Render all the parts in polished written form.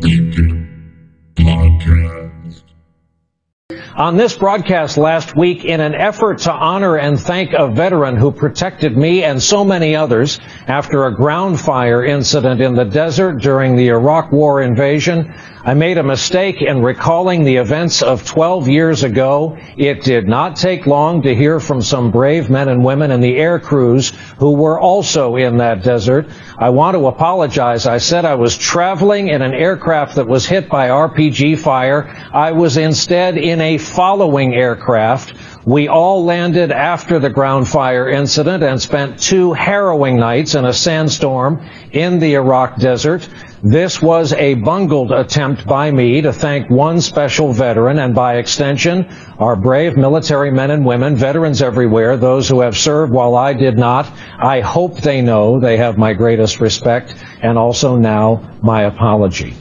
Beacon Podcast. On this broadcast last week, in an effort to honor and thank a veteran who protected me and so many others after a ground fire incident in the desert during the Iraq War invasion, I made a mistake in recalling the events of 12 years ago. It did not take long to hear from some brave men and women in the air crews who were also in that desert. I want to apologize. I said I was traveling in an aircraft that was hit by RPG fire. I was instead in a following aircraft. We all landed after the ground fire incident and spent 2 harrowing nights in a sandstorm in the Iraq desert. This was a bungled attempt by me to thank one special veteran and, by extension, our brave military men and women, veterans everywhere, those who have served while I did not. I hope they know they have my greatest respect, and also now my apology.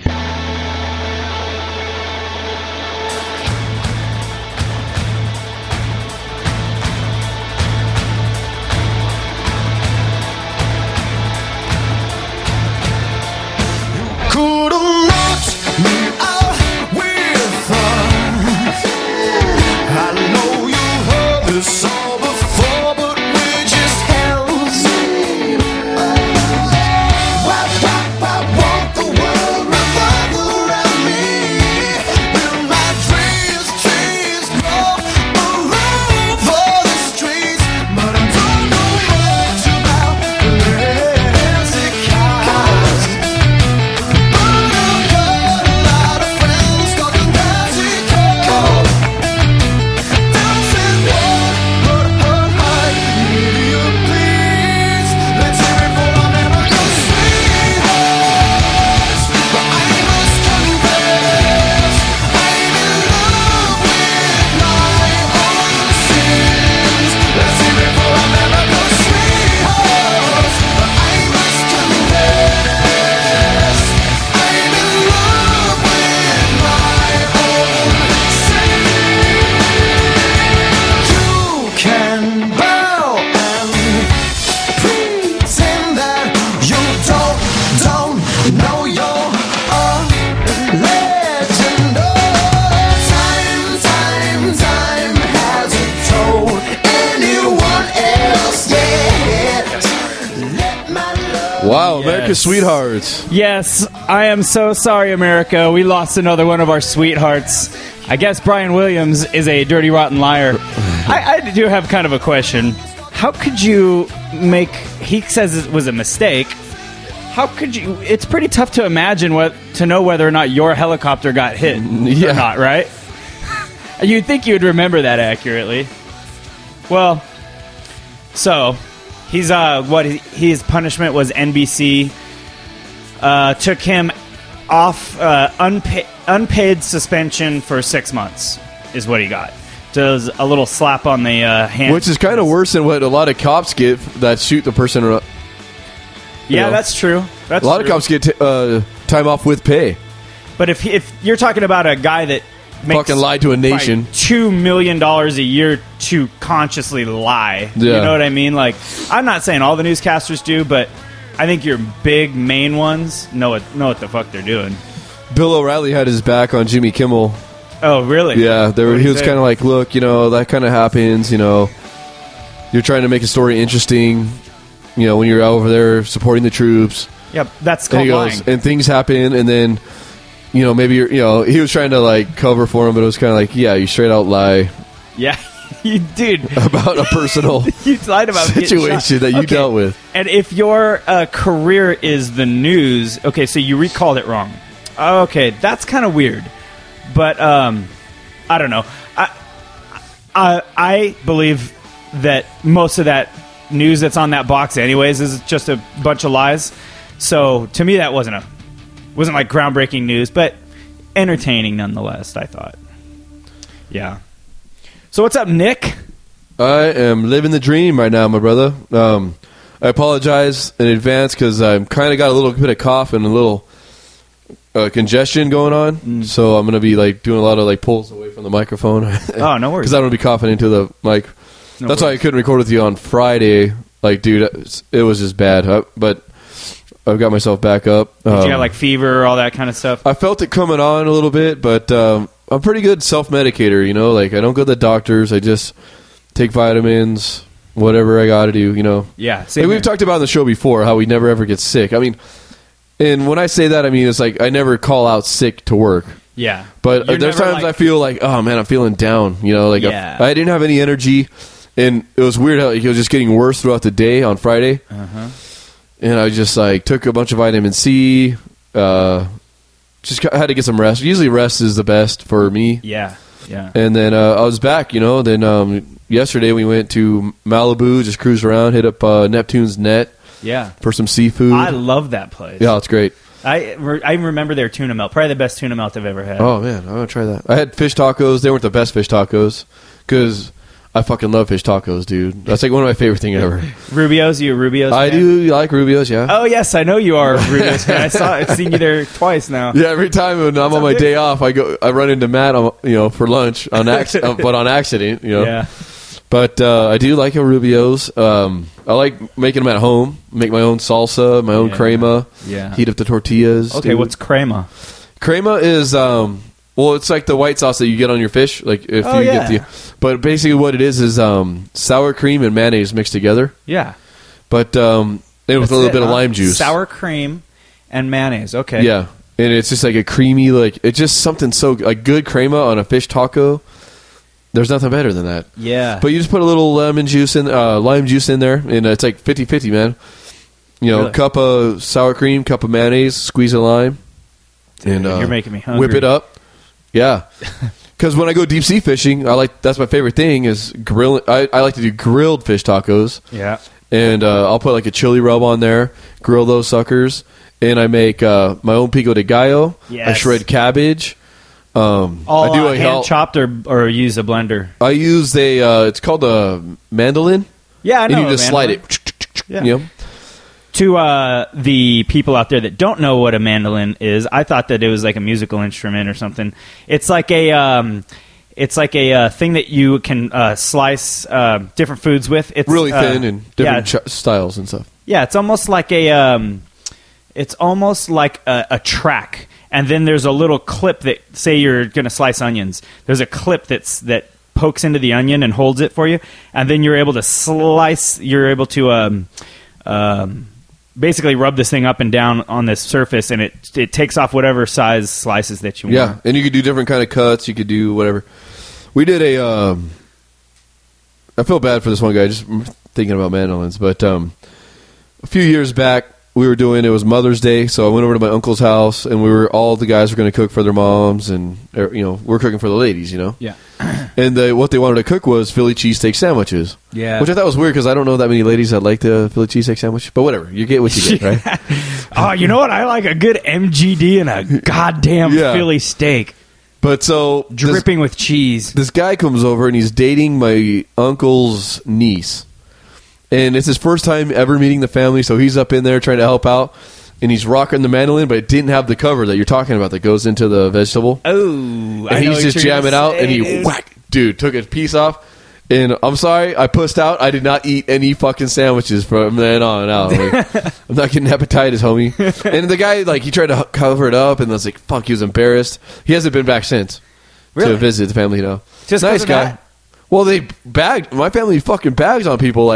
Wow, America's sweethearts. Yes, I am so sorry, America. We lost another one of our sweethearts. I guess Brian Williams is a dirty, rotten liar. I do have kind of a question. How could you make... He says it was a mistake. How could you... It's pretty tough to imagine to know whether or not your helicopter got hit or not, right? You'd think you'd remember that accurately. Well, so... his punishment was NBC took him off unpaid suspension for 6 months is what he got. Does a little slap on the hand, which is kind of worse than what a lot of cops get that shoot the person. Yeah, that's true. A lot of cops get time off with pay. But if you're talking about a guy that fucking lied to a nation, $2 million a year to consciously lie. Yeah. You know what I mean? Like, I'm not saying all the newscasters do, but I think your big main ones know what the fuck they're doing. Bill O'Reilly had his back on Jimmy Kimmel. Oh, really? Yeah, he was kind of like, look, that kind of happens. You're trying to make a story interesting. When you're over there supporting the troops. Yep, that's called lying. And things happen, and then. Maybe he was trying to cover for him, but it was kind of like, yeah, you straight out lie. Yeah, you did. About a personal you lied about situation that you dealt with. And if your career is the news, okay, so you recalled it wrong. Okay, that's kind of weird. But I don't know. I believe that most of that news that's on that box anyways is just a bunch of lies. So to me that wasn't like groundbreaking news, but entertaining nonetheless, I thought. Yeah. So what's up, Nick? I am living the dream right now, my brother. I apologize in advance because I've kind of got a little bit of cough and a little congestion going on. So I'm going to be doing a lot of pulls away from the microphone. Oh, no worries. Because I'm going to be coughing into the mic. That's why I couldn't record with you on Friday. Dude, it was just bad. But I've got myself back up. Did you have like fever, all that kind of stuff? I felt it coming on a little bit, but I'm pretty good self-medicator, you know? Like, I don't go to the doctors. I just take vitamins, whatever I got to do, you know? Yeah. Like we've talked about on the show before how we never ever get sick. I mean, and when I say that, I mean, it's like I never call out sick to work. Yeah. But there's times I feel like, oh, man, I'm feeling down, you know? Like, Yeah. I didn't have any energy, and it was weird how it was just getting worse throughout the day on Friday. Uh-huh. And I just, like, took a bunch of vitamin C, just had to get some rest. Usually rest is the best for me. Yeah. Yeah. And then I was back, you know. Then yesterday we went to Malibu, just cruised around, hit up Neptune's Net Yeah. for some seafood. I love that place. Yeah, it's great. I remember their tuna melt. Probably the best tuna melt I've ever had. Oh, man, I'm going to try that. I had fish tacos. They weren't the best fish tacos because I fucking love fish tacos, dude. That's like one of my favorite things ever. Rubio's? You a Rubio's I fan? do like Rubio's, yeah. Oh, yes, I know you are a Rubio's fan. I've seen you there twice now. Yeah, every time when I'm on my day off, I run into Matt, for lunch but on accident, you know. Yeah. But I do like a Rubio's. I like making them at home. Make my own salsa, my own crema. Yeah. Heat up the tortillas. Okay, dude. what's crema? Crema is it's like the white sauce that you get on your fish. Like if you get but basically what it is sour cream and mayonnaise mixed together. Yeah. But and with a little bit of lime juice. Sour cream and mayonnaise. Okay. Yeah. And it's just like a creamy, like it's just something so like good crema on a fish taco. There's nothing better than that. Yeah. But you just put a little lime juice in there, and it's like 50-50, man. You know, Really? cup of sour cream, cup of mayonnaise, squeeze a lime, and you're making me hungry. whip it up. Yeah. Because when I go deep sea fishing, that's my favorite thing is grilling. I like to do grilled fish tacos. Yeah. And I'll put like a chili rub on there, grill those suckers, and I make my own pico de gallo. Yes. I shred cabbage. All I do hand chopped or use a blender. I use it's called a mandolin. Yeah, I know. And you just slide it. Yeah. You know? To the people out there that don't know what a mandolin is, I thought that it was like a musical instrument or something. It's like a thing that you can slice different foods with. It's Really thin and different styles and stuff. Yeah, it's almost like a track. And then there's a little clip that, say you're going to slice onions. There's a clip that pokes into the onion and holds it for you. And then you're able to slice. You're able to basically rub this thing up and down on this surface, and it takes off whatever size slices that you want. Yeah, and you could do different kind of cuts. You could do whatever. We did I feel bad for this one guy, just thinking about mandolins. But a few years back, it was Mother's Day, so I went over to my uncle's house, and all the guys were going to cook for their moms, and we're cooking for the ladies, you know. Yeah. And what they wanted to cook was Philly cheesesteak sandwiches. Yeah. Which I thought was weird because I don't know that many ladies that like the Philly cheesesteak sandwich. But whatever, you get what you get, right? Oh, you know what? I like a good MGD and a goddamn Philly steak. But so dripping with cheese. This guy comes over and he's dating my uncle's niece. And it's his first time ever meeting the family, so he's up in there trying to help out. And he's rocking the mandolin, but it didn't have the cover that you're talking about that goes into the vegetable. Oh, and he's just jamming out, and he took a piece off. And I'm sorry, I pussed out. I did not eat any fucking sandwiches from then on out. Like, I'm not getting hepatitis, homie. And the guy, he tried to cover it up, and I was like, fuck, he was embarrassed. He hasn't been back since to visit the family, though. Just nice guy. That? Well, my family fucking bags on people,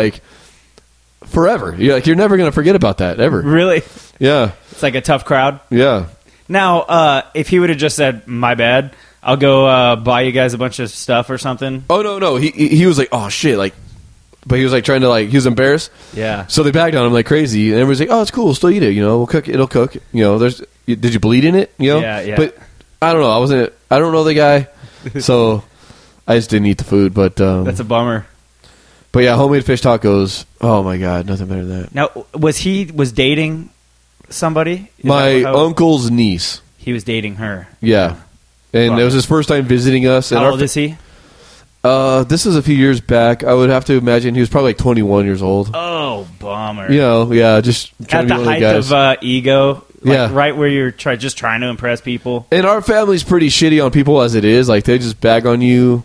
forever. You're never going to forget about that, ever. Really? Yeah. It's like a tough crowd? Yeah. Now, if he would have just said, my bad, I'll go buy you guys a bunch of stuff or something. Oh, no. He was like, oh, shit. But he was trying to, he was embarrassed. Yeah. So they bagged on him like crazy. And everybody's like, oh, it's cool. Still eat it. We'll cook it. It'll cook. Did you bleed in it? Yeah. But I don't know. I don't know the guy. So I just didn't eat the food. But that's a bummer. But yeah, homemade fish tacos. Oh my God, nothing better than that. Now, was dating somebody? My uncle's niece. He was dating her. Yeah, and it was his first time visiting us. How old is he? This was a few years back. I would have to imagine he was probably 21 years old. Oh, bummer. Yeah, just at the height of ego. Yeah, right where you're just trying to impress people. And our family's pretty shitty on people as it is. They just bag on you.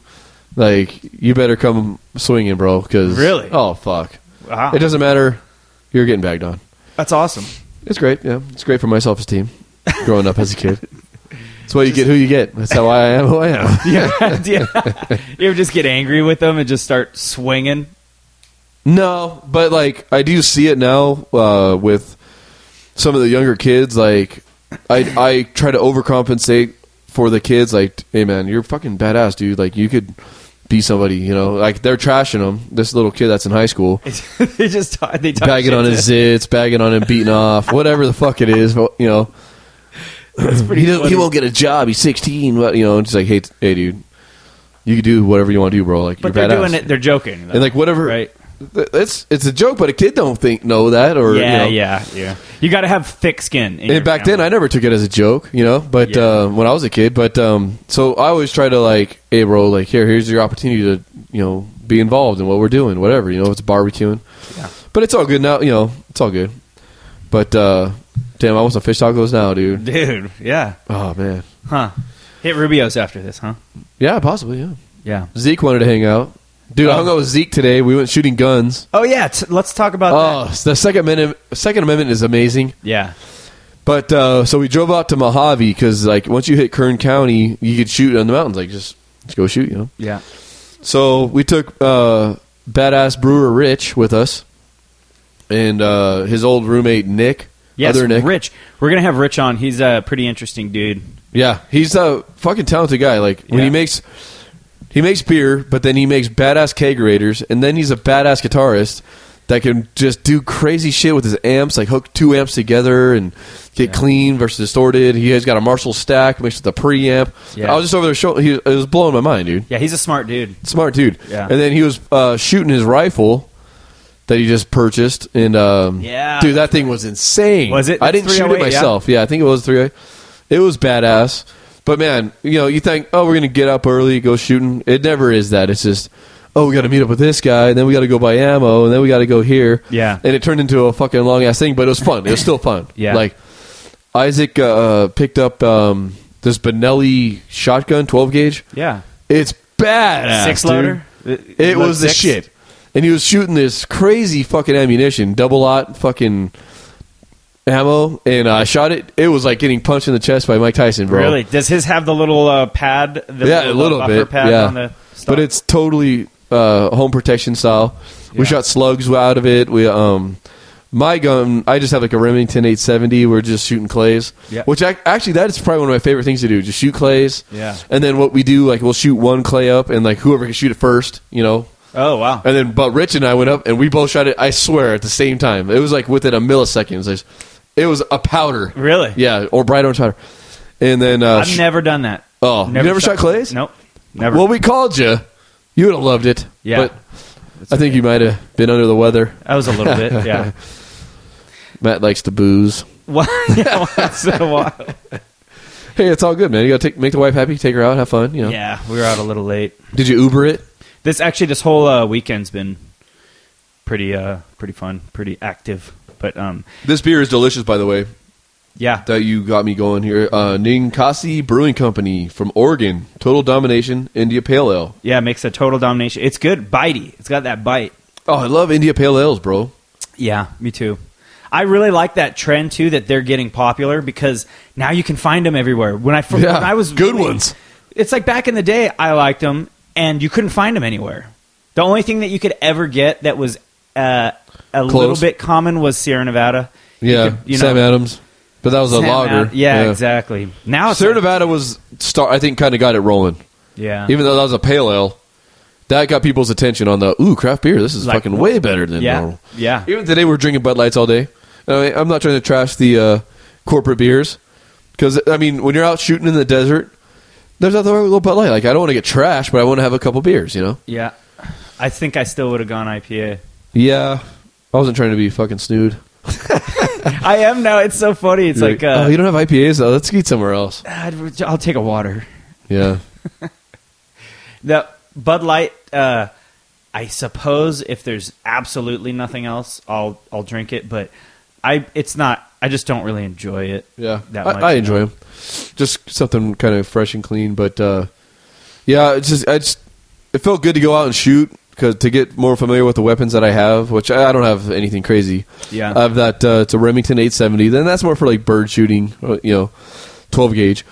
You better come swinging, bro. Cause, really? Oh, fuck. Wow. It doesn't matter. You're getting bagged on. That's awesome. It's great. Yeah, it's great for my self-esteem. Growing up as a kid, that's why you get who you get. That's how I am who I am. Yeah. You ever just get angry with them and just start swinging? No, but like I do see it now with some of the younger kids. Like I try to overcompensate for the kids. Like, hey man, you're fucking badass, dude. Like you could be somebody. You know, like they're trashing him. This little kid that's in high school, they talk bagging on his zits, bagging on him, beating off, whatever the fuck it is. You know, he won't get a job. He's 16. But you know, it's like, hey dude, you can do whatever you want to do, bro. Like, but you're they're badass. doing it. They're joking, though, and like whatever, right? It's a joke, but a kid don't know that, or yeah, you know. yeah. You got to have thick skin. And back then, I never took it as a joke, you know. But when I was a kid, so I always try to like, hey, bro, like here's your opportunity to, you know, be involved in what we're doing, whatever, you know, if it's barbecuing. Yeah. But it's all good now, you know. It's all good. But damn, I want some fish tacos now, dude. Dude, yeah. Oh man. Huh. Hit Rubio's after this, huh? Yeah, possibly. Yeah. Yeah. Zeke wanted to hang out. Dude, I hung out with Zeke today. We went shooting guns. Oh yeah, let's talk about that. The Second Amendment is amazing. Yeah. But so we drove out to Mojave because like once you hit Kern County, you could shoot on the mountains. Like just go shoot, you know. Yeah. So we took badass brewer Rich with us, and his old roommate Nick. Yes, other Nick. Rich. We're gonna have Rich on. He's a pretty interesting dude. Yeah, he's a fucking talented guy. Like when he makes beer, but then he makes badass kegerators, and then he's a badass guitarist that can just do crazy shit with his amps, like hook 2 amps together and get clean versus distorted. He has got a Marshall stack mixed with a preamp. Yeah. I was just over there showing. It was blowing my mind, dude. Yeah, he's a smart dude. Smart dude. Yeah. And then he was shooting his rifle that he just purchased, and dude, that thing was insane. Was it? I didn't shoot it myself. Yeah, I think it was 308. It was badass. But man, you know, you think, oh, we're gonna get up early, go shooting. It never is that. It's just, oh, we got to meet up with this guy, and then we got to go buy ammo, and then we got to go here. Yeah. And it turned into a fucking long ass thing, but it was fun. It was still fun. Yeah. Like Isaac picked up this Benelli shotgun, 12 gauge. Yeah. It's badass. 6-loader. It was the shit. And he was shooting this crazy fucking ammunition, double-aught fucking ammo, and I shot it. It was like getting punched in the chest by Mike Tyson, bro. Really? Does his have the little pad? A little bit. Pad on the stock? But it's totally home protection style. Yeah. We shot slugs out of it. We my gun, I just have like a Remington 870. We're just shooting clays. Yeah. Which actually that is probably one of my favorite things to do. Just shoot clays. Yeah. And then what we do, like we'll shoot one clay up, and like whoever can shoot it first, you know. Oh wow! And then, but Rich and I went up, and we both shot it. I swear, at the same time. It was like within a millisecond. It was a powder. Really? Yeah, or bright orange powder. And then I've never done that. Oh, you never shot clays? Nope, never. Well, we called you. You would have loved it. Yeah, but I think you might have been under the weather. I was a little bit. Yeah. Matt likes to booze. What? Yeah, once in a while. Hey, it's all good, man. You got to make the wife happy, take her out, have fun. You know. Yeah, we were out a little late. Did you Uber it? This whole weekend's been pretty fun, pretty active. But this beer is delicious, by the way. Yeah, that you got me going here. Ninkasi Brewing Company from Oregon, Total Domination India Pale Ale. Yeah, makes a Total Domination. It's good, bitey. It's got that bite. Oh, I love India Pale Ales, bro. Yeah, me too. I really like that trend too that they're getting popular because now you can find them everywhere. When I was good ones. It's like back in the day, I liked them. And you couldn't find them anywhere. The only thing that you could ever get that was a little bit common was Sierra Nevada. Yeah, Sam Adams. But that was a lager. Yeah, exactly. Now Sierra Nevada was, I think, kind of got it rolling. Yeah. Even though that was a pale ale, that got people's attention on the, craft beer. This is fucking way better than normal. Yeah. Even today we're drinking Bud Lights all day. I mean, I'm not trying to trash the corporate beers. Because, I mean, when you're out shooting in the desert, there's nothing wrong with a little Bud Light. Like, I don't want to get trashed, but I want to have a couple beers, you know? Yeah. I think I still would have gone IPA. Yeah. I wasn't trying to be fucking snood. I am now. It's so funny. It's like... oh, you don't have IPAs? though? Let's eat somewhere else. I'll take a water. Yeah. The Bud Light, I suppose if there's absolutely nothing else, I'll drink it, but I just don't really enjoy it. Yeah. That much. I enjoy them. Just something kind of fresh and clean, but it felt good to go out and shoot, because to get more familiar with the weapons that I have, which I don't have anything crazy. Yeah. I have that. It's a Remington 870. Then that's more for like bird shooting. 12 gauge,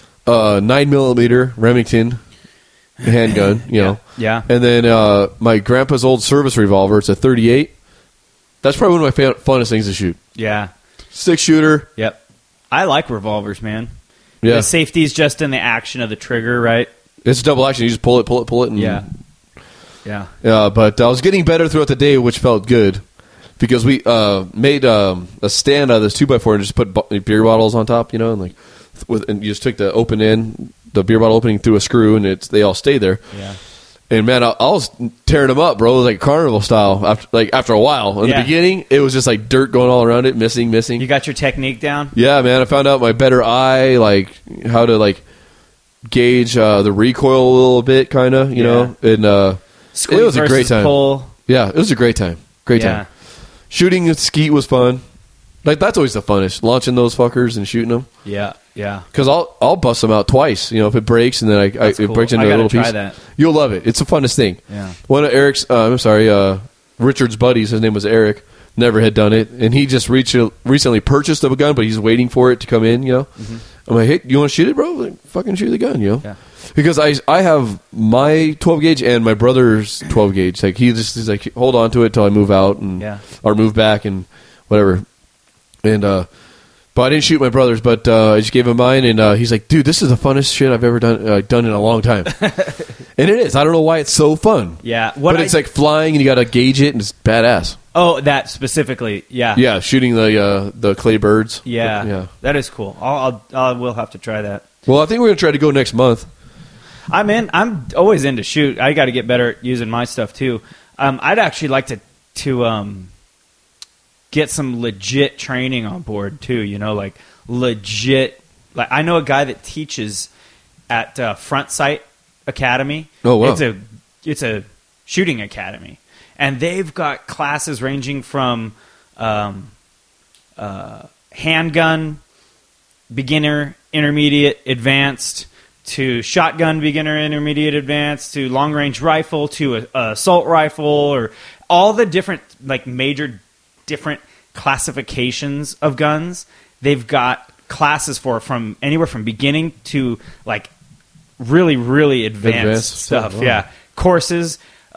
9mm Remington handgun. Yeah. And then my grandpa's old service revolver. It's a 38. That's probably one of my funnest things to shoot. Yeah. 6-shooter. Yep. I like revolvers, man. Yeah. The safety's just in the action of the trigger, right? It's double action. You just pull it, and Yeah. But I was getting better throughout the day, which felt good because we made a stand out of this 2x4 and just put beer bottles on top, and and you just took the beer bottle opening through a screw, and they all stay there. Yeah. And man, I was tearing them up, bro. It was like carnival style. After a while, in the beginning, it was just like dirt going all around it, missing. You got your technique down? Yeah, man. I found out my better eye, like how to gauge the recoil a little bit, kind of, know. And Squeeze it was a great time. Pull. Yeah, it was a great time. Great time. Shooting at skeet was fun. That's always the funnest. Launching those fuckers and shooting them. Yeah. Because I'll bust them out twice. If it breaks and then it breaks into a little piece. That. You'll love it. It's the funnest thing. Yeah. One of Eric's, Richard's buddies. His name was Eric. Never had done it, and he just recently purchased a gun, but he's waiting for it to come in. Mm-hmm. I'm like, hey, you want to shoot it, bro? Fucking shoot the gun, Yeah. Because I have my 12 gauge and my brother's 12 gauge. Like he's like, hold on to it till I move out or move back and whatever. And but I didn't shoot my brother's, but I just gave him mine, and he's like, dude, this is the funnest shit I've ever done in a long time. And it is. I don't know why it's so fun. Yeah, but it's like flying, and you got to gauge it, and it's badass. Oh, that specifically, yeah. Yeah, shooting the clay birds. Yeah, that is cool. I will have to try that. Well, I think we're gonna try to go next month. I'm in. I'm always into shoot. I got to get better at using my stuff too. I'd actually like to get some legit training on board too. Like legit. Like I know a guy that teaches at Front Sight Academy. Oh wow! It's a shooting academy, and they've got classes ranging from handgun, beginner, intermediate, advanced, to shotgun, beginner, intermediate, advanced, to long range rifle, to a assault rifle, or all the different major different classifications of guns. They've got classes from anywhere from beginning to really, really advanced stuff. Wow. Yeah, courses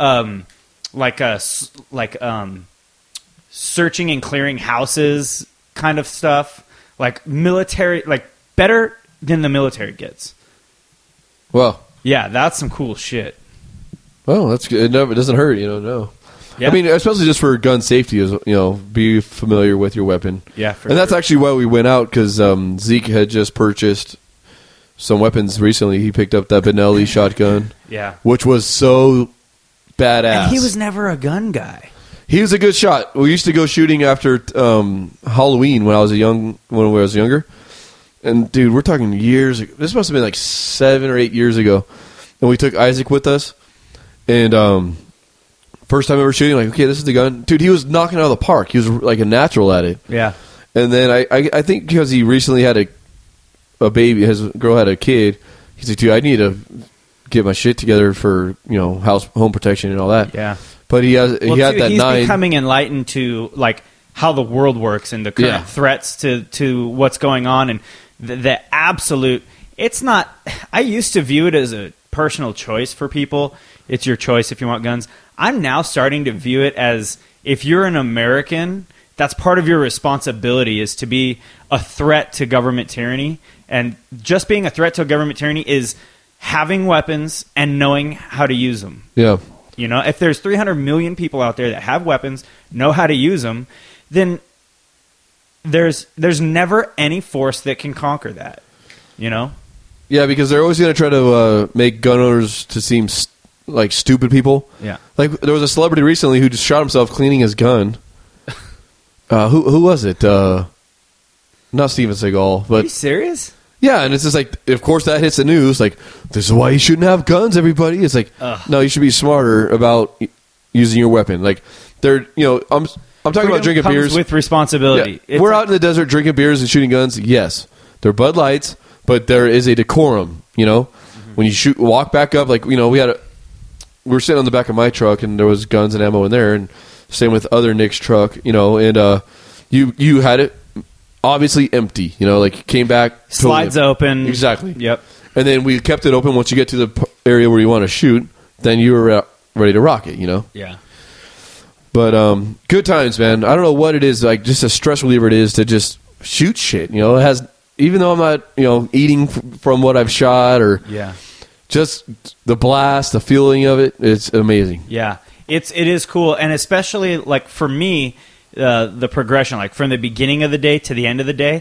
searching and clearing houses kind of stuff, like military, better than the military gets. Well, yeah, that's some cool shit. Well, that's good. No, it doesn't hurt, no. Yeah. I mean, especially just for gun safety, is be familiar with your weapon. Yeah, and that's actually why we went out, because Zeke had just purchased some weapons recently. He picked up that Benelli shotgun, which was so badass. And he was never a gun guy. He was a good shot. We used to go shooting after Halloween when I was younger. And dude, we're talking years ago. This must have been 7 or 8 years ago. And we took Isaac with us. And first time ever shooting, okay, this is the gun. Dude, he was knocking it out of the park. He was like a natural at it. Yeah. And then I think because he recently had a baby, his girl had a kid, he's like, dude, I need to get my shit together for, home protection and all that. Yeah. But he had that he's 9. He's becoming enlightened to how the world works and the current threats to what's going on, and the absolute. It's not. I used to view it as a personal choice for people. It's your choice if you want guns. I'm now starting to view it as, if you're an American, that's part of your responsibility, is to be a threat to government tyranny. And just being a threat to government tyranny is having weapons and knowing how to use them. Yeah. If there's 300 million people out there that have weapons, know how to use them, then there's never any force that can conquer that. Yeah, because they're always going to try to make gun owners to seem like stupid people. Yeah. There was a celebrity recently who just shot himself cleaning his gun. Who was it? Not Steven Seagal, but are you serious? Yeah, and it's just of course that hits the news. This is why you shouldn't have guns, everybody. It's no, you should be smarter about using your weapon. They're, I'm talking about drinking beers with responsibility. Yeah. We're out in the desert drinking beers and shooting guns. Yes, they're Bud Lights, but there is a decorum. When you walk back up, we had we were sitting on the back of my truck, and there was guns and ammo in there, and same with other Nick's truck, and you had it obviously empty, like came back, slides totally open. Exactly. Yep. And then we kept it open. Once you get to the area where you want to shoot, then you were ready to rock it, Yeah. But good times, man. I don't know what it is, like just a stress reliever it is to just shoot shit. It has, even though I'm not, eating from what I've shot or just the blast, the feeling of it, it's amazing. Yeah, it is cool, and especially like for me, the progression, like from the beginning of the day to the end of the day.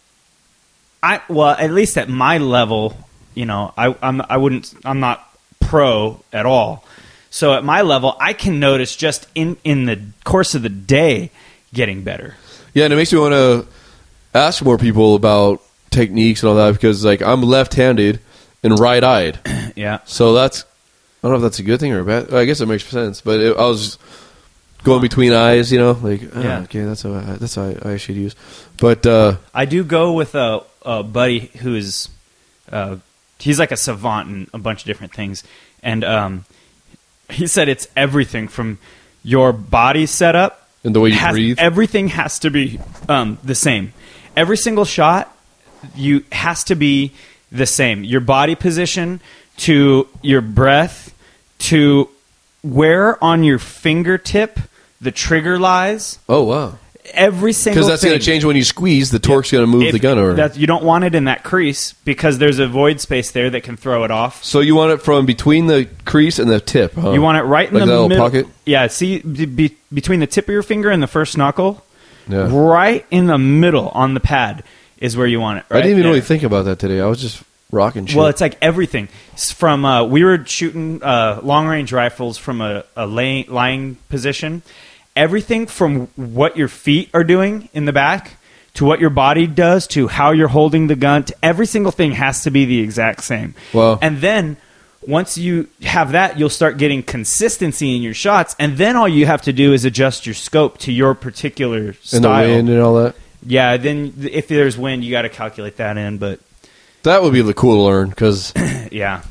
At least at my level, I'm not pro at all. So at my level, I can notice just in the course of the day getting better. Yeah, and it makes me want to ask more people about techniques and all that because, like, I'm left-handed and right-eyed. Yeah. So I don't know if that's a good thing or a bad. I guess it makes sense. But I was going between eyes, okay, that's how I should use. But I do go with a buddy who's he's like a savant in a bunch of different things, and he said it's everything from your body setup and the way you breathe. Everything has to be the same. Every single shot has to be the same. Your body position to your breath to where on your fingertip the trigger lies. Oh, wow. Every single thing. Because that's going to change when you squeeze. The torque's going to move the gun over. You don't want it in that crease because there's a void space there that can throw it off. So you want it from between the crease and the tip, huh? You want it right in the middle. Pocket? Yeah, see, between the tip of your finger and the first knuckle, yeah. Right in the middle on the pad is where you want it. Right I didn't even there. really think about that today. I was just rocking shit. Well, it's like everything. It's from we were shooting long-range rifles from a lying position. Everything from what your feet are doing in the back to what your body does to how you're holding the gun, to every single thing has to be the exact same. Wow. And then once you have that, you'll start getting consistency in your shots, and then all you have to do is adjust your scope to your particular style. And the wind and all that? Yeah, then if there's wind, you got to calculate that in, but... That would be cool to learn, because... Yeah.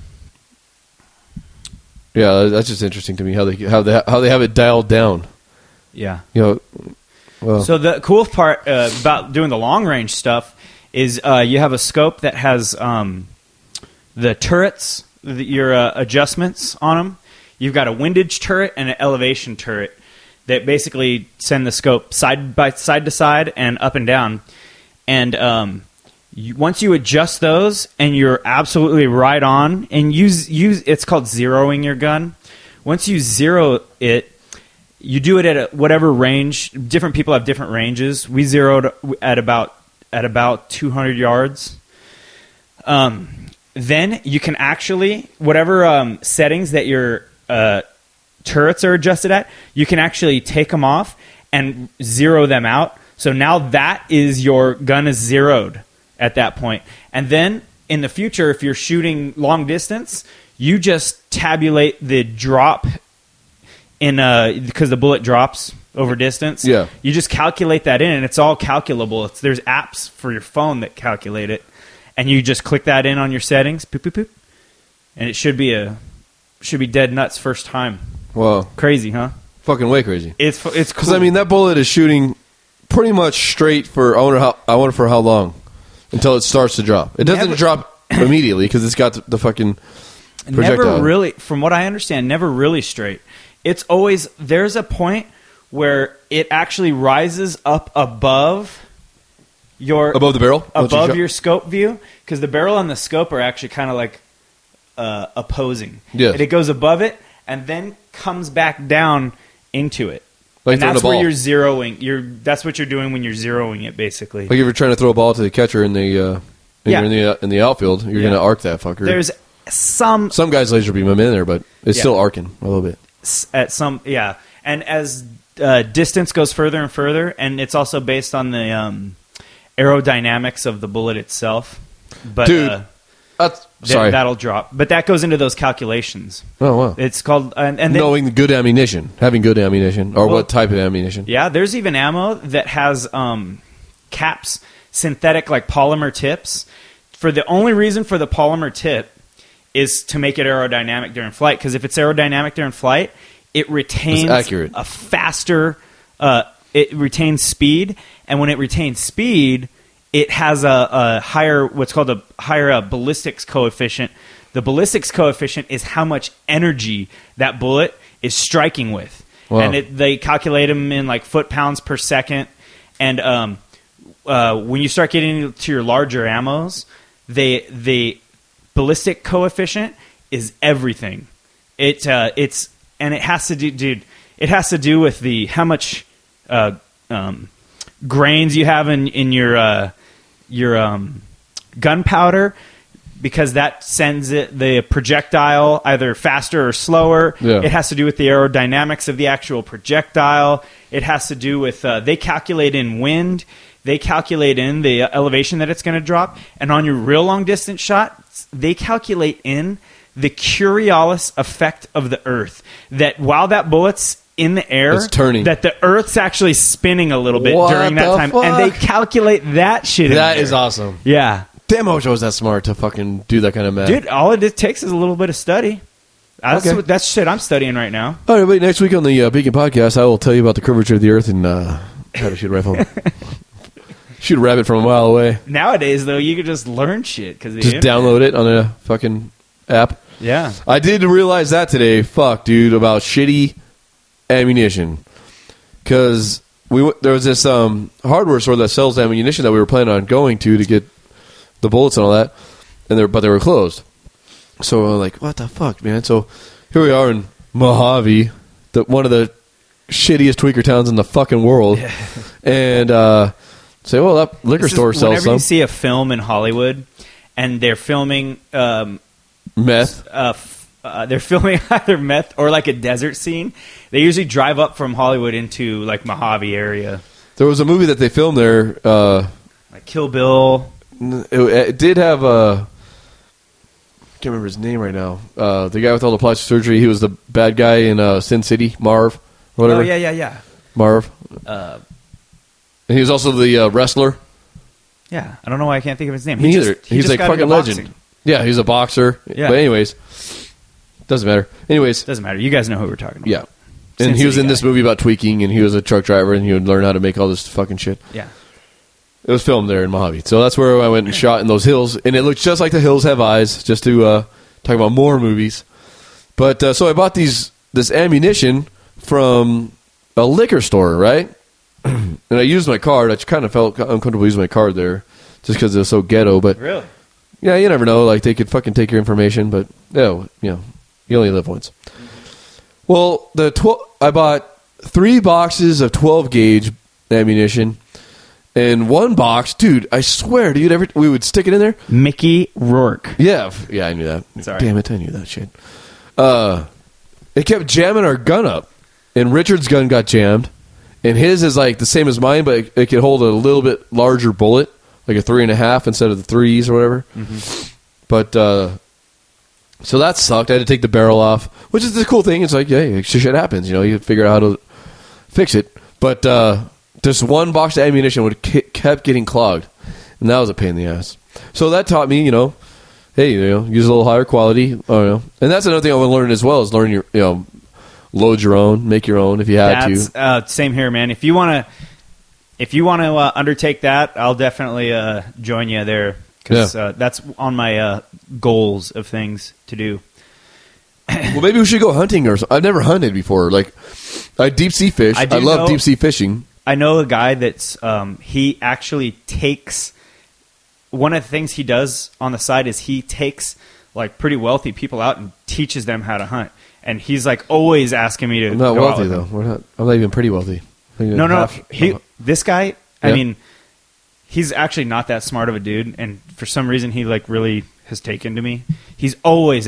Yeah, that's just interesting to me, how they have it dialed down. Yeah. Well. So the cool part about doing the long range stuff is you have a scope that has the turrets, your adjustments on them. You've got a windage turret and an elevation turret that basically send the scope side to side and up and down. And once you adjust those and you're absolutely right on, and use it's called zeroing your gun. Once you zero it, you do it at whatever range. Different people have different ranges. We zeroed at about 200 yards. Then you can actually, whatever settings that your turrets are adjusted at, you can actually take them off and zero them out. So now that is your gun is zeroed at that point. And then in the future, if you're shooting long distance, you just tabulate the drop because the bullet drops over distance. Yeah. You just calculate that in, and it's all calculable. There's apps for your phone that calculate it, and you just click that in on your settings, poop, poop, poop, and it should be dead nuts first time. Wow. Crazy, huh? Fucking way crazy. It's cool. Because, I mean, that bullet is shooting pretty much straight for, I wonder for how long, until it starts to drop. It doesn't drop immediately, because it's got the fucking projectile. Never really, from what I understand, never really straight. It's always, there's a point where it actually rises up above the barrel? Above your scope view, because the barrel and the scope are actually kind of like opposing. Yes. And it goes above it and then comes back down into it. Like and throwing that's a ball. where you're zeroing. That's what you're doing when you're zeroing it, basically. Like if you're trying to throw a ball to the catcher in the in the outfield, you're going to arc that fucker. There's some guys laser beam them in there, but it's still arcing a little bit. At some, yeah. And as distance goes further and further, and it's also based on the aerodynamics of the bullet itself. But dude, that'll drop. But that goes into those calculations. Oh wow! It's called and then, knowing good ammunition, having good ammunition, or what type of ammunition. Yeah, there's even ammo that has caps, synthetic like polymer tips. For the only reason for the polymer tip is to make it aerodynamic during flight. Because if it's aerodynamic during flight, it retains a faster. It retains speed, and when it retains speed, it has a higher, what's called a higher ballistics coefficient. The ballistics coefficient is how much energy that bullet is striking with. Wow. And they calculate them in like foot-pounds per second. And when you start getting to your larger ammos, the ballistic coefficient is everything. It has to do, dude. It has to do with how much grains you have in your gunpowder, because that sends the projectile either faster or slower. Yeah. It has to do with the aerodynamics of the actual projectile. It has to do with they calculate in wind. They calculate in the elevation that it's going to drop. And on your real long distance shot, they calculate in the Coriolis effect of the Earth. That while that bullet's in the air, it's turning. That the Earth's actually spinning a little bit during that time. Fuck? And they calculate that shit in That there. is awesome. Yeah. Damn, I wish I was that smart to fucking do that kind of math. Dude, all it takes is a little bit of study. That's shit I'm studying right now. All right, wait, next week on the Beacon Podcast, I will tell you about the curvature of the Earth and how to shoot a rifle. Shoot a rabbit from a mile away. Nowadays, though, you can just learn shit. Just download it on a fucking app. Yeah. I did realize that today. Fuck, dude, about shitty ammunition. Because there was this hardware store that sells ammunition that we were planning on going to get the bullets and all that, but they were closed. So we're like, what the fuck, man? So here we are in Mojave, one of the shittiest tweaker towns in the fucking world, and say, well, that liquor store sells whenever some. You see a film in Hollywood, and they're filming meth. They're filming either meth or like a desert scene. They usually drive up from Hollywood into like Mojave area. There was a movie that they filmed there, like Kill Bill. It did have I can't remember his name right now. The guy with all the plastic surgery. He was the bad guy in Sin City, Marv, or whatever. Oh yeah. Marv. And he was also the wrestler. Yeah, I don't know why I can't think of his name. Me either. He's like fucking legend. Yeah, he's a boxer. Yeah. But anyways, doesn't matter. Doesn't matter. You guys know who we're talking about. Yeah. And he was in this movie about tweaking, and he was a truck driver, and he would learn how to make all this fucking shit. Yeah. It was filmed there in Mojave. So that's where I went and shot in those hills. And it looks just like The Hills Have Eyes, just to talk about more movies. But so I bought this ammunition from a liquor store, right? And I used my card. I kind of felt uncomfortable using my card there just because it was so ghetto. But really? Yeah, you never know. Like, they could fucking take your information. But, you only live once. Well, I bought 3 boxes of 12-gauge ammunition. And one box, dude, I swear, dude, we would stick it in there. Mickey Rourke. Yeah, I knew that. Sorry. Damn it, I knew that shit. It kept jamming our gun up. And Richard's gun got jammed. And his is like the same as mine, but it could hold a little bit larger bullet, like a 3.5 instead of the 3s or whatever. Mm-hmm. But, so that sucked. I had to take the barrel off, which is the cool thing. It's like, yeah, shit happens. You figure out how to fix it. But, just one box of ammunition kept getting clogged, and that was a pain in the ass. So that taught me, hey, use a little higher quality. And that's another thing I want to learn as well is learn your, load your own, make your own if you had to. Same here, man. If you want to undertake that, I'll definitely join you there because that's on my goals of things to do. Well, maybe we should go hunting or something. I've never hunted before. Like, I deep sea fish. I love deep sea fishing. I know a guy that's he actually takes one of the things he does on the side is he takes like pretty wealthy people out and teaches them how to hunt. And he's like always asking me to. I'm not wealthy though. I'm not even pretty wealthy. No. This guy. I mean, he's actually not that smart of a dude, and for some reason he like really has taken to me. He's always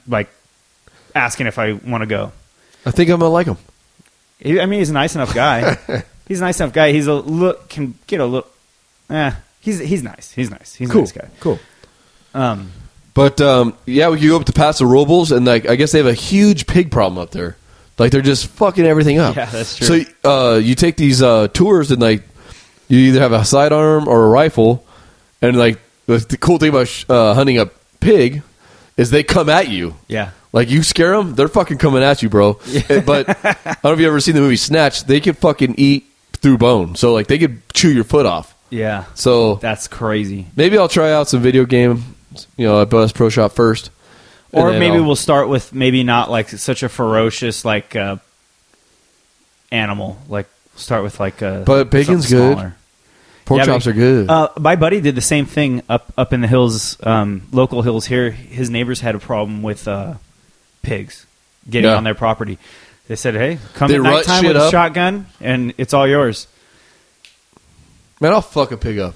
asking if I want to go. I think I'm gonna like him. He's a nice enough guy. He's a nice enough guy. He's can get a little. He's nice. He's nice. He's cool. A nice guy. Cool. But we could go up to Paso Robles, and like I guess they have a huge pig problem up there. Like they're just fucking everything up. Yeah, that's true. So you take these tours, and like you either have a sidearm or a rifle, and like the cool thing about hunting a pig is they come at you. Yeah. Like, you scare them, they're fucking coming at you, bro. But I don't know if you've ever seen the movie Snatch. They can fucking eat through bone. So, like, they could chew your foot off. Yeah. So that's crazy. maybe I'll try out some video game, at Bass Pro Shop first. Or maybe we'll start with maybe not, like, such a ferocious, like, animal. Like, start with, like, but bacon's good. Smaller. Pork chops are good. My buddy did the same thing up in the hills, local hills here. His neighbors had a problem with pigs getting on their property. They said, "Hey, come at nighttime with a shotgun, and it's all yours." Man, I'll fuck a pig up.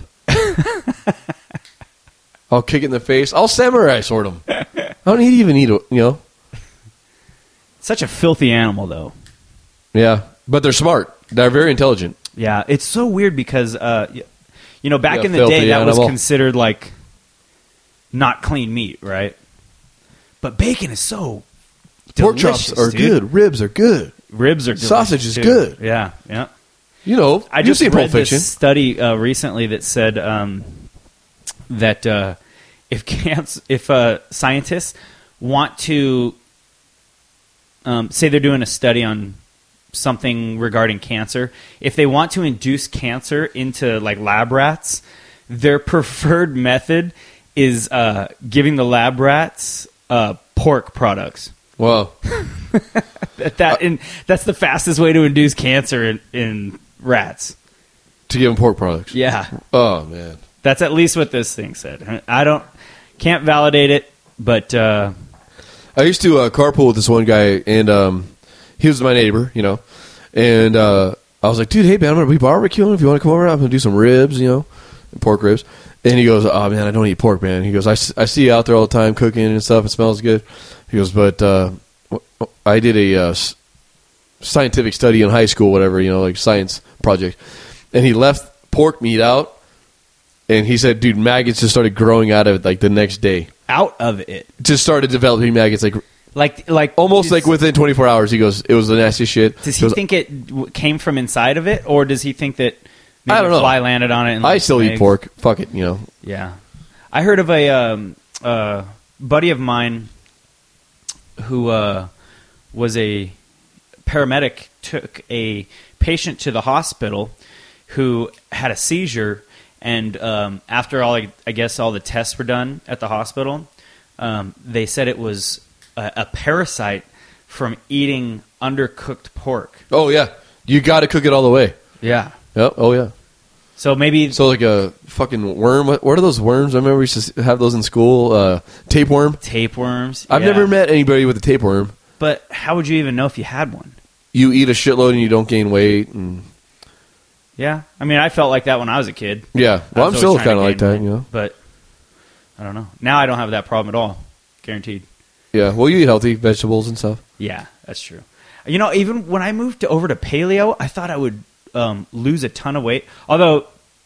I'll kick it in the face. I'll samurai sword him. I don't even need it. Such a filthy animal, though. Yeah, but they're smart. They're very intelligent. Yeah, it's so weird because back in the filthy day that animal. was considered like not clean meat, right? But bacon is so Pork delicious, chops are dude. good. Ribs are good. Ribs are delicious, Sausage is too. good. Yeah, yeah. I just read Pulp Fiction. this study recently that said that if scientists want to say they're doing a study on something regarding cancer, if they want to induce cancer into like lab rats, their preferred method is giving the lab rats pork products. Wow. That's the fastest way to induce cancer in rats. To give them pork products. Yeah. Oh, man. That's at least what this thing said. Can't validate it, but I used to carpool with this one guy, and he was my neighbor, and I was like, dude, hey, man, I'm going to be barbecuing. If you want to come over, I'm going to do some ribs, pork ribs. And he goes, oh, man, I don't eat pork, man. He goes, I see you out there all the time cooking and stuff. It smells good. He goes, but I did a scientific study in high school, whatever, like science project. And he left pork meat out, and he said, dude, maggots just started growing out of it like the next day. Out of it? Just started developing maggots like almost like within 24 hours. He goes, it was the nastiest shit. Does he think it came from inside of it, or does he think that maybe I don't know. a fly landed on it? And I still eat pork. Fuck it, Yeah. I heard of a buddy of mine who was a paramedic, took a patient to the hospital who had a seizure, and after all the tests were done at the hospital, they said it was a parasite from eating undercooked pork. Oh, yeah. You got to cook it all the way. Yeah. Yep. Oh, yeah. So maybe... So like a fucking worm. What are those worms? I remember we used to have those in school. Tapeworm. Tapeworms. I've never met anybody with a tapeworm. But how would you even know if you had one? You eat a shitload and you don't gain weight. And yeah. I mean, I felt like that when I was a kid. Yeah. Well, I'm still kind of like that, But I don't know. Now I don't have that problem at all. Guaranteed. Yeah. Well, you eat healthy vegetables and stuff. Yeah, that's true. Even when I moved over to paleo, I thought I would lose a ton of weight. Although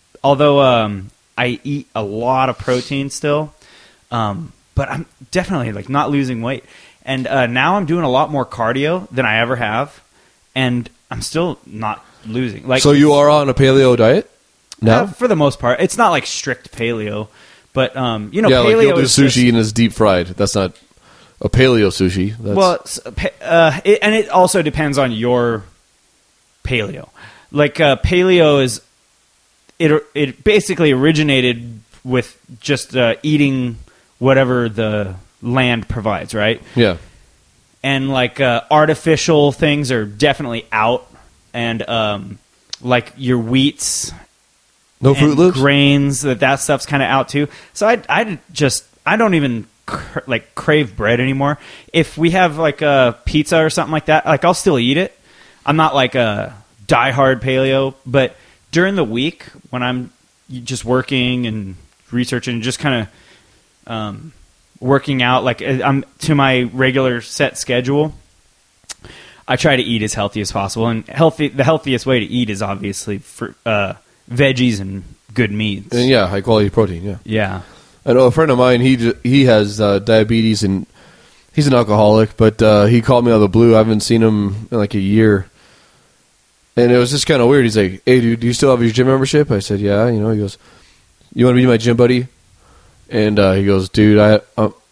I eat a lot of protein still, but I'm definitely not losing weight. And now I'm doing a lot more cardio than I ever have, and I'm still not losing. So you are on a paleo diet now? For the most part. It's not like strict paleo, but paleo like you'll do is sushi and it's deep fried. That's not a paleo sushi. That's... and it also depends on your paleo. Like paleo is, it basically originated with just eating whatever the land provides, right? Yeah. And artificial things are definitely out, and like your wheats, no Fruit Loops, grains, that stuff's kind of out too. So I don't even crave bread anymore. If we have a pizza or something like that, I'll still eat it. I'm not like a diehard paleo, but during the week when I'm just working and researching, just kind of working out, I'm to my regular set schedule, I try to eat as healthy as possible. And the healthiest way to eat is obviously for veggies and good meats. And high quality protein. Yeah. Yeah. I know a friend of mine. He has diabetes and he's an alcoholic. But he called me out of the blue. I haven't seen him in a year, and it was just kind of weird. He's like, "Hey, dude, do you still have your gym membership?" I said, "Yeah." He goes, "You want to be my gym buddy?" And he goes, "Dude,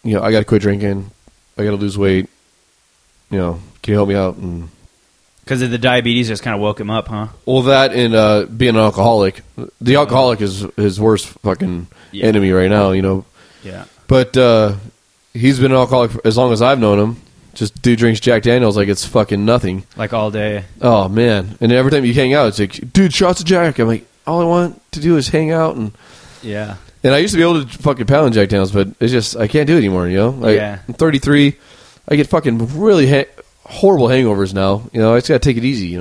I got to quit drinking. I got to lose weight. Can you help me out? And Because of the diabetes just kind of woke him up, huh? well, that and being an alcoholic. The alcoholic is his worst fucking enemy right now, Yeah. But he's been an alcoholic for as long as I've known him. Just dude drinks Jack Daniels like it's fucking nothing. Like all day. Oh, man. And every time you hang out, it's like, dude, shots of Jack. I'm like, all I want to do is hang out. And I used to be able to fucking pound Jack Daniels, but it's just, I can't do it anymore, I'm 33. I get fucking really horrible hangovers now. I just got to take it easy,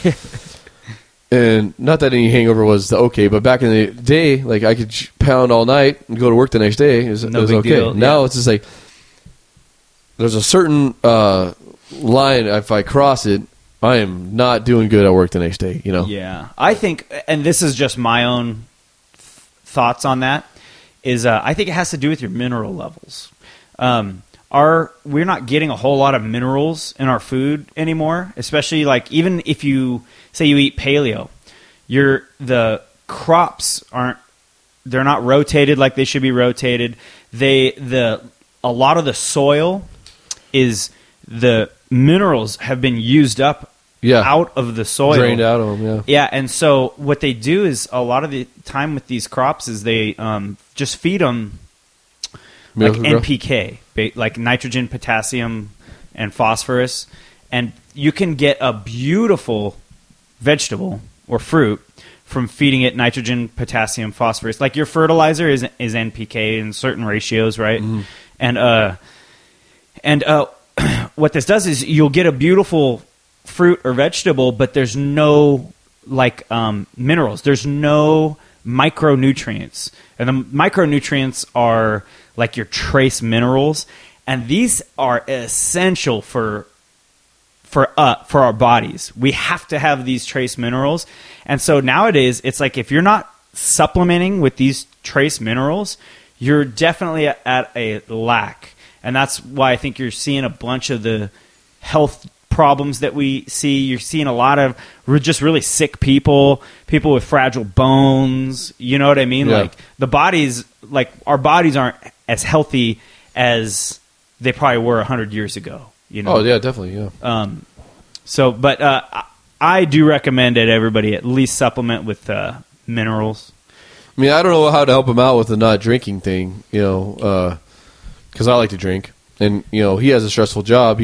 And not that any hangover was okay, but back in the day, like I could pound all night and go to work the next day. It was okay. Deal. Now it's just like there's a certain line. If I cross it, I am not doing good at work the next day. Yeah, I think, and this is just my own thoughts on that. Is I think it has to do with your mineral levels. We're not getting a whole lot of minerals in our food anymore, especially like even if you say you eat paleo, the crops they're not rotated like they should be rotated. A lot of the soil is the minerals have been used up out of the soil. Drained out of them, Yeah, and so what they do is a lot of the time with these crops is they just feed them like NPK, like nitrogen, potassium, and phosphorus. And you can get a beautiful vegetable or fruit from feeding it nitrogen, potassium, phosphorus. Like your fertilizer is NPK in certain ratios, right? Mm-hmm. And what this does is you'll get a beautiful fruit or vegetable, but there's no minerals. There's no micronutrients. And the micronutrients are like your trace minerals, and these are essential for our bodies. We have to have these trace minerals. And so nowadays, it's like if you're not supplementing with these trace minerals, you're definitely at a lack. And that's why I think you're seeing a bunch of the health problems that we see. You're seeing a lot of just really sick people with fragile bones. You know what I mean? Yeah. Like the bodies, like our bodies aren't as healthy as they probably were 100 years ago. Oh yeah, definitely. Yeah. But I do recommend that everybody at least supplement with minerals. I mean, I don't know how to help him out with the not drinking thing, because I like to drink, and he has a stressful job.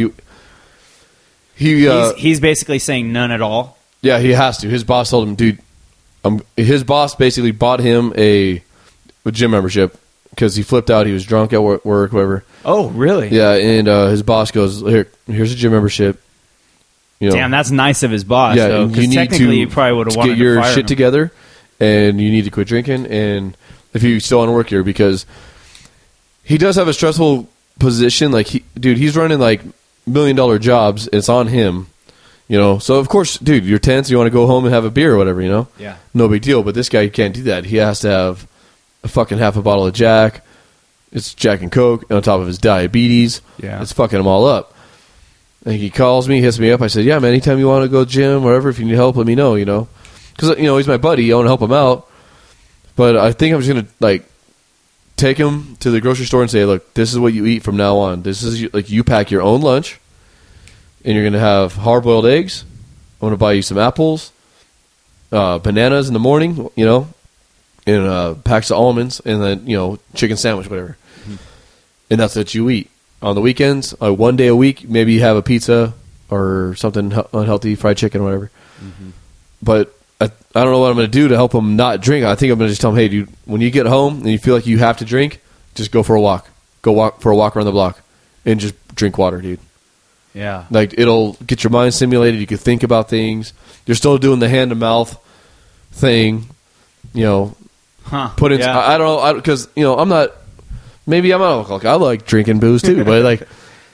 He's basically saying none at all. Yeah, he has to. His boss told him, dude. His boss basically bought him a gym membership because he flipped out. He was drunk at work, whatever. Oh, really? Yeah, and his boss goes, here's a gym membership. Damn, that's nice of his boss. Yeah, though, you need technically to you probably would have wanted get your to fire shit him. together, and you need to quit drinking. And if you still want to work here, because he does have a stressful position. Like, he's running like $1 million jobs. It's on him. So of course, dude, you're tense. You want to go home and have a beer or whatever. Yeah, no big deal. But this guy can't do that. He has to have a fucking half a bottle of Jack. It's Jack and Coke on top of his diabetes. Yeah, it's fucking him all up. And he calls me, hits me up. I said, yeah, man, anytime you want to go gym, whatever, if you need help, let me know, Because, he's my buddy. I want to help him out. But I think I'm just going to, take him to the grocery store and say, look, this is what you eat from now on. This is, you pack your own lunch, and you're going to have hard-boiled eggs. I'm going to buy you some apples, bananas in the morning, and packs of almonds, and then, chicken sandwich, whatever. Mm-hmm. And that's what you eat. On the weekends, one day a week, maybe you have a pizza or something unhealthy, fried chicken or whatever. Mm-hmm. But I don't know what I'm going to do to help him not drink. I think I'm going to just tell him, hey, dude, when you get home and you feel like you have to drink, just go for a walk. Go walk for a walk around the block and just drink water, dude. Yeah. It'll get your mind stimulated. You can think about things. You're still doing the hand-to-mouth thing, Put in. Yeah. I don't know, because, I'm not... Maybe I'm not alcoholic. I like drinking booze too, but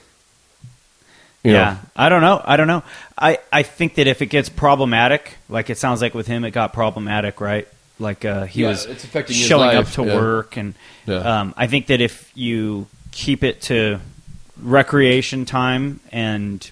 yeah, I don't know. I think that if it gets problematic, like it sounds like with him, it got problematic, right? Like he was showing up to work, and I think that if you keep it to recreation time, and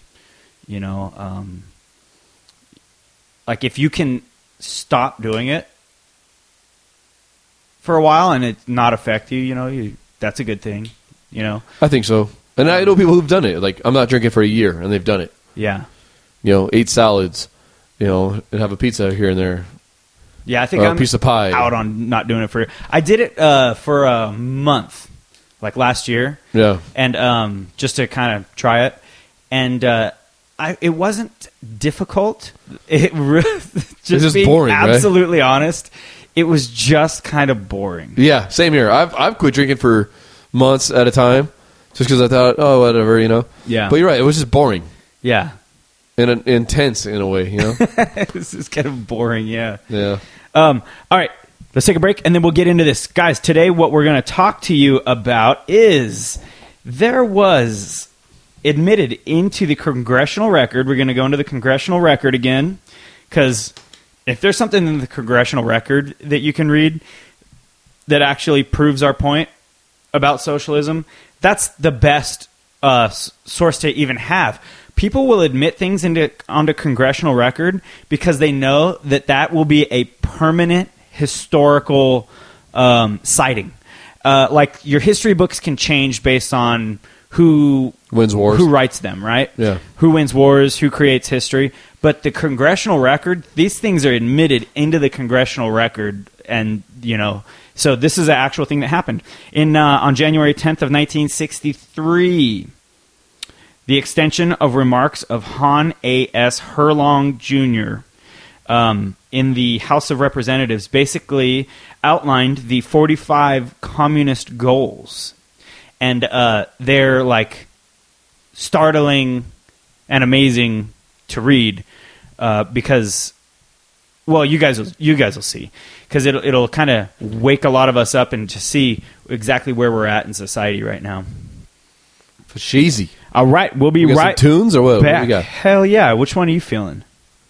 like if you can stop doing it for a while and it not affect you, that's a good thing. You know? I think so. And I know people who've done it. Like, I'm not drinking for a year, and they've done it. Yeah. 8 salads, and have a pizza here and there. Yeah, I think or I'm a piece of pie. out on not doing it for. I did it for a month, like last year. Yeah, and just to kind of try it, and it wasn't difficult. It just being boring, absolutely honest. It was just kind of boring. Yeah, same here. I've quit drinking for months at a time just because I thought, oh, whatever, Yeah. But you're right. It was just boring. Yeah. And intense in a way, This is kind of boring, yeah. Yeah. All right, let's take a break, and then we'll get into this. Guys, today what we're going to talk to you about is there was admitted into the congressional record. We're going to go into the congressional record again, because if there's something in the congressional record that you can read that actually proves our point about socialism, that's the best source to even have. People will admit things onto congressional record because they know that will be a permanent historical citing. Like your history books can change based on who wins wars, who writes them, right? Yeah. Who wins wars, who creates history. But the congressional record, these things are admitted into the congressional record, and so this is an actual thing that happened on January 10th of 1963. The extension of remarks of Han A.S. Herlong Jr. In the House of Representatives basically outlined the 45 communist goals. And they're like startling and amazing to read because, well, you guys will see, because it'll kind of wake a lot of us up and to see exactly where we're at in society right now. Cheesy. All right, we'll be right some tunes or what? back. What do we got? Hell yeah! Which one are you feeling?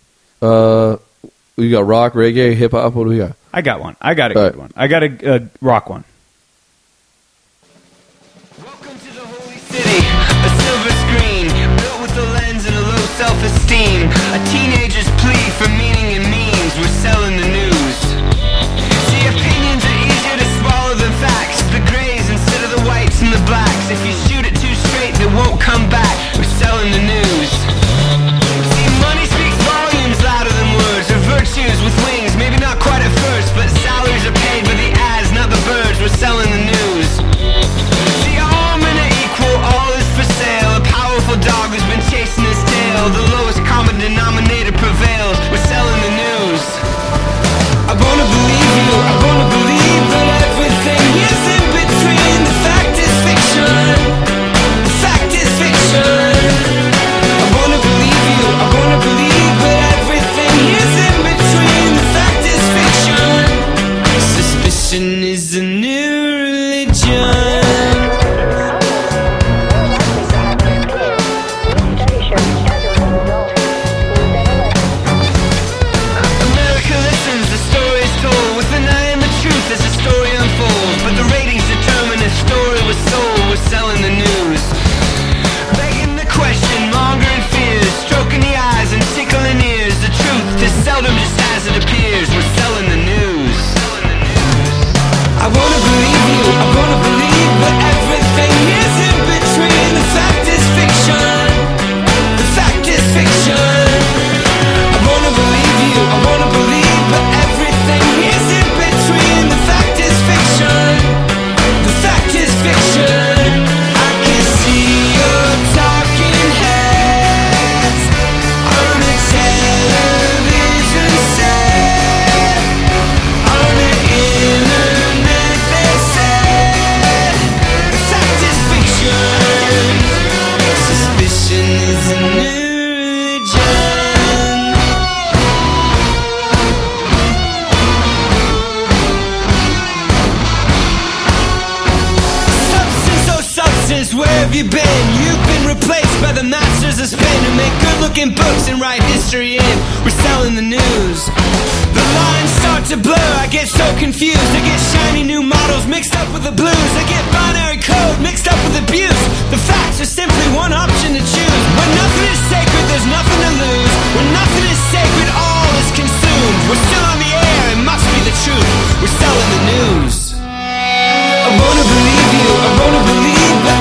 We got rock, reggae, hip hop. What do we got? I got one. I got a All good right. one. I got a rock one. Welcome to the holy city, a silver screen, built with a lens and a low self-esteem. A teenager's plea for meaning and means, we're selling the news. See, opinions are easier to swallow than facts, the grays instead of the whites and the blacks. If you shoot it too straight, they won't come back, we're selling the news. See, money speaks volumes louder than words, or virtues with wings, maybe not quite at first, but salaries are paid by the ads, not the birds, we're selling the news. See, all men are equal, all is for sale, a powerful dog who's been chasing his tail, the lowest common denominator prevails, we're selling the news. I wanna believe you, I wanna believe that everything is in between, the fact is fiction, the fact is fiction. I wanna believe you, I wanna believe that everything is in between, the fact is fiction. Suspicion is a new religion. America listens, the story is told, with an eye on the truth as the story unfolds. But the ratings determine if story was sold, we're selling the news. Begging the question, mongering fears, stroking the eyes and tickling ears. The truth is seldom just as it appears, we're selling the news. I wanna believe you, I wanna believe that everything is in between. The fact is fiction, the fact is fiction. I wanna believe you, I wanna believe that everything is in between. The fact is fiction, the fact is fiction. I can see your talking heads on the television set, on the internet they said, the fact is fiction. Suspicion is a new religion. Substance, oh substance, where have you been? You've been replaced by the masters of spin who make good-looking books and write history in. We're selling the news. The lines start to blur, I get so confused. I get shiny new models mixed up with the blues. I get binary code mixed up with abuse. The facts are simply one option to choose. When nothing is sacred, there's nothing to lose. When nothing is sacred, all is consumed. We're still on the air, it must be the truth. We're selling the news. I wanna believe you, I wanna believe that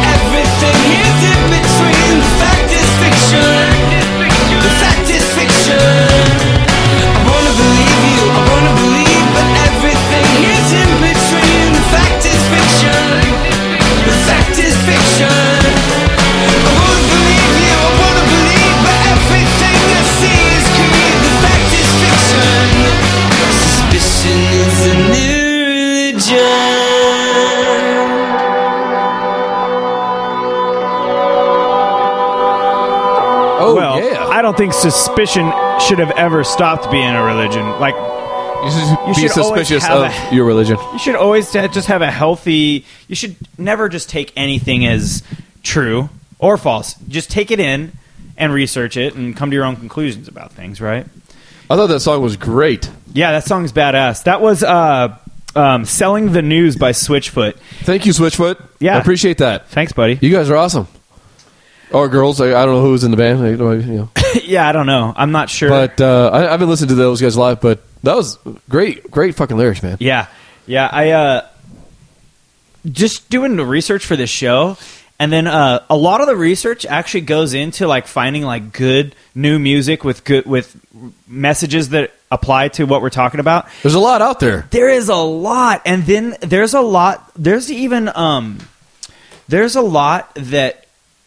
I don't think suspicion should have ever stopped being a religion. Like, You should be should always suspicious have of your religion. you should always just have a healthy. You should never just take anything as true or false. Just take it in and research it and come to your own conclusions about things, right? I thought that song was great. Yeah, that song's badass. That was Selling the News by Switchfoot. Thank you, Switchfoot. Yeah. I appreciate that. Thanks, buddy. You guys are awesome. Or girls. I don't know who's in the band. You know. Yeah, I don't know. I'm not sure. But I've been listening to those guys live, but that was great fucking lyrics, man. Yeah. I just doing the research for this show, and then a lot of the research actually goes into like finding like good new music with messages that apply to what we're talking about. There's a lot out there. There is a lot, and then there's a lot. There's even there's a lot that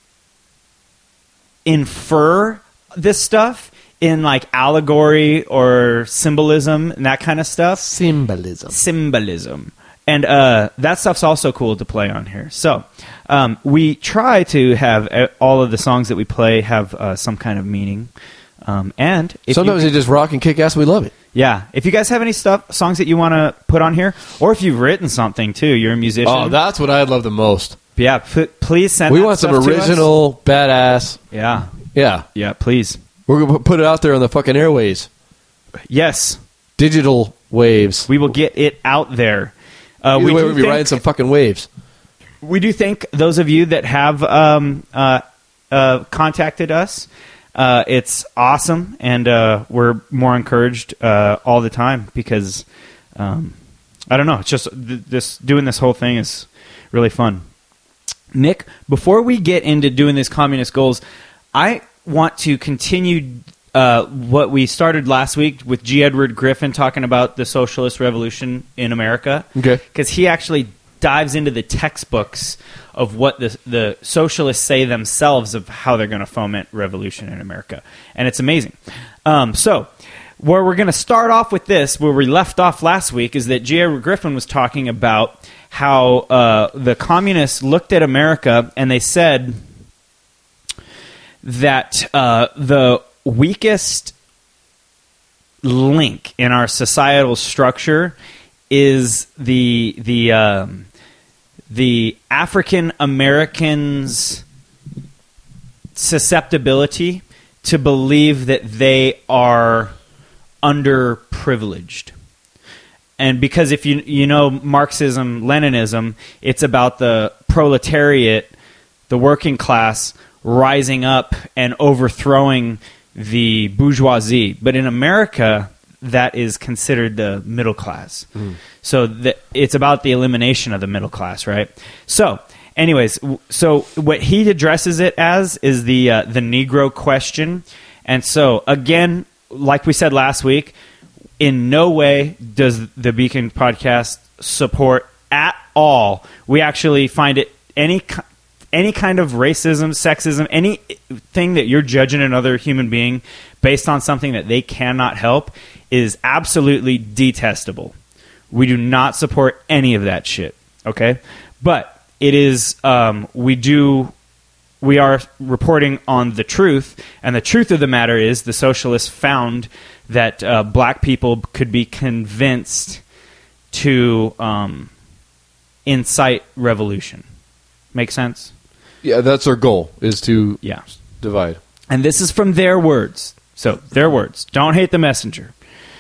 infer this stuff in like allegory or symbolism and that kind of stuff. Symbolism. And that stuff's also cool to play on here. So we try to have all of the songs that we play have some kind of meaning. And if sometimes they just rock and kick ass. We love it. Yeah. If you guys have any songs that you want to put on here, or if you've written something too, you're a musician. Oh, that's what I love the most. Yeah, please send. We want some original, badass. Yeah, yeah. Please, We're gonna put it out there on the fucking airways, yes, digital waves. we will get it out there. We'll be riding some fucking waves. We do thank those of you that have contacted us. It's awesome, and we're more encouraged all the time because I don't know. It's just doing this whole thing is really fun. Nick, before we get into doing these communist goals, I want to continue what we started last week with G. Edward Griffin talking about the socialist revolution in America. Okay. Because he actually dives into the textbooks of what the socialists say themselves of how they're going to foment revolution in America. And it's amazing. So where we're going to start off with this, where we left off last week, is that G. Edward Griffin was talking about how the communists looked at America and they said that the weakest link in our societal structure is the African Americans' susceptibility to believe that they are underprivileged. And because if you know Marxism, Leninism, it's about the proletariat, the working class, rising up and overthrowing the bourgeoisie. But in America, that is considered the middle class. So it's about the elimination of the middle class, right? So, anyways, so what he addresses it as is the Negro question. And so, again, like we said last week, in no way does the Beacon podcast support at all. We actually find it any kind of racism, sexism, anything that you're judging another human being based on something that they cannot help is absolutely detestable. We do not support any of that shit, okay? But it is, we are reporting on the truth, and the truth of the matter is the socialists found that black people could be convinced to incite revolution. Make sense? Yeah, that's our goal, is to divide. And this is from their words. So, their words. Don't hate the messenger.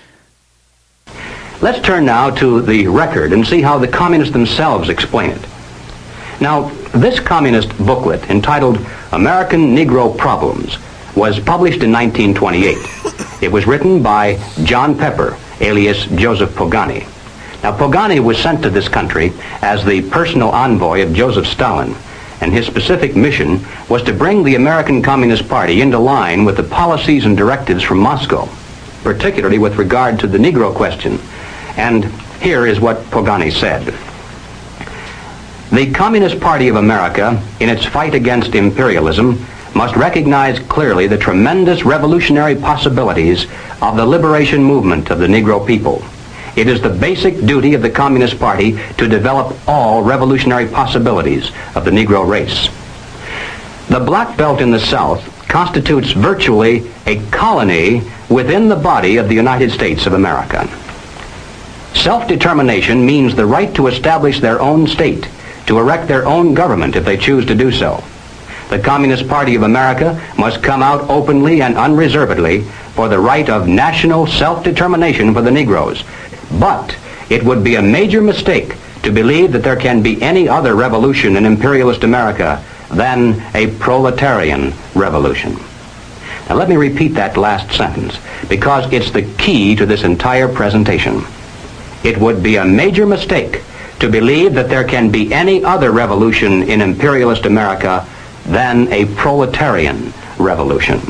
Let's turn now to the record and see how the communists themselves explain it. Now, this communist booklet entitled American Negro Problems was published in 1928. It was written by John Pepper, alias Joseph Pogany. Now, Pogany was sent to this country as the personal envoy of Joseph Stalin, and his specific mission was to bring the American Communist Party into line with the policies and directives from Moscow, particularly with regard to the Negro question. And here is what Pogany said. The Communist Party of America, in its fight against imperialism, must recognize clearly the tremendous revolutionary possibilities of the liberation movement of the Negro people. It is the basic duty of the Communist Party to develop all revolutionary possibilities of the Negro race. The Black Belt in the South constitutes virtually a colony within the body of the United States of America. Self-determination means the right to establish their own state, to erect their own government if they choose to do so. The Communist Party of America must come out openly and unreservedly for the right of national self-determination for the Negroes. But it would be a major mistake to believe that there can be any other revolution in imperialist America than a proletarian revolution. Now let me repeat that last sentence, because it's the key to this entire presentation. It would be a major mistake to believe that there can be any other revolution in imperialist America than a proletarian revolution.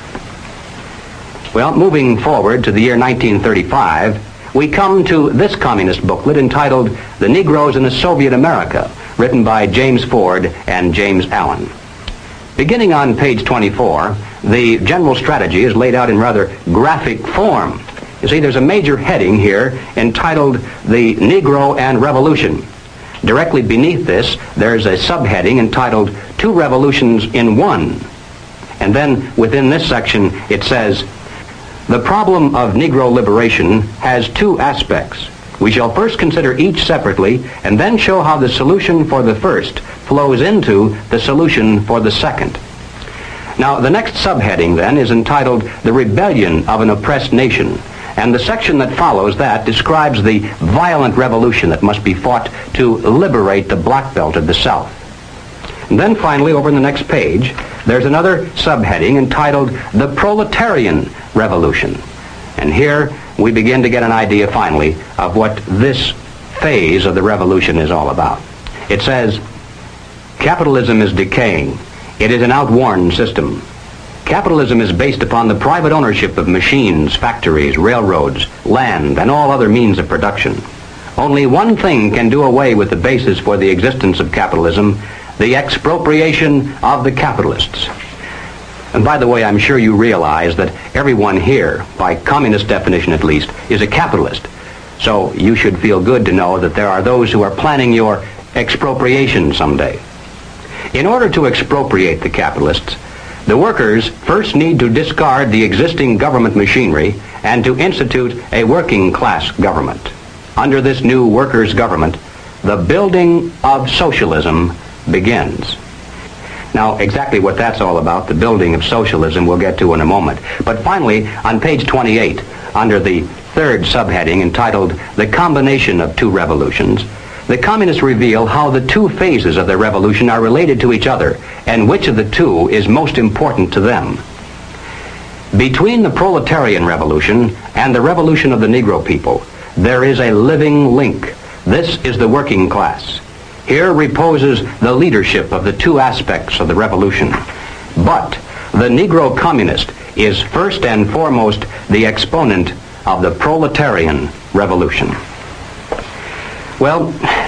Well, moving forward to the year 1935, we come to this communist booklet entitled The Negroes in a Soviet America, written by James Ford and James Allen. Beginning on page 24, the general strategy is laid out in rather graphic form. You see, there's a major heading here entitled The Negro and Revolution. Directly beneath this, there's a subheading entitled Two Revolutions in One. And then within this section, it says, the problem of Negro liberation has two aspects. We shall first consider each separately and then show how the solution for the first flows into the solution for the second. Now, the next subheading then is entitled The Rebellion of an Oppressed Nation. And the section that follows that describes the violent revolution that must be fought to liberate the Black Belt of the South. And then finally, over in the next page, there's another subheading entitled The Proletarian Revolution. And here we begin to get an idea finally of what this phase of the revolution is all about. It says, capitalism is decaying. It is an outworn system. Capitalism is based upon the private ownership of machines, factories, railroads, land, and all other means of production. Only one thing can do away with the basis for the existence of capitalism, the expropriation of the capitalists. And by the way, I'm sure you realize that everyone here, by communist definition at least, is a capitalist. So you should feel good to know that there are those who are planning your expropriation someday. In order to expropriate the capitalists, the workers first need to discard the existing government machinery and to institute a working class government. Under this new workers' government, the building of socialism begins. Now, exactly what that's all about, the building of socialism, we'll get to in a moment. But finally, on page 28, under the third subheading entitled The Combination of Two Revolutions, the communists reveal how the two phases of their revolution are related to each other and which of the two is most important to them. Between the proletarian revolution and the revolution of the Negro people, there is a living link. This is the working class. Here reposes the leadership of the two aspects of the revolution. But the Negro communist is first and foremost the exponent of the proletarian revolution. Well,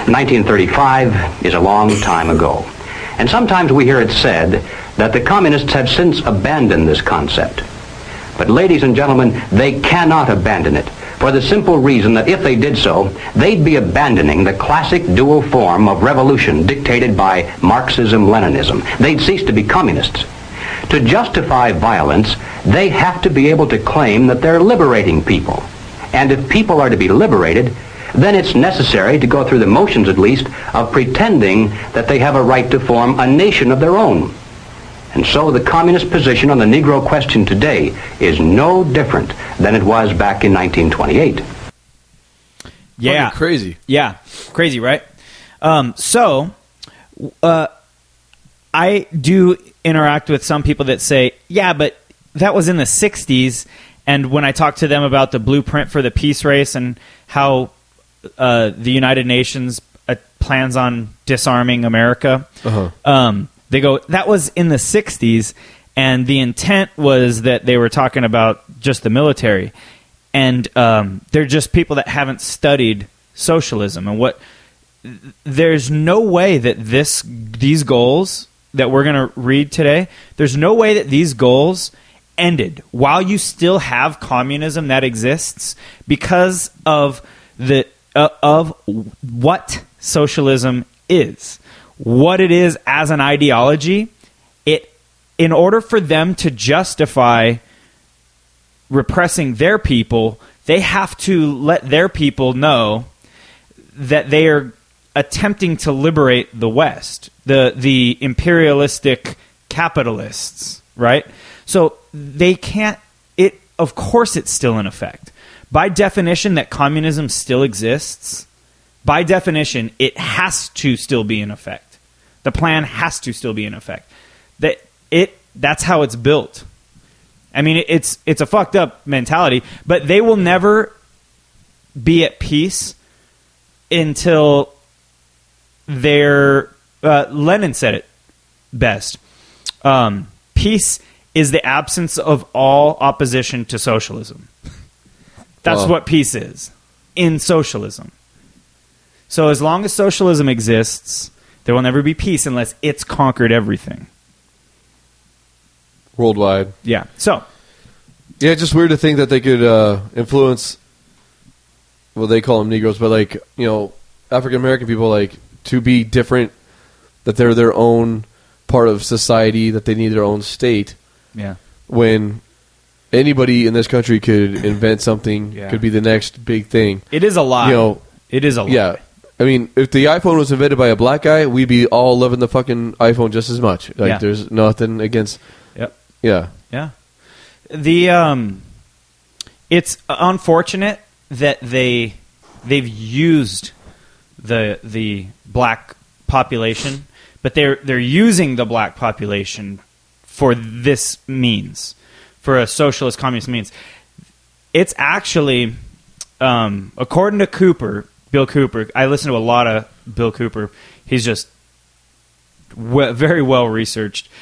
1935 is a long time ago. And sometimes we hear it said that the communists have since abandoned this concept. But ladies and gentlemen, they cannot abandon it, for the simple reason that if they did so, they'd be abandoning the classic dual form of revolution dictated by Marxism-Leninism. They'd cease to be communists. To justify violence, they have to be able to claim that they're liberating people. And if people are to be liberated, then it's necessary to go through the motions, at least, of pretending that they have a right to form a nation of their own. And so the communist position on the Negro question today is no different than it was back in 1928. Yeah. Fucking crazy. Yeah. Crazy, right? I do interact with some people that say, yeah, but that was in the 60s. And when I talk to them about the blueprint for the peace race and how the United Nations plans on disarming America, they go, that was in the 60s, and the intent was that they were talking about just the military. And they're just people that haven't studied socialism. And there's no way that these goals that we're going to read today, there's no way that these goals ended while you still have communism that exists, because of what socialism is, what it is as an ideology. in order for them to justify repressing their people, they have to let their people know that they are attempting to liberate the West, the imperialistic capitalists, right? So they can't. Of course, it's still in effect. By definition, that communism still exists. By definition, it has to still be in effect. The plan has to still be in effect. That's how it's built. I mean, it's a fucked up mentality, but they will never be at peace until Lenin said it best. Peace is the absence of all opposition to socialism. That's what peace is in socialism. So as long as socialism exists, there will never be peace unless it's conquered everything. Worldwide. Yeah. So. Yeah, it's just weird to think that they could influence, well, they call them Negroes, but like, you know, African American people, like, to be different, that they're their own part of society, that they need their own state. Yeah. When anybody in this country could invent something, could be the next big thing. It is a lie. You know, it is a lie. Yeah. I mean, if the iPhone was invented by a black guy, we'd be all loving the fucking iPhone just as much. Like, there's nothing against. Yep. Yeah. Yeah. It's unfortunate that they've used the black population, but they're using the black population for this means, for a socialist communist means. It's actually, according to Bill Cooper, I listen to a lot of Bill Cooper. He's just very well researched.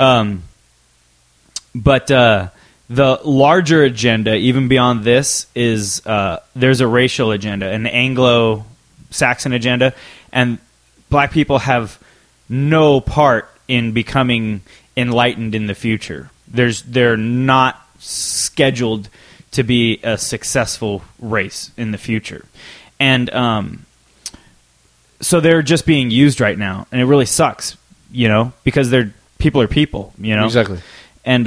But the larger agenda, even beyond this, is there's a racial agenda, an Anglo-Saxon agenda, and black people have no part in becoming enlightened in the future. They're not scheduled to be a successful race in the future. And so they're just being used right now, and it really sucks, you know, because people are people, you know. Exactly. And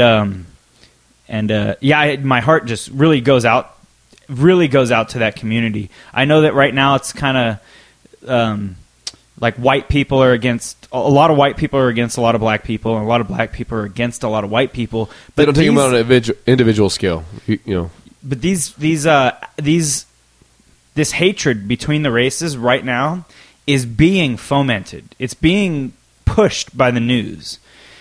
my heart just really goes out to that community. I know that right now it's kind of like white people are against a lot of white people are against a lot of black people, and a lot of black people are against a lot of white people. But they don't take them on an individual scale, you know. But this hatred between the races right now is being fomented. It's being pushed by the news.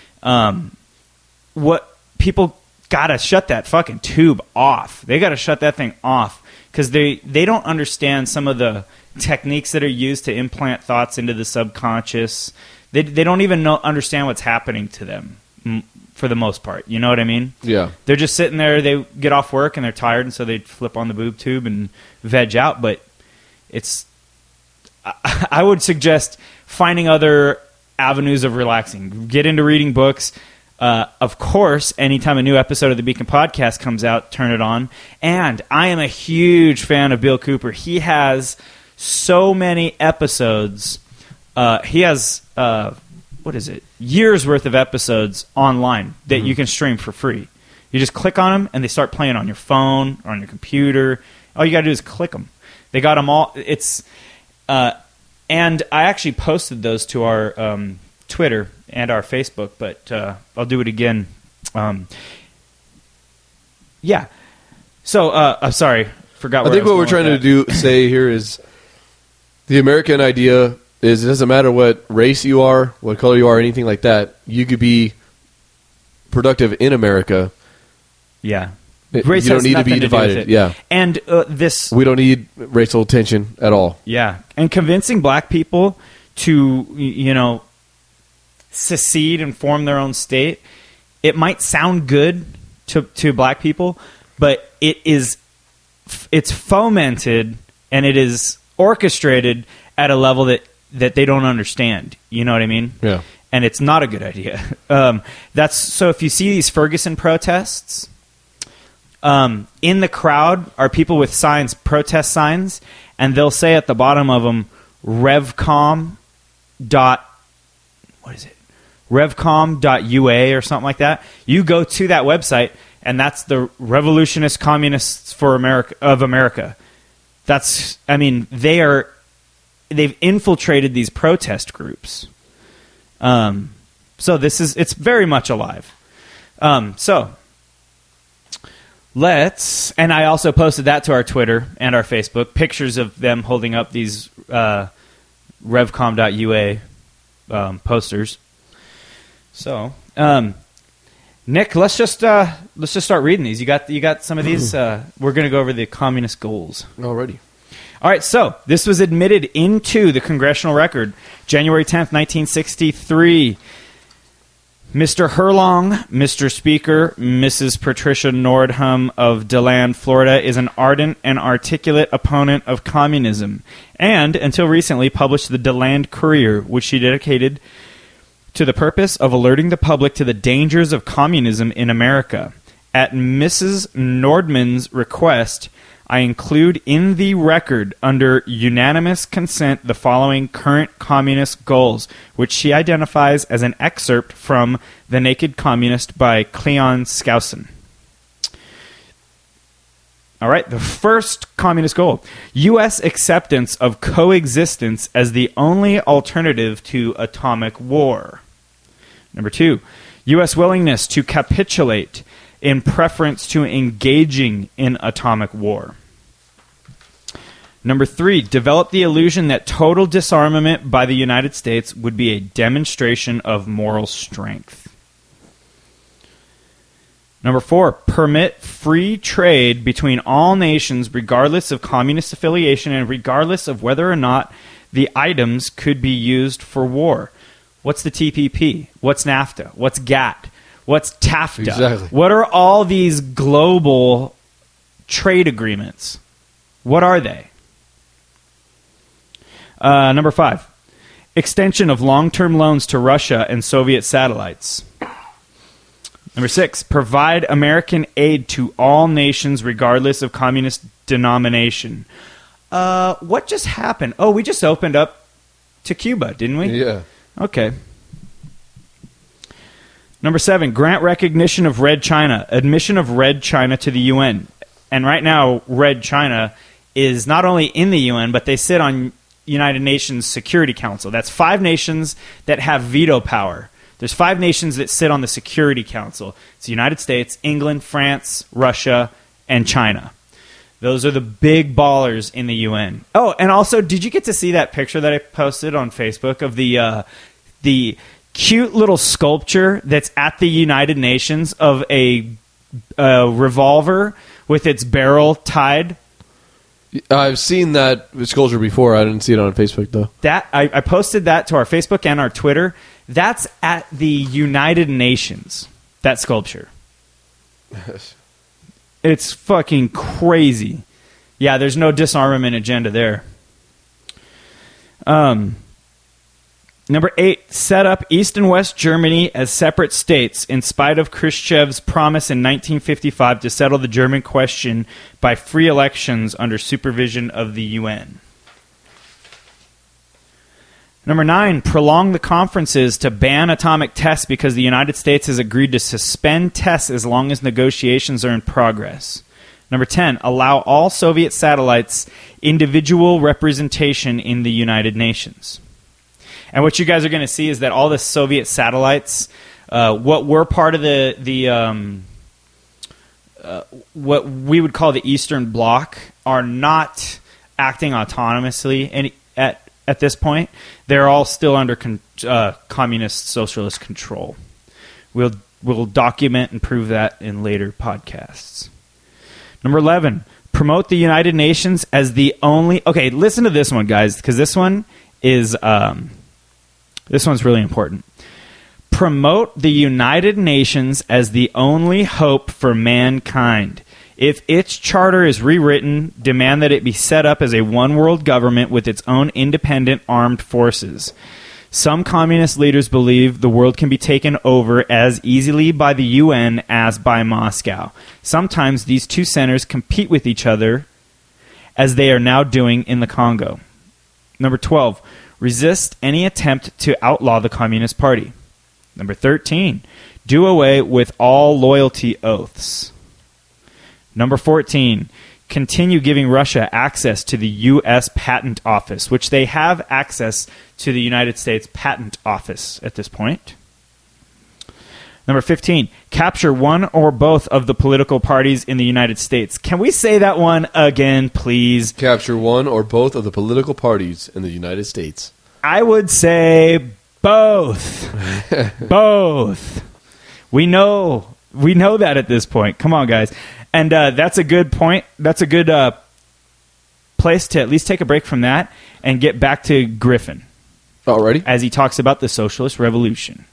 What people gotta shut that fucking tube off. They gotta shut that thing off because they don't understand some of the techniques that are used to implant thoughts into the subconscious. They don't even understand what's happening to them for the most part. You know what I mean? Yeah. They're just sitting there. They get off work and they're tired, and so they flip on the boob tube and veg out. But I would suggest finding other avenues of relaxing. Get into reading books. Of course, anytime a new episode of the Beacon Podcast comes out, turn it on. And I am a huge fan of Bill Cooper. He has so many episodes. He has, years worth of episodes online that you can stream for free. You just click on them, and they start playing on your phone or on your computer. All you got to do is click them. They got them all. And I actually posted those to our Twitter and our Facebook, but I'll do it again. Yeah. So, I'm sorry. Forgot where I think what we're trying to say here is the American idea is it doesn't matter what race you are, what color you are, anything like that. You could be productive in America. Yeah. Race you don't need to be divided. Yeah. And we don't need racial tension at all. Yeah. And convincing black people to, you know, secede and form their own state, it might sound good to black people, but it's fomented and it is orchestrated at a level that they don't understand. You know what I mean? Yeah. And it's not a good idea. So if you see these Ferguson protests, in the crowd are people with signs, protest signs, and they'll say at the bottom of them, Revcom. What is it? revcom.ua or something like that. You go to that website, and that's the Revolutionist Communists for America of America. They've infiltrated these protest groups. So it's very much alive. And I also posted that to our Twitter and our Facebook, pictures of them holding up these revcom.ua posters. So, Nick, let's just start reading these. You got some of these. We're going to go over the communist goals. Already. All right, so this was admitted into the Congressional Record January 10th, 1963. Mr. Herlong, Mr. Speaker, Mrs. Patricia Nordham of DeLand, Florida, is an ardent and articulate opponent of communism, and, until recently, published the DeLand Courier, which she dedicated to the purpose of alerting the public to the dangers of communism in America. At Mrs. Nordman's request, I include in the record, under unanimous consent, the following current communist goals, which she identifies as an excerpt from The Naked Communist by Cleon Skousen. All right, the first communist goal: U.S. acceptance of coexistence as the only alternative to atomic war. Number 2, U.S. willingness to capitulate in preference to engaging in atomic war. Number 3, develop the illusion that total disarmament by the United States would be a demonstration of moral strength. Number 4, permit free trade between all nations regardless of communist affiliation and regardless of whether or not the items could be used for war. What's the TPP? What's NAFTA? What's GATT? What's TAFTA? Exactly. What are all these global trade agreements? What are they? Number 5, extension of long-term loans to Russia and Soviet satellites. Number 6, provide American aid to all nations regardless of communist denomination. What just happened? Oh, we just opened up to Cuba, didn't we? Yeah. Okay. Number 7, grant recognition of Red China, admission of Red China to the UN. And right now, Red China is not only in the UN, but they sit on United Nations Security Council. That's 5 nations that have veto power. There's 5 nations that sit on the Security Council. It's the United States, England, France, Russia, and China. Those are the big ballers in the UN. Oh, and also, did you get to see that picture that I posted on Facebook of the cute little sculpture that's at the United Nations of a revolver with its barrel tied? I've seen that sculpture before. I didn't see it on Facebook, though. That I posted that to our Facebook and our Twitter. That's at the United Nations, that sculpture. It's fucking crazy. Yeah, there's no disarmament agenda there. Number 8, set up East and West Germany as separate states in spite of Khrushchev's promise in 1955 to settle the German question by free elections under supervision of the UN. Number 9, prolong the conferences to ban atomic tests because the United States has agreed to suspend tests as long as negotiations are in progress. Number 10, allow all Soviet satellites individual representation in the United Nations. And what you guys are going to see is that all the Soviet satellites, what were part of the what we would call the Eastern Bloc, are not acting autonomously at this point. They're all still under communist socialist control. We'll document and prove that in later podcasts. Number 11, promote the United Nations as the only... Okay, listen to this one, guys, because this one is... this one's really important. Promote the United Nations as the only hope for mankind. If its charter is rewritten, demand that it be set up as a one-world government with its own independent armed forces. Some communist leaders believe the world can be taken over as easily by the UN as by Moscow. Sometimes these two centers compete with each other, as they are now doing in the Congo. Number 12, resist any attempt to outlaw the Communist Party. Number 13, do away with all loyalty oaths. Number 14, continue giving Russia access to the U.S. Patent Office, which they have access to the United States Patent Office at this point. Number 15, capture one or both of the political parties in the United States. Can we say that one again, please? Capture one or both of the political parties in the United States. I would say both. Both. We know that at this point. Come on, guys. And that's a good point. That's a good place to at least take a break from that and get back to Griffin. Alrighty. As he talks about the socialist revolution.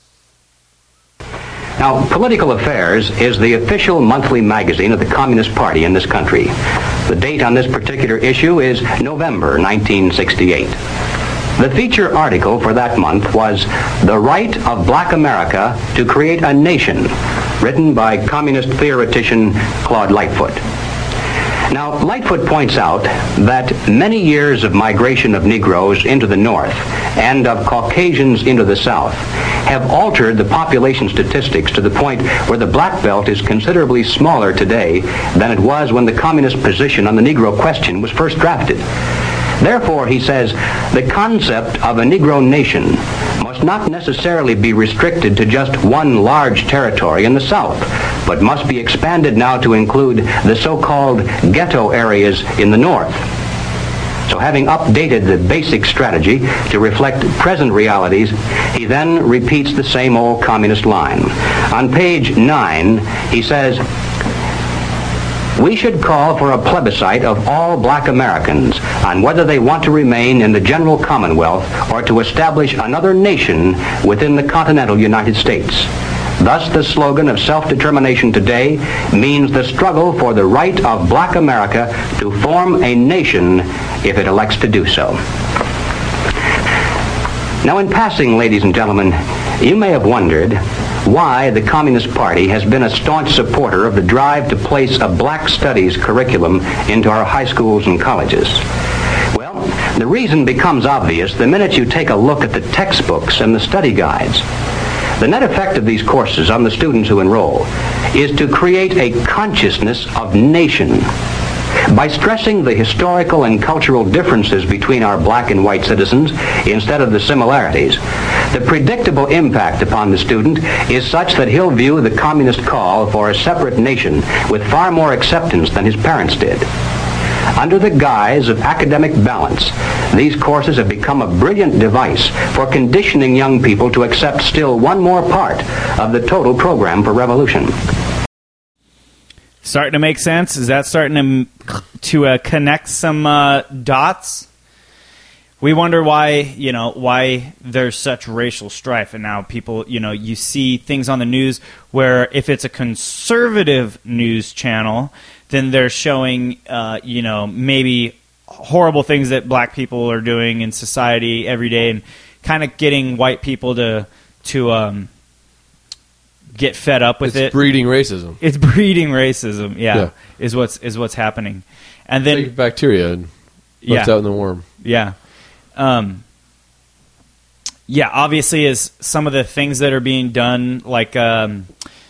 Now, Political Affairs is the official monthly magazine of the Communist Party in this country. The date on this particular issue is November 1968. The feature article for that month was The Right of Black America to Create a Nation, written by communist theoretician Claude Lightfoot. Now, Lightfoot points out that many years of migration of Negroes into the North and of Caucasians into the South have altered the population statistics to the point where the black belt is considerably smaller today than it was when the communist position on the Negro question was first drafted. Therefore, he says, the concept of a Negro nation must not necessarily be restricted to just one large territory in the South, but must be expanded now to include the so-called ghetto areas in the North. So having updated the basic strategy to reflect present realities, he then repeats the same old communist line. On page 9, he says, we should call for a plebiscite of all black Americans on whether they want to remain in the general Commonwealth or to establish another nation within the continental United States. Thus, the slogan of self-determination today means the struggle for the right of black America to form a nation if it elects to do so. Now, in passing, ladies and gentlemen, you may have wondered why the Communist Party has been a staunch supporter of the drive to place a black studies curriculum into our high schools and colleges. Well, the reason becomes obvious the minute you take a look at the textbooks and the study guides. The net effect of these courses on the students who enroll is to create a consciousness of nation. By stressing the historical and cultural differences between our black and white citizens instead of the similarities, the predictable impact upon the student is such that he'll view the communist call for a separate nation with far more acceptance than his parents did. Under the guise of academic balance, these courses have become a brilliant device for conditioning young people to accept still one more part of the total program for revolution. Starting to make sense? Is that starting to connect some dots? We wonder why there's such racial strife, and now people, you see things on the news where if it's a conservative news channel, then they're showing, maybe horrible things that black people are doing in society every day, and kind of getting white people to get fed up with it. It's breeding racism. It's breeding racism. Yeah. Is what's happening, and then like bacteria and left out in the worm. Yeah. Obviously, is some of the things that are being done, like, a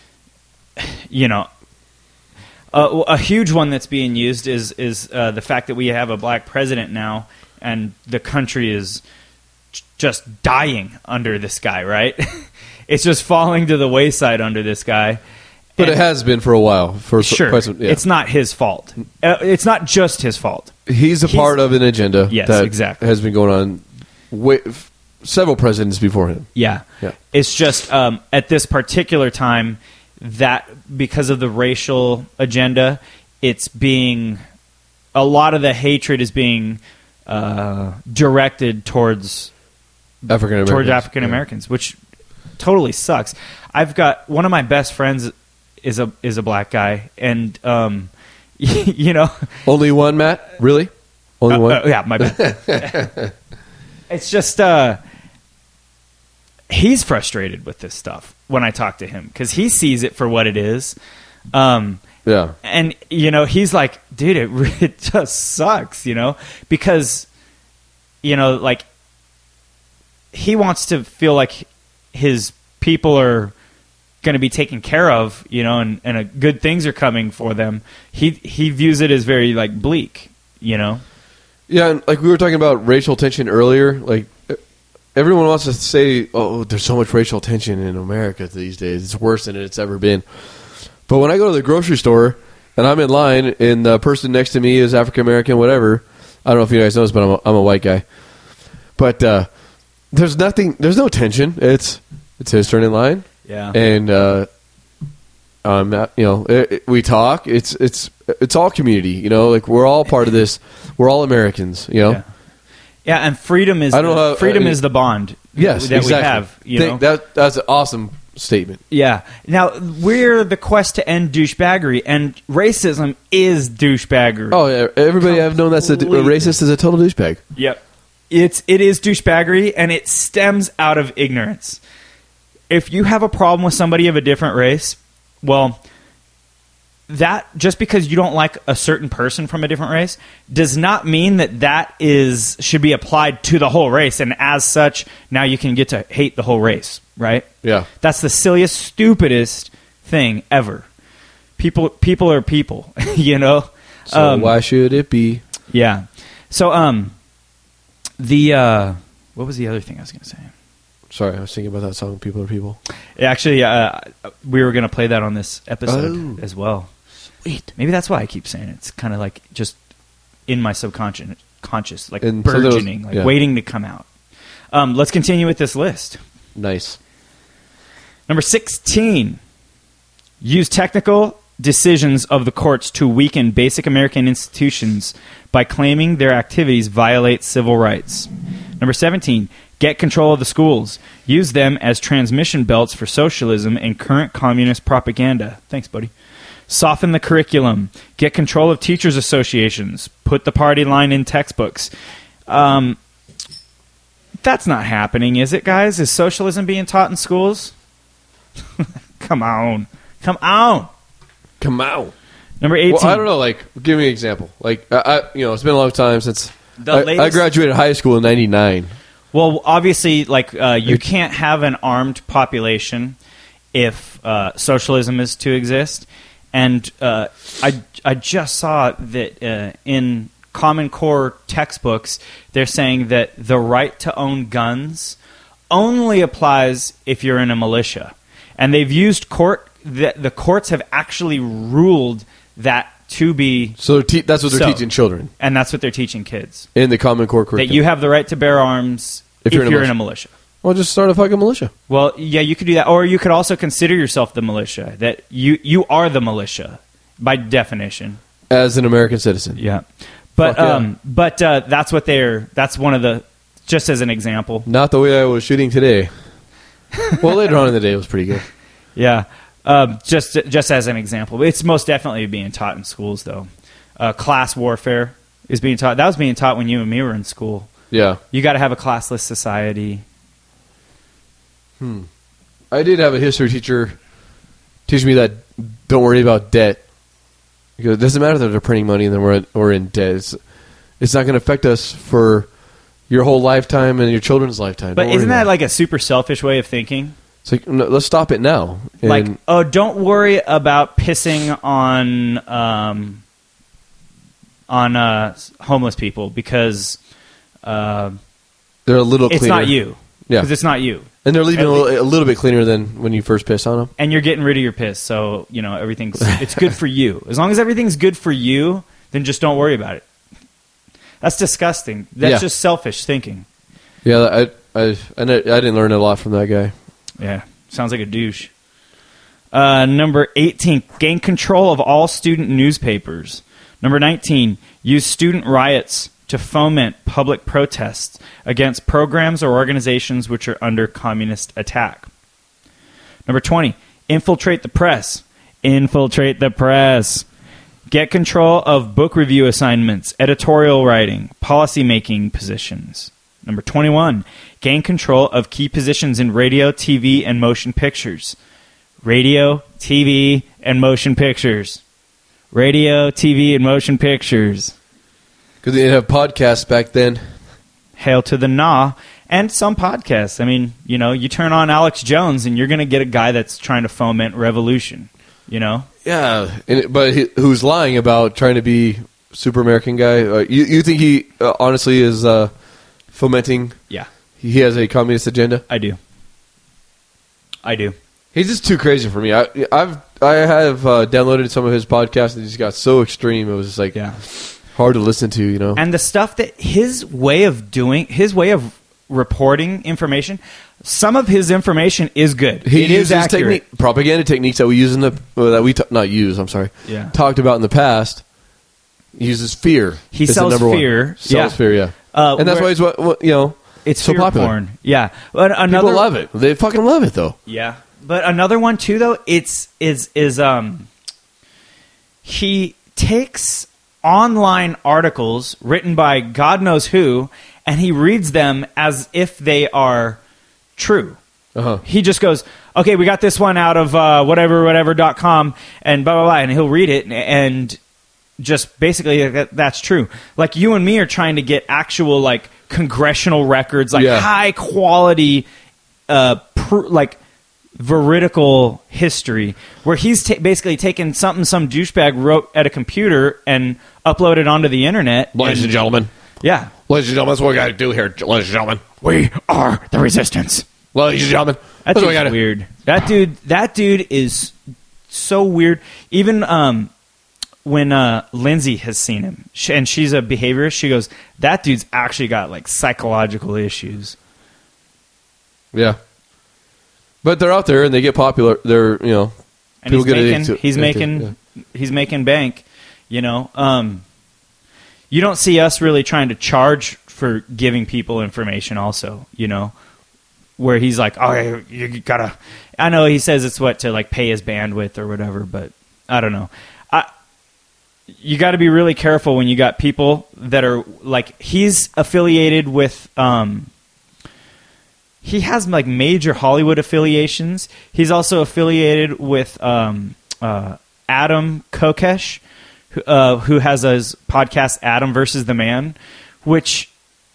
huge one that's being used is the fact that we have a black president now, and the country is just dying under this guy, right? It's just falling to the wayside under this guy. But it has been for a while. Sure. It's not his fault. It's not just his fault. He's part of an agenda that exactly. has been going on several presidents before him. Yeah. It's just at this particular time that because of the racial agenda, a lot of the hatred is being directed towards African Americans, which totally sucks. I've got one of my best friends is a black guy, and only one, Matt? Really? Only one? Yeah, my bad. It's just he's frustrated with this stuff when I talk to him because he sees it for what it is. And he's like, dude, it just sucks, because he wants to feel like his people are going to be taken care of, and good things are coming for them, he views it as very like bleak, Yeah, and like we were talking about racial tension earlier, like everyone wants to say, "Oh, there's so much racial tension in America these days. It's worse than it's ever been." But when I go to the grocery store and I'm in line and the person next to me is African American, whatever, I don't know if you guys know this, but I'm a white guy. But there's no tension. It's his turn in line. Yeah. And we talk. It's all community. Like we're all part of this. We're all Americans. Yeah, and freedom is is the bond. Yes, that exactly. we have. That's an awesome statement. Yeah. Now we're the quest to end douchebaggery, and racism is douchebaggery. Oh, yeah. Everybody I've known that's a racist is a total douchebag. Yep. It is douchebaggery, and it stems out of ignorance. If you have a problem with somebody of a different race, well, that just because you don't like a certain person from a different race does not mean that should be applied to the whole race, and as such, now you can get to hate the whole race, right? Yeah. That's the silliest, stupidest thing ever. People are people, So why should it be? Yeah. So what was the other thing I was going to say? Sorry, I was thinking about that song, People Are People. Actually, we were going to play that on this episode as well. Sweet. Maybe that's why I keep saying it. It's kind of like just in my subconscious, like and burgeoning, waiting to come out. Let's continue with this list. Nice. Number 16. Use technical decisions of the courts to weaken basic American institutions by claiming their activities violate civil rights. Number 17. Get control of the schools. Use them as transmission belts for socialism and current communist propaganda. Thanks, buddy. Soften the curriculum. Get control of teachers' associations. Put the party line in textbooks. That's not happening, is it, guys? Is socialism being taught in schools? Come on. Number 18. Well, I don't know. Like, give me an example. Like, it's been a long time since I graduated high school in '99. Well, obviously, you can't have an armed population if socialism is to exist. And I just saw that in Common Core textbooks, they're saying that the right to own guns only applies if you're in a militia. And they've used the courts have actually ruled that to be so. That's what they're teaching children, and that's what they're teaching kids in the Common Core curriculum. That you have the right to bear arms if you're in a militia. Well, just start a fucking militia. Well, yeah, you could do that, or you could also consider yourself the militia. That you are the militia by definition as an American citizen. Yeah, but that's what that's one of the, just as an example. Not the way I was shooting today. Well, later on in the day, it was pretty good. Yeah. Just as an example. It's most definitely being taught in schools, though. Class warfare is being taught. That was being taught when you and me were in school. Yeah. You got to have a classless society. I did have a history teacher teach me that don't worry about debt. Because it doesn't matter that they're printing money and then we're in debt. It's not going to affect us for your whole lifetime and your children's lifetime. But isn't that like a super selfish way of thinking? It's like, no, let's stop it now. And Don't worry about pissing on homeless people because they're a little cleaner. It's not you. Yeah. Because it's not you. And they're leaving a little bit cleaner than when you first piss on them. And you're getting rid of your piss, so, it's good for you. As long as everything's good for you, then just don't worry about it. That's disgusting. That's just selfish thinking. Yeah, I didn't learn a lot from that guy. Yeah, sounds like a douche. Number 18, gain control of all student newspapers. Number 19, use student riots to foment public protests against programs or organizations which are under communist attack. Number 20, infiltrate the press. Infiltrate the press. Get control of book review assignments, editorial writing, policy-making positions. Number 21, gain control of key positions in radio, TV, and motion pictures. Radio, TV, and motion pictures. Radio, TV, and motion pictures. Because they didn't have podcasts back then. Hail to the nah. And some podcasts. I mean, you turn on Alex Jones and you're going to get a guy that's trying to foment revolution, Yeah, who's lying about trying to be super American guy? You think he honestly is fomenting? Yeah. He has a communist agenda? I do. He's just too crazy for me. I have downloaded some of his podcasts and he just got so extreme. It was just like hard to listen to, And the stuff that his way of reporting information, some of his information is good. It is accurate. Propaganda techniques that we use talked about in the past. He uses fear. He sells fear. Sells fear, yeah. And that's why he's it's so fear popular. Porn. Yeah. But people love it. They fucking love it, though. Yeah. But another one too, though, he takes online articles written by God knows who, and he reads them as if they are true. Uh-huh. He just goes, okay, we got this one out of whatever.com, and blah, blah, blah, and he'll read it, and just basically that's true. Like, you and me are trying to get actual, like, congressional records, like high-quality, veridical history, where he's basically taken something some douchebag wrote at a computer and uploaded onto the internet. Ladies and gentlemen. Yeah. Ladies and gentlemen, that's what we got to do here. Ladies and gentlemen. We are the resistance. Ladies and gentlemen. That's weird. That dude is so weird. Even when Lindsay has seen him, and she's a behaviorist, she goes, that dude's actually got, like, psychological issues. Yeah. But they're out there and they get popular. They're, and he's making bank, You don't see us really trying to charge for giving people information also, where he's like, oh, you gotta, I know he says it's to like pay his bandwidth or whatever, but I don't know. You got to be really careful when you got people that are like, he's affiliated with, he has like major Hollywood affiliations. He's also affiliated with Adam Kokesh, who has his podcast Adam versus the Man, which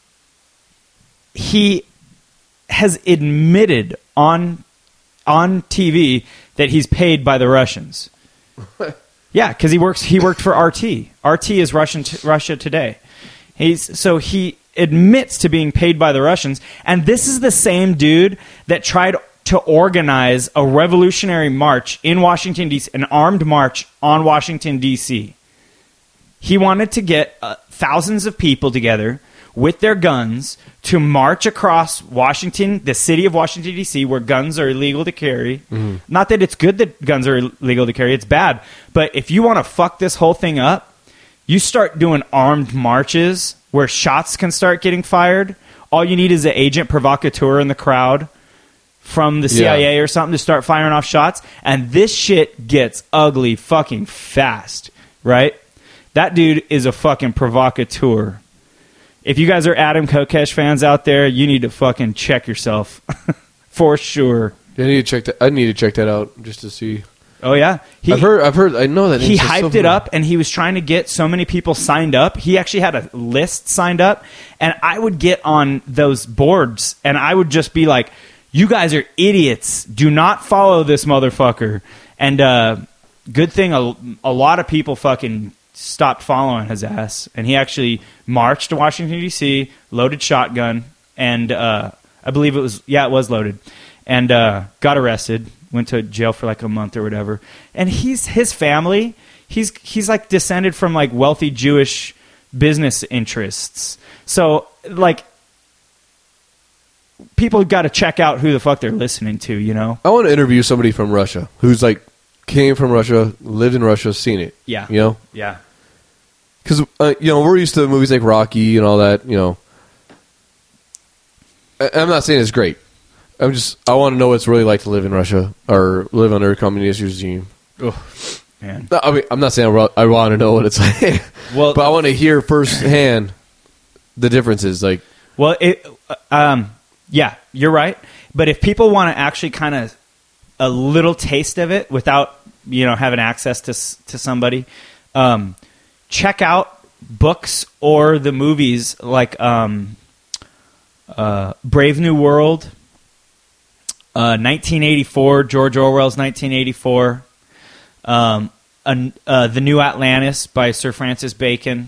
he has admitted on TV that he's paid by the Russians. Yeah, because he worked for RT. RT is Russia Today. He admits to being paid by the Russians, and this is the same dude that tried to organize a revolutionary march in Washington, D.C., an armed march on Washington, D.C. He wanted to get thousands of people together with their guns to march across Washington, the city of Washington, D.C., where guns are illegal to carry. Mm-hmm. Not that it's good that guns are illegal to carry. It's bad. But if you want to fuck this whole thing up, you start doing armed marches where shots can start getting fired. All you need is an agent provocateur in the crowd from the CIA or something to start firing off shots. And this shit gets ugly fucking fast, right? That dude is a fucking provocateur. If you guys are Adam Kokesh fans out there, you need to fucking check yourself for sure. I need to check that out just to see. Oh yeah, I've heard. I know that he hyped it up, and he was trying to get so many people signed up. He actually had a list signed up, and I would get on those boards, and I would just be like, "You guys are idiots. Do not follow this motherfucker." And good thing a lot of people fucking stopped following his ass, and he actually marched to Washington, D.C., loaded shotgun, and I believe it was loaded, and got arrested, went to jail for like a month or whatever. And his family, he's like descended from like wealthy Jewish business interests. So like people got to check out who the fuck they're listening to, I want to interview somebody from Russia who's like came from Russia, lived in Russia, seen it. Yeah. Yeah. Because, we're used to movies like Rocky and all that, I'm not saying it's great. I want to know what it's really like to live in Russia or live under a communist regime. Oh, man. I mean, I'm not saying I want to know what it's like. Well, but I want to hear firsthand the differences. Like, well, yeah, you're right. But if people want to actually kind of a little taste of it without, having access to somebody, check out books or the movies like Brave New World, 1984, George Orwell's 1984, The New Atlantis by Sir Francis Bacon,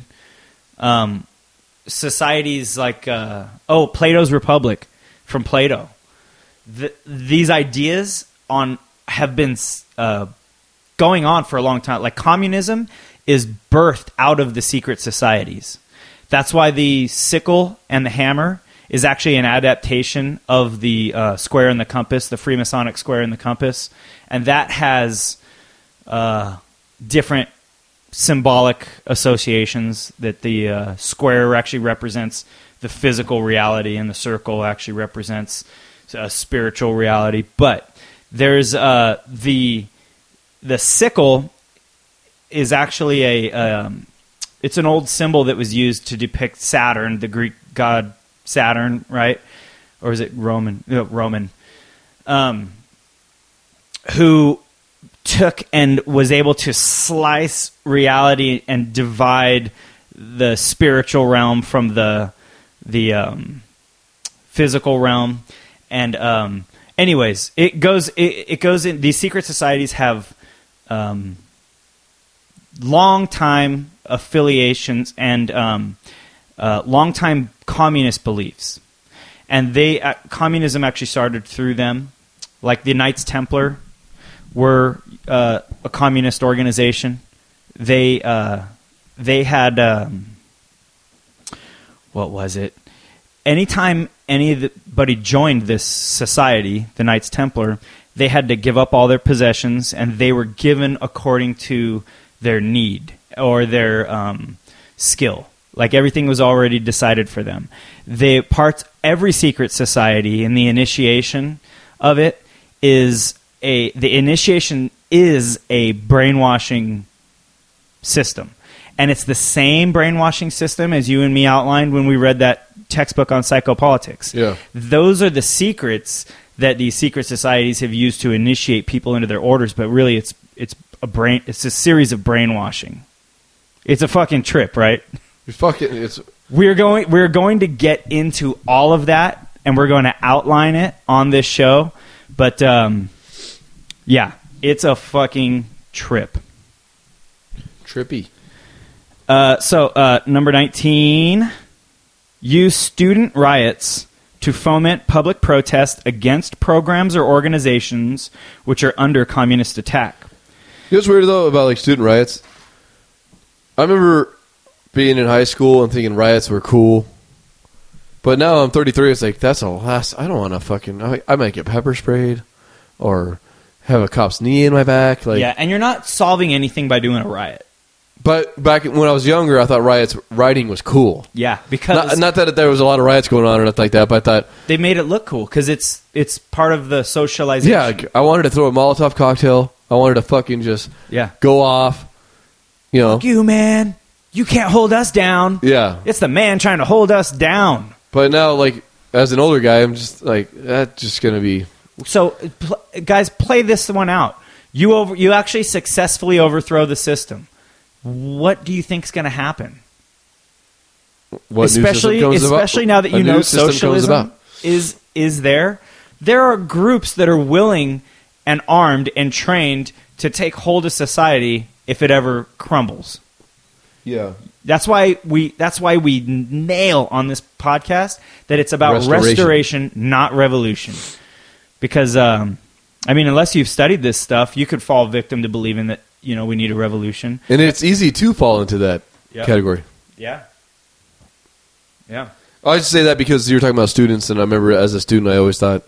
societies like Plato's Republic from Plato. These ideas have been going on for a long time. Like communism is birthed out of the secret societies. That's why the sickle and the hammer is actually an adaptation of the square and the compass, the Freemasonic square and the compass, and that has different symbolic associations. That the square actually represents the physical reality, and the circle actually represents a spiritual reality. But there's the sickle is actually it's an old symbol that was used to depict Saturn, the Greek god Saturn, right? Or is it Roman? No, Roman. Who took and was able to slice reality and divide the spiritual realm from the physical realm. And anyways, it goes in. These secret societies have long time affiliations and long time communist beliefs, and communism actually started through them. Like the Knights Templar were a communist organization. They had what was it? Anytime anybody joined this society, the Knights Templar, they had to give up all their possessions, and they were given according to their need or their skill. Like everything was already decided for them. Every secret society in the initiation of it the initiation is a brainwashing system. And it's the same brainwashing system as you and me outlined when we read that textbook on psychopolitics. Yeah. Those are the secrets that these secret societies have used to initiate people into their orders, but really it's a series of brainwashing. It's a fucking trip, right? We're going to get into all of that, and we're going to outline it on this show. But yeah, it's a fucking trip. Trippy. So number 19, use student riots to foment public protest against programs or organizations which are under communist attack. You know what's weird, though, about like student riots? I remember being in high school and thinking riots were cool. But now I'm 33, it's like, that's the last... I don't want to fucking... I might get pepper sprayed or have a cop's knee in my back. Like, yeah, and you're not solving anything by doing a riot. But back when I was younger, I thought rioting was cool. Yeah, because... Not that there was a lot of riots going on or nothing like that, but I thought... They made it look cool because it's part of the socialization. Yeah, I wanted to throw a Molotov cocktail. I wanted to fucking just go off. You know. Fuck you, man. You can't hold us down. Yeah. It's the man trying to hold us down. But now, like, as an older guy, I'm just like, that's just going to be... So, guys, play this one out. You actually successfully overthrow the system. What do you think is going to happen? Especially now that you know socialism is there. There are groups that are willing and armed and trained to take hold of society if it ever crumbles. Yeah. That's why we nail on this podcast that it's about restoration, not revolution. Because unless you've studied this stuff, you could fall victim to believing that we need a revolution. And it's easy to fall into that category. Yeah. Yeah. I just say that because you were talking about students, and I remember as a student, I always thought,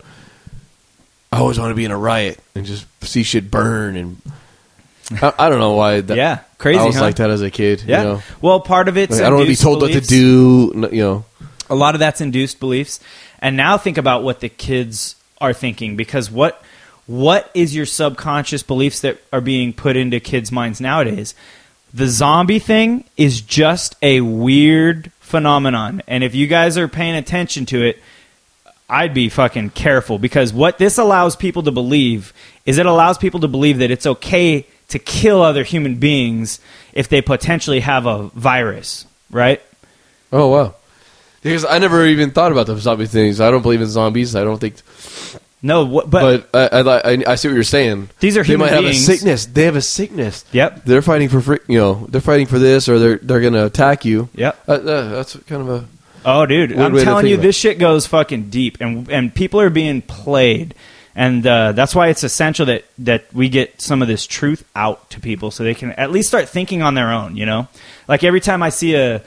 I always want to be in a riot and just see shit burn. And I don't know why. Crazy. I was like that as a kid. Yeah. You know? Well, part of it's I don't want to be told what to do. You know, a lot of that's induced beliefs. And now think about what the kids are thinking, because what is your subconscious beliefs that are being put into kids' minds nowadays? The zombie thing is just a weird phenomenon. And if you guys are paying attention to it, I'd be fucking careful, because what this allows people to believe is it allows people to believe that it's okay to kill other human beings if they potentially have a virus, right? Oh, wow. Because I never even thought about the zombie things. I don't believe in zombies. I don't think. No, but I see what you're saying. These are human beings. They might have a sickness. They have a sickness. Yep. They're fighting for they're fighting for this, or they're going to attack you. Yep. That's kind of a. Oh, dude, I'm telling you, this shit goes fucking deep, and people are being played, and that's why it's essential that we get some of this truth out to people so they can at least start thinking on their own. You know, like every time I see a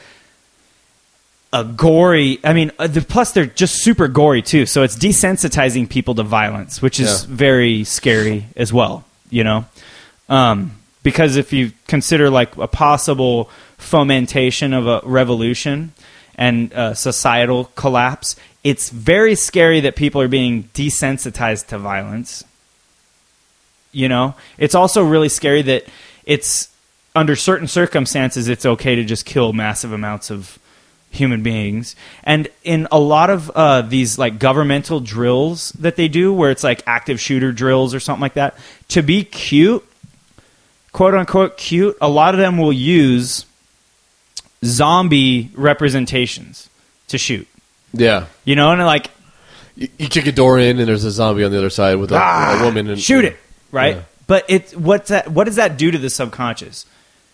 gory, I mean, plus they're just super gory too, so it's desensitizing people to violence, which is very scary as well. You know, because if you consider like a possible fomentation of a revolution and societal collapse, it's very scary that people are being desensitized to violence. You know, it's also really scary that it's under certain circumstances it's okay to just kill massive amounts of human beings. And in a lot of these like governmental drills that they do, where it's like active shooter drills or something like that, to be cute, quote unquote cute, a lot of them will use zombie representations to shoot. Yeah. You know, and like you kick a door in and there's a zombie on the other side with a woman and shoot it, right? Yeah. But what does that do to the subconscious?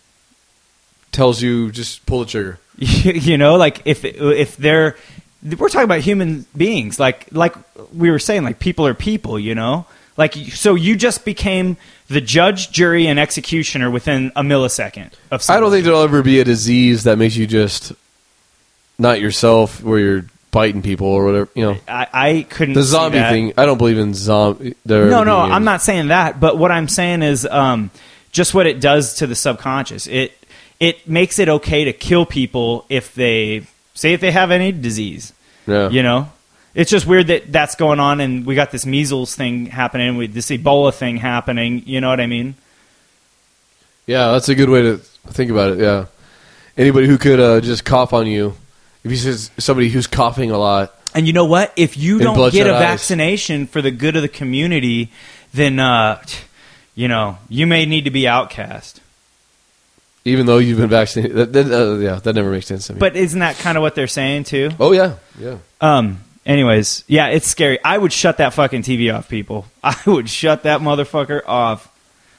Tells you just pull the trigger. You know, like if we're talking about human beings, like we were saying, like people are people, you know? Like, so you just became the judge, jury, and executioner within a millisecond of something. I don't think there'll ever be a disease that makes you just not yourself, where you're biting people or whatever. You know, I couldn't. The zombie see that. thing. I don't believe in zombie. No, I'm not saying that. But what I'm saying is just what it does to the subconscious. It makes it okay to kill people if they have any disease. Yeah. You know. It's just weird that that's going on, and we got this measles thing happening, with this Ebola thing happening. You know what I mean? Yeah, that's a good way to think about it. Yeah, anybody who could just cough on you, if you see somebody who's coughing a lot, and you know what? If you don't get a eyes. vaccination for the good of the community, then you know, you may need to be outcast. Even though you've been vaccinated, that never makes sense to me. But isn't that kind of what they're saying too? Oh yeah. Anyways, yeah, it's scary. I would shut that fucking TV off, people. I would shut that motherfucker off.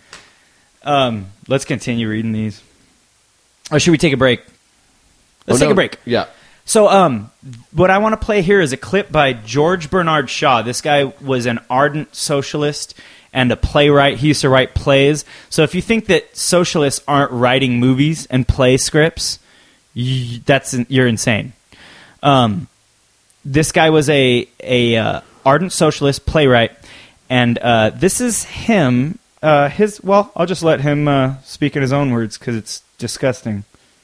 Let's continue reading these. Or should we take a break? Let's take a break. Yeah. So, what I want to play here is a clip by George Bernard Shaw. This guy was an ardent socialist and a playwright. He used to write plays. So if you think that socialists aren't writing movies and play scripts, you're insane. This guy was a ardent socialist playwright, and this is him. I'll just let him speak in his own words because it's disgusting.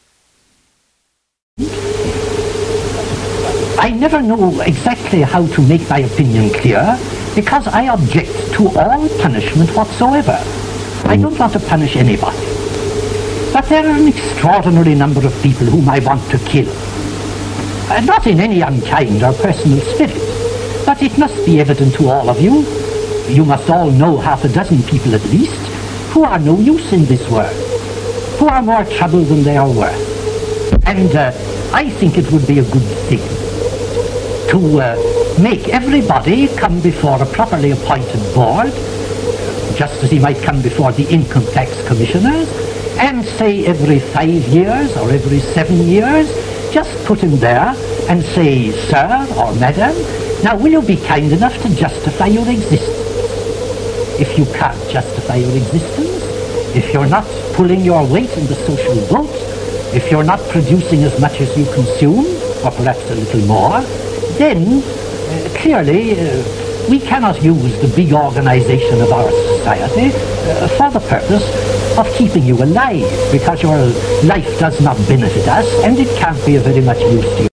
I never know exactly how to make my opinion clear because I object to all punishment whatsoever. I don't want to punish anybody. But there are an extraordinary number of people whom I want to kill. Not in any unkind or personal spirit, but it must be evident to all of you. You must all know half a dozen people at least who are no use in this world, who are more trouble than they are worth. And I think it would be a good thing to make everybody come before a properly appointed board, just as he might come before the income tax commissioners, and say every 5 years or every 7 years, just put him there and say, sir or madam, now will you be kind enough to justify your existence? If you can't justify your existence, if you're not pulling your weight in the social vote, if you're not producing as much as you consume, or perhaps a little more, then clearly we cannot use the big organization of our society for the purpose of keeping you alive, because your life does not benefit us and it can't be of very much use to you.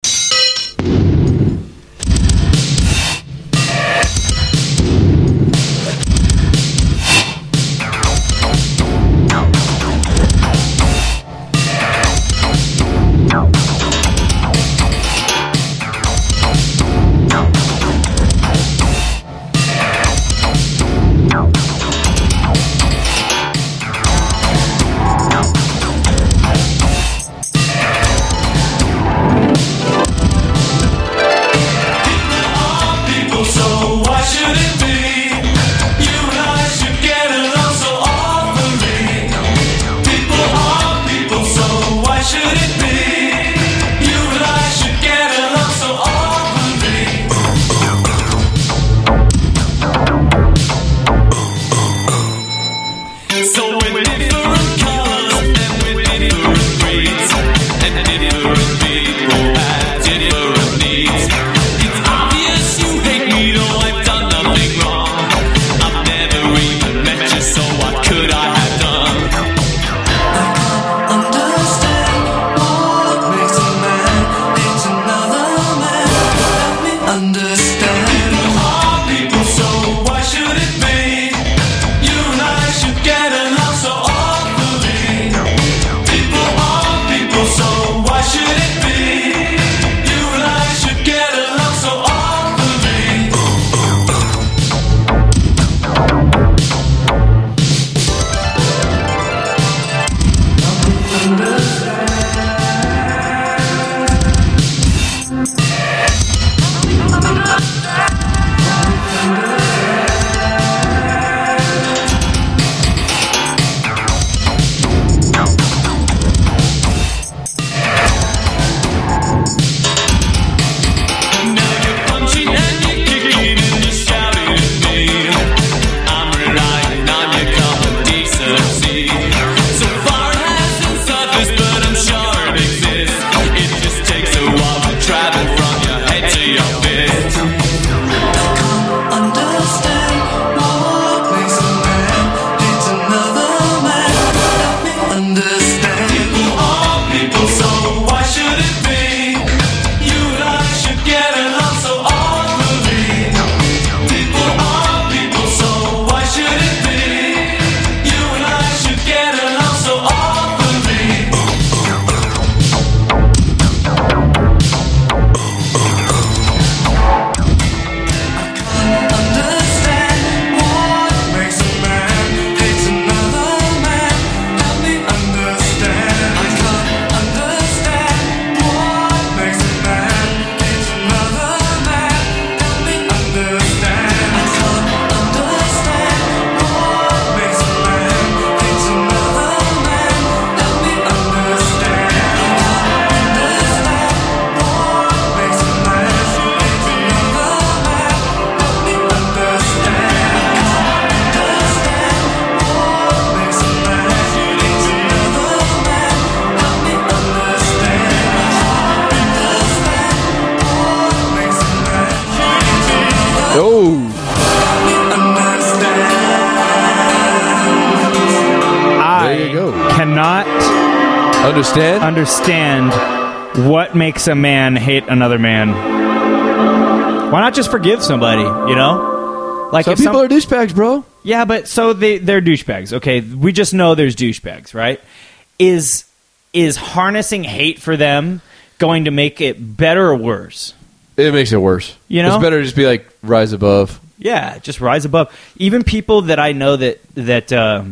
cannot Understand? what makes a man hate another man. Why not just forgive somebody, you know? Like Some if people are douchebags, bro. Yeah, but so they're douchebags. Okay, we just know there's douchebags, right? Is harnessing hate for them going to make it better or worse? It makes it worse. You know? It's better to just be like, rise above. Yeah, just rise above. Even people that I know that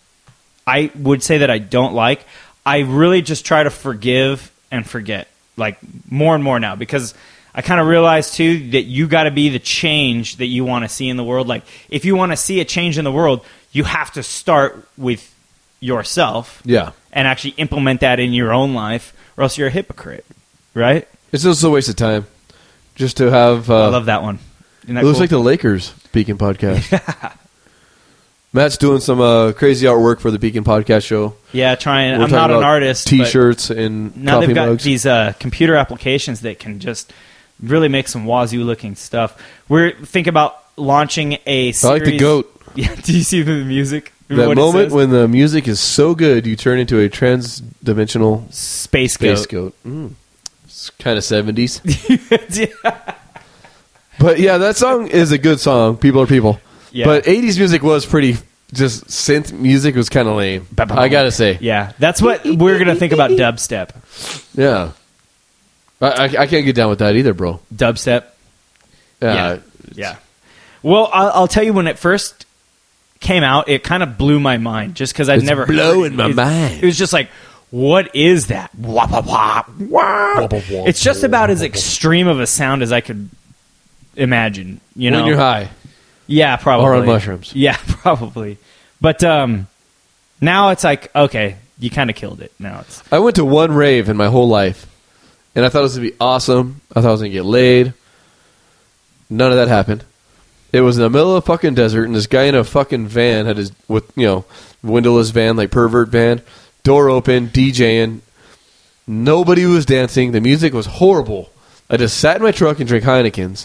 I would say that I don't like, I really just try to forgive and forget, like more and more now, because I kind of realize too that you got to be the change that you want to see in the world. Like if you want to see a change in the world, you have to start with yourself, Yeah. and actually implement that in your own life, or else you're a hypocrite, right? It's just a waste of time. Just to have... I love that one. Isn't that It looks cool? like the Lakers Beacon podcast. Matt's doing some crazy artwork for the Beacon podcast show. Yeah, trying. We're I'm not talking an about artist. but T-shirts and now coffee they've got mugs. these computer applications that can just really make some wazoo-looking stuff. We're thinking about launching a series. I like the goat. Yeah, do you see the music? That What it moment says? when the music is so good, you turn into a trans-dimensional Space space goat. goat. It's kind of 70s. Yeah. But yeah, that song is a good song. People are people. Yeah. But 80s music was pretty... Just synth music was kind of lame. I gotta say. Yeah, that's what we're going to think about dubstep. Yeah. I can't get down with that either, bro. Dubstep. Yeah. Yeah. Well, I'll tell you, when it first came out, it kind of blew my mind just because I'd It's never blowing heard my it. mind. It was just like, what is that? Wah, wah, wah, wah. It's just about as extreme of a sound as I could imagine. You know, When you're high. yeah, probably, Or on mushrooms. Yeah, probably. But now it's like, okay, you kind of killed it. Now it's I went to one rave in my whole life, and I thought it was going to be awesome. I thought I was going to get laid. None of that happened. It was in the middle of a fucking desert, and this guy in a fucking van had his, windowless van, like pervert van, door open, DJing. Nobody was dancing. The music was horrible. I just sat in my truck and drank Heinekens,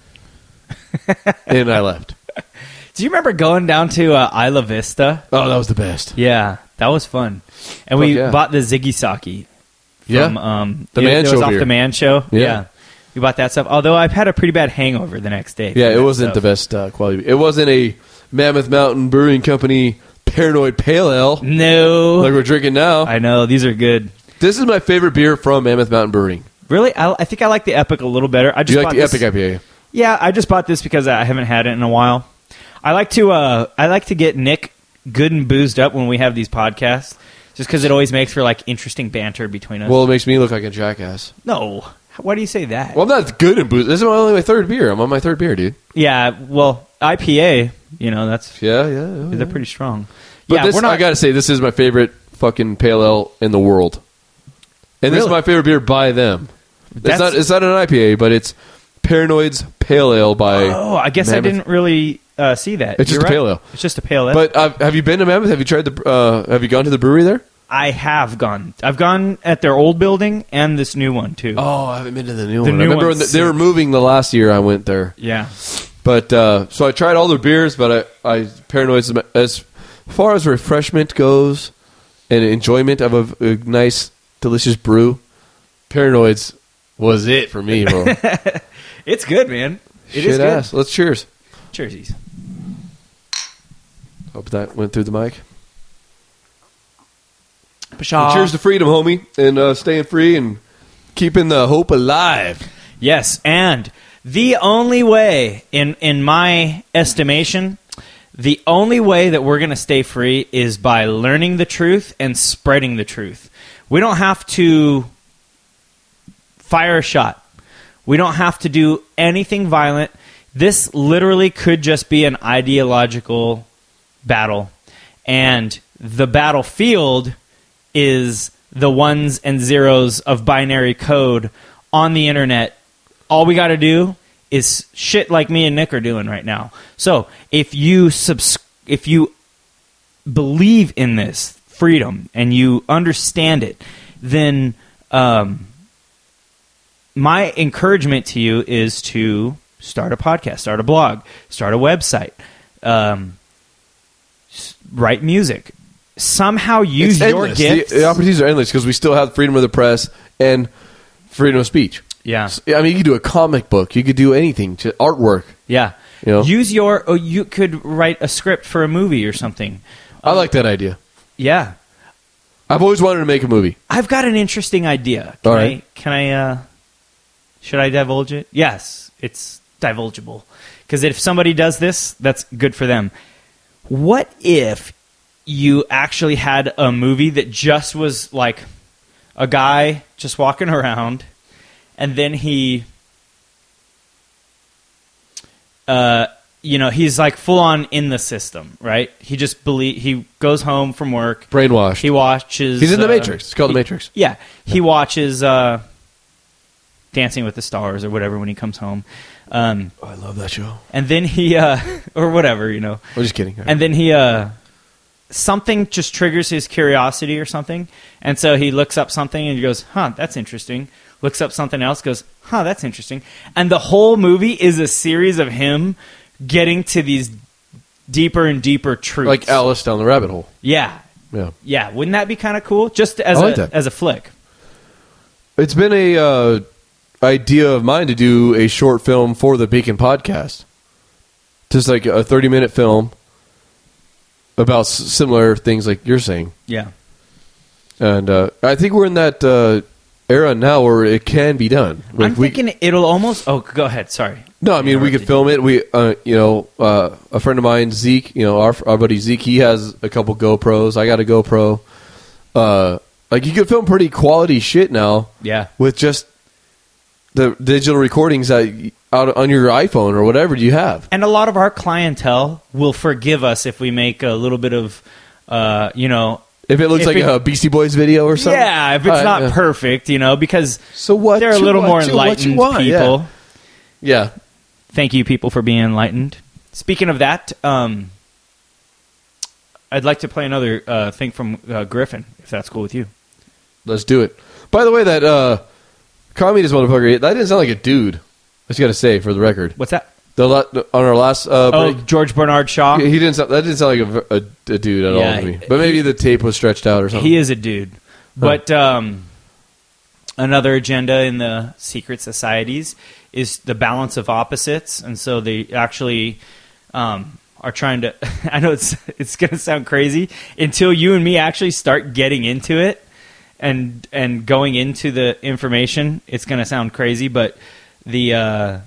and I left. Do you remember going down to Isla Vista? Oh, that was the best. Yeah, that was fun. And Fuck we yeah. bought the Ziggy Saki from The Man it Show was off beer. the Man Show. Yeah. We bought that stuff. Although I've had a pretty bad hangover the next day. Yeah, from it that wasn't stuff. the best quality. It wasn't a Mammoth Mountain Brewing Company Paranoid Pale Ale No. like we're drinking now. I know, these are good. This is my favorite beer from Mammoth Mountain Brewing. Really? I think I like the Epic a little better. I Do just you like bought the this- Epic IPA? Yeah, I just bought this because I haven't had it in a while. I like to get Nick good and boozed up when we have these podcasts, just because it always makes for like interesting banter between us. Well, it makes me look like a jackass. no, why do you say that? Well, I'm not good in booze. This is only my third beer. I'm on my third beer, dude. Yeah, well, IPA, that's Yeah. they're pretty strong. But yeah, this, we're not. I gotta say, this is my favorite fucking pale ale in the world, and this is Really? my favorite beer by them. That's- It's not an IPA, but it's Paranoid's Pale Ale by. Oh, I guess I Mammoth. didn't really see that. It's just You're a pale right. ale. It's just a pale ale. But have you been to Mammoth? Have you tried the? Have you gone to the brewery there? I have gone. I've gone at their old building and this new one too. Oh, I haven't been to the new The one. new I remember one's when they were sick. moving the last year. I went there, Yeah. but so I tried all their beers. But I Paranoid's as far as refreshment goes and enjoyment of a nice, delicious brew. Paranoid's was it for me, bro. It's good, man. It is Shit good. ass. Let's cheers. Cheersies. Hope that went through the mic. Pshaw. Cheers to freedom, homie, and staying free and keeping the hope alive. Yes, and the only way, in my estimation, the only way that we're going to stay free is by learning the truth and spreading the truth. We don't have to fire a shot. We don't have to do anything violent. This literally could just be an ideological battle. And the battlefield is the ones and zeros of binary code on the internet. All we got to do is shit like me and Nick are doing right now. So if you believe in this freedom and you understand it, then my encouragement to you is to start a podcast, start a blog, start a website, write music, somehow use It's your endless. gifts. The opportunities are endless because we still have freedom of the press and freedom of speech. Yeah. I mean, you could do a comic book. You could do anything. Artwork. Yeah. You know? You could write a script for a movie or something. I like that idea. Yeah. I've always wanted to make a movie. I've got an interesting idea. All right. Should I divulge it? Yes, it's divulgeable. Because if somebody does this, that's good for them. What if you actually had a movie that just was like a guy just walking around, and then he, he's like full on in the system, right? He goes home from work, Brainwashed. He watches. He's in the Matrix. It's called the Matrix. Yeah, he watches Dancing with the Stars or whatever when he comes home. I love that show. And then he, or whatever, I'm just kidding. And then he, something just triggers his curiosity or something. And so he looks up something and he goes, huh, that's interesting. Looks up something else, goes, huh, that's interesting. And the whole movie is a series of him getting to these deeper and deeper truths. Like Alice down the rabbit hole. Yeah. Yeah. Yeah. Wouldn't that be kind of cool? Just as as a flick. It's been a idea of mine to do a short film for the Beacon podcast. Just like a 30-minute film about similar things like you're saying. Yeah. And I think we're in that era now where it can be done. Like I'm thinking it'll almost... Oh, go ahead. Sorry. No, I mean, we could film it. We, a friend of mine, Zeke, our buddy Zeke, he has a couple GoPros. I got a GoPro. Like, you could film pretty quality shit now. Yeah. With just the digital recordings out on your iPhone or whatever you have. And a lot of our clientele will forgive us if we make a little bit of, if it looks like a Beastie Boys video or something. Yeah, if it's not perfect, because so what they're a little more enlightened people. Yeah. Thank you, people, for being enlightened. Speaking of that, I'd like to play another thing from Griffin, if that's cool with you. Let's do it. By the way, that communist motherfucker, that didn't sound like a dude. I just got to say, for the record. What's that? On our last break, George Bernard Shaw? That didn't sound like a dude at all to me. But maybe the tape was stretched out or something. He is a dude. But another agenda in the secret societies is the balance of opposites. And so they actually are trying to... I know it's going to sound crazy until you and me actually start getting into it and going into the information. It's going to sound crazy, but the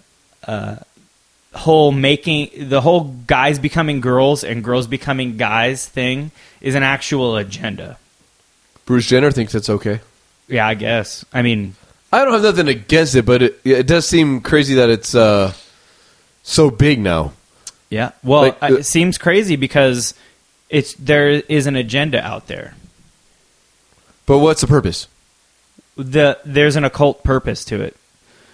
whole guys becoming girls and girls becoming guys thing is an actual agenda. Bruce Jenner thinks it's okay. Yeah, I guess. I mean, I don't have nothing against it, but it does seem crazy that it's so big now. Yeah. Well, it seems crazy because there is an agenda out there. But what's the purpose? There's an occult purpose to it.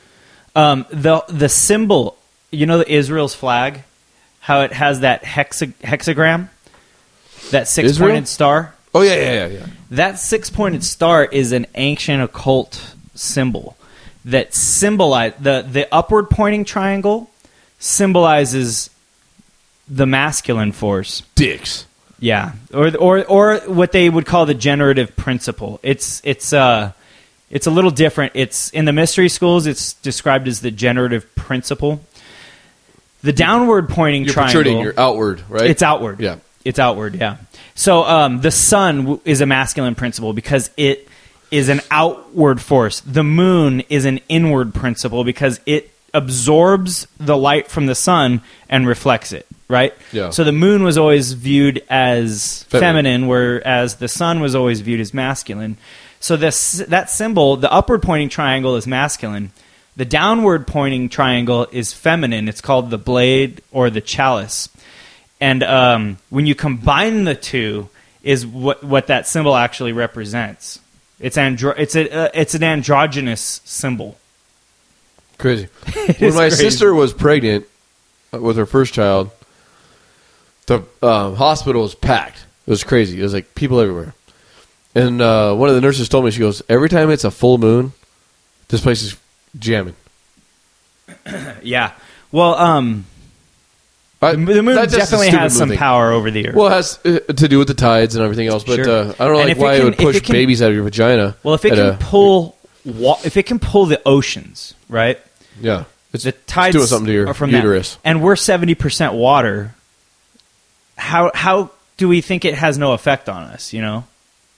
The symbol, the Israel's flag, how it has that hexagram, that 6-pointed star. Oh yeah. That 6-pointed star is an ancient occult symbol that symbolize the upward pointing triangle symbolizes the masculine force. Dicks. Yeah, or what they would call the generative principle. It's a little different. It's in the mystery schools. It's described as the generative principle. The downward pointing triangle. Protruding, you're outward, right? It's outward. Yeah, it's outward. Yeah. So the sun is a masculine principle because it is an outward force. The moon is an inward principle because it absorbs the light from the sun and reflects it. Right? Yeah. So the moon was always viewed as feminine, whereas the sun was always viewed as masculine. So that symbol, the upward pointing triangle, is masculine. The downward pointing triangle is feminine. It's called the blade or the chalice. And when you combine the two, is what that symbol actually represents. It's an androgynous symbol. Crazy. When my sister was pregnant with her first child, the hospital was packed. It was crazy. It was like people everywhere. And one of the nurses told me, she goes, every time it's a full moon, this place is jamming. Yeah. Well, The moon that's just a definitely stupid has some thing. power over the Earth. Well, it has to do with the tides and everything else, but Sure. I don't know And like if why it it would can- if push it can- babies out of your vagina. Well, if it can pull the oceans, right? Yeah. It's The tides doing something to your are from uterus. that. And we're 70% water. How do we think it has no effect on us, you know?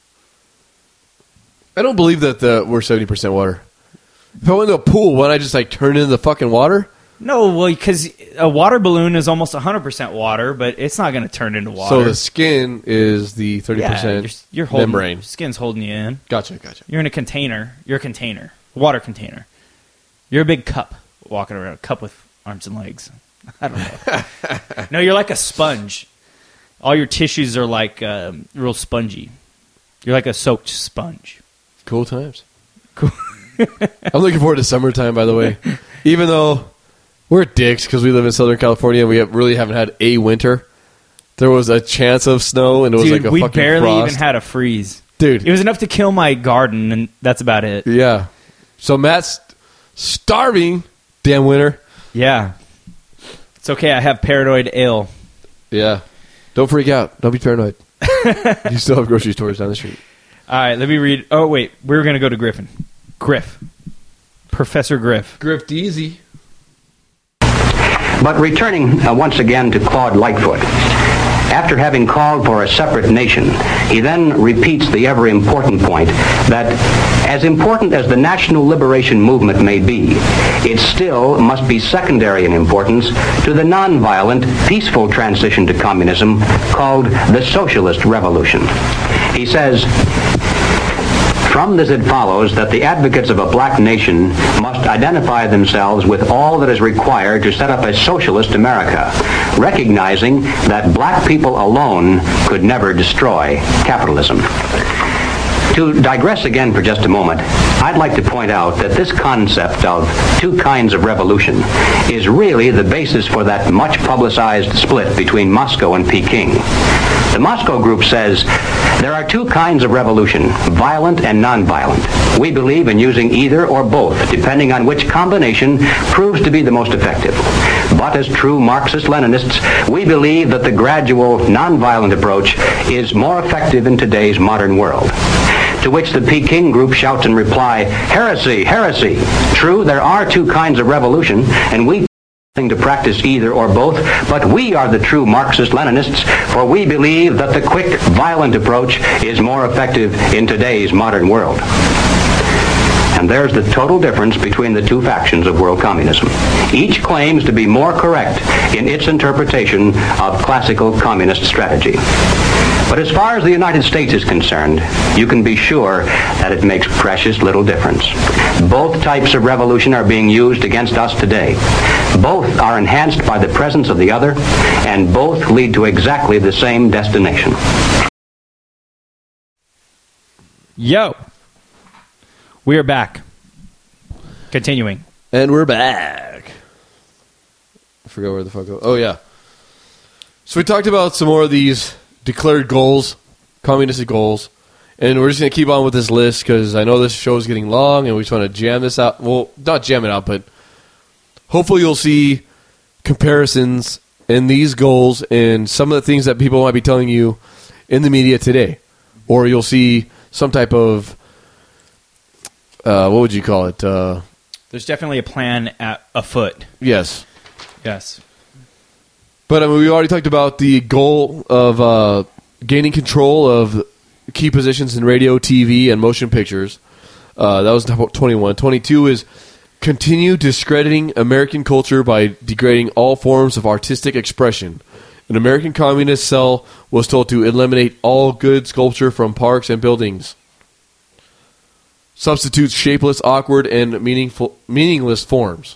I don't believe that we're 70% water. If I went to a pool, why don't I just like turn into the fucking water? No, well, because a water balloon is almost 100% water, but it's not going to turn into water. So the skin is the 30% you're holding, membrane. your skin's holding you in. Gotcha. You're in a container. You're a container. Water container. You're a big cup walking around. A cup with arms and legs. I don't know. No, you're like a sponge. All your tissues are like real spongy. You're like a soaked sponge. Cool times. Cool. I'm looking forward to summertime, by the way. Even though we're dicks because we live in Southern California and we really haven't had a winter. There was a chance of snow and it was Dude, like a we fucking barely frost. even had a freeze. Dude. It was enough to kill my garden, and that's about it. Yeah. So Matt's starving, damn winter. Yeah. It's okay, I have paranoid ale. Yeah. Don't freak out. Don't be paranoid. You still have grocery stores down the street. All right, let me read. Oh, wait. We're going to go to Griffin. Griff. Professor Griff. Gripped easy. But returning once again to Claude Lightfoot, after having called for a separate nation, he then repeats the ever-important point that as important as the national liberation movement may be, it still must be secondary in importance to the nonviolent, peaceful transition to communism called the socialist revolution. He says, from this it follows that the advocates of a black nation must identify themselves with all that is required to set up a socialist America, recognizing that black people alone could never destroy capitalism. To digress again for just a moment, I'd like to point out that this concept of two kinds of revolution is really the basis for that much publicized split between Moscow and Peking. The Moscow group says there are two kinds of revolution, violent and nonviolent. We believe in using either or both, depending on which combination proves to be the most effective. But as true Marxist-Leninists, we believe that the gradual, nonviolent approach is more effective in today's modern world. To which the Peking group shouts in reply, heresy, heresy. True, there are two kinds of revolution, and we to practice either or both, but we are the true Marxist-Leninists, for we believe that the quick, violent approach is more effective in today's modern world. And there's the total difference between the two factions of world communism. Each claims to be more correct in its interpretation of classical communist strategy. But as far as the United States is concerned, you can be sure that it makes precious little difference. Both types of revolution are being used against us today. Both are enhanced by the presence of the other, and both lead to exactly the same destination. Yo. We are back. Continuing. And we're back. I forgot where the fuck. Oh, yeah. So we talked about some more of these declared goals, communistic goals, and we're just going to keep on with this list because I know this show is getting long and we just want to jam this out. Well, not jam it out, but hopefully you'll see comparisons in these goals and some of the things that people might be telling you in the media today. Or you'll see some type of, what would you call it? There's definitely a plan afoot. Yes. Yes. But I mean, we already talked about the goal of gaining control of key positions in radio, TV, and motion pictures. That was 21. 22 is continue discrediting American culture by degrading all forms of artistic expression. An American communist cell was told to eliminate all good sculpture from parks and buildings. Substitutes shapeless, awkward, and meaningless forms.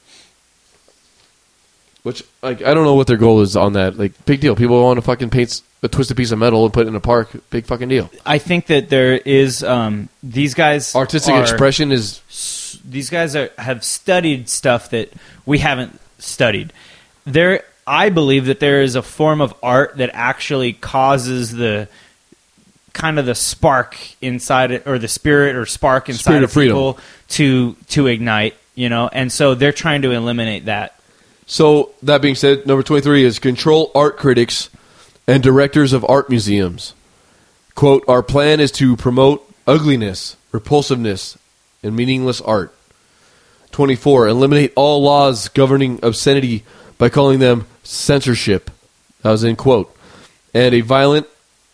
Which, like, I don't know what their goal is on that. Like, big deal. People want to fucking paint a twisted piece of metal and put it in a park. Big fucking deal. I think that there is these guys Artistic expression is... These guys have studied stuff that we haven't studied. I believe that there is a form of art that actually causes the kind of the spark inside it, or the spirit or spark inside of people to ignite, you know, and so they're trying to eliminate that. So, that being said, number 23 is control art critics and directors of art museums. Quote, our plan is to promote ugliness, repulsiveness, and meaningless art. 24, eliminate all laws governing obscenity by calling them censorship. That was in quote. And a violation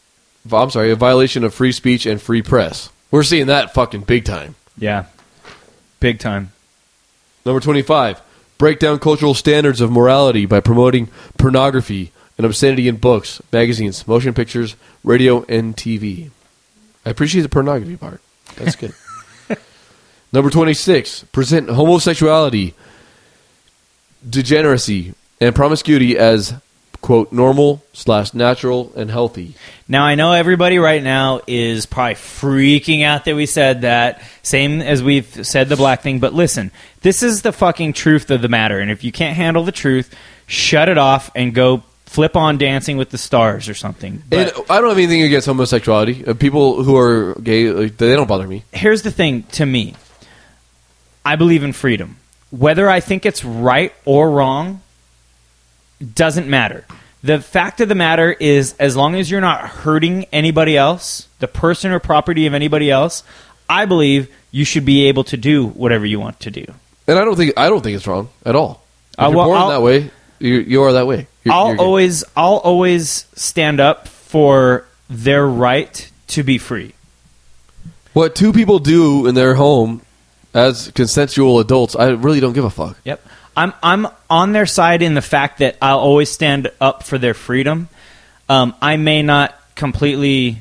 of free speech and free press. We're seeing that fucking big time. Yeah. Big time. Number 25, break down cultural standards of morality by promoting pornography and obscenity in books, magazines, motion pictures, radio, and TV. I appreciate the pornography part. That's good. Number 26, present homosexuality, degeneracy, and promiscuity as, quote, normal/natural and healthy. Now, I know everybody right now is probably freaking out that we said that, same as we've said the black thing, but listen, this is the fucking truth of the matter, and if you can't handle the truth, shut it off and go flip on Dancing with the Stars or something. But And I don't have anything against homosexuality. People who are gay, they don't bother me. here's the thing, to me, I believe in freedom. Whether I think it's right or wrong doesn't matter. The fact of the matter is, as long as you're not hurting anybody else, the person or property of anybody else, I believe you should be able to do whatever you want to do. And I don't think it's wrong at all. If well, you're born that way, you are that way. You're gay. I'll always stand up for their right to be free. What two people do in their home as consensual adults, I really don't give a fuck. Yep. I'm on their side in the fact that I'll always stand up for their freedom. I may not completely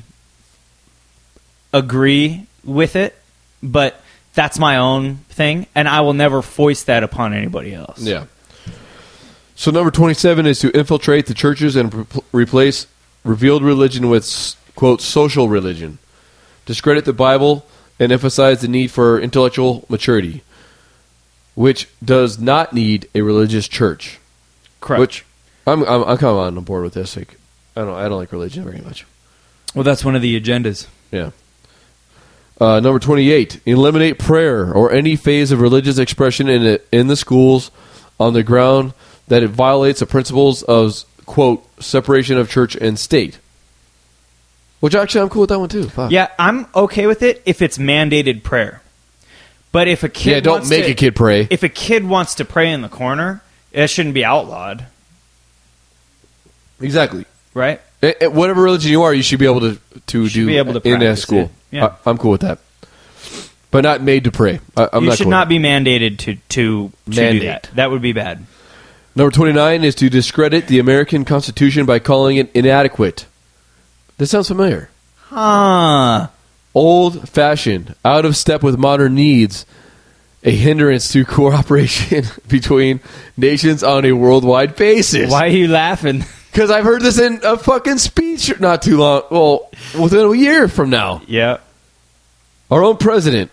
agree with it, but that's my own thing, and I will never foist that upon anybody else. Yeah. So number 27 is to infiltrate the churches and replace revealed religion with, quote, social religion. Discredit the Bible and emphasize the need for intellectual maturity, which does not need a religious church. Correct. Which I'm kind of on board with this. Like, I don't like religion very much. Well, that's one of the agendas. Yeah. Number 28, eliminate prayer or any phase of religious expression in the schools on the ground that it violates the principles of, quote, separation of church and state. Which actually I'm cool with that one too. Fuck. Yeah, I'm okay with it if it's mandated prayer. But if a kid don't make a kid pray. If a kid wants to pray in the corner, it shouldn't be outlawed. Exactly. Right? Whatever religion you are, you should be able to do be able to in a practice school. it. Yeah. I'm cool with that. But not made to pray. I'm you not should cool not with be mandated to do that. That would be bad. that. Number 29 is to discredit the American Constitution by calling it inadequate. This sounds familiar. Huh. Old-fashioned, out of step with modern needs, a hindrance to cooperation between nations on a worldwide basis. Why are you laughing? Because I've heard this in a fucking speech not too long. Well, within a year from now. Yeah. Our own president.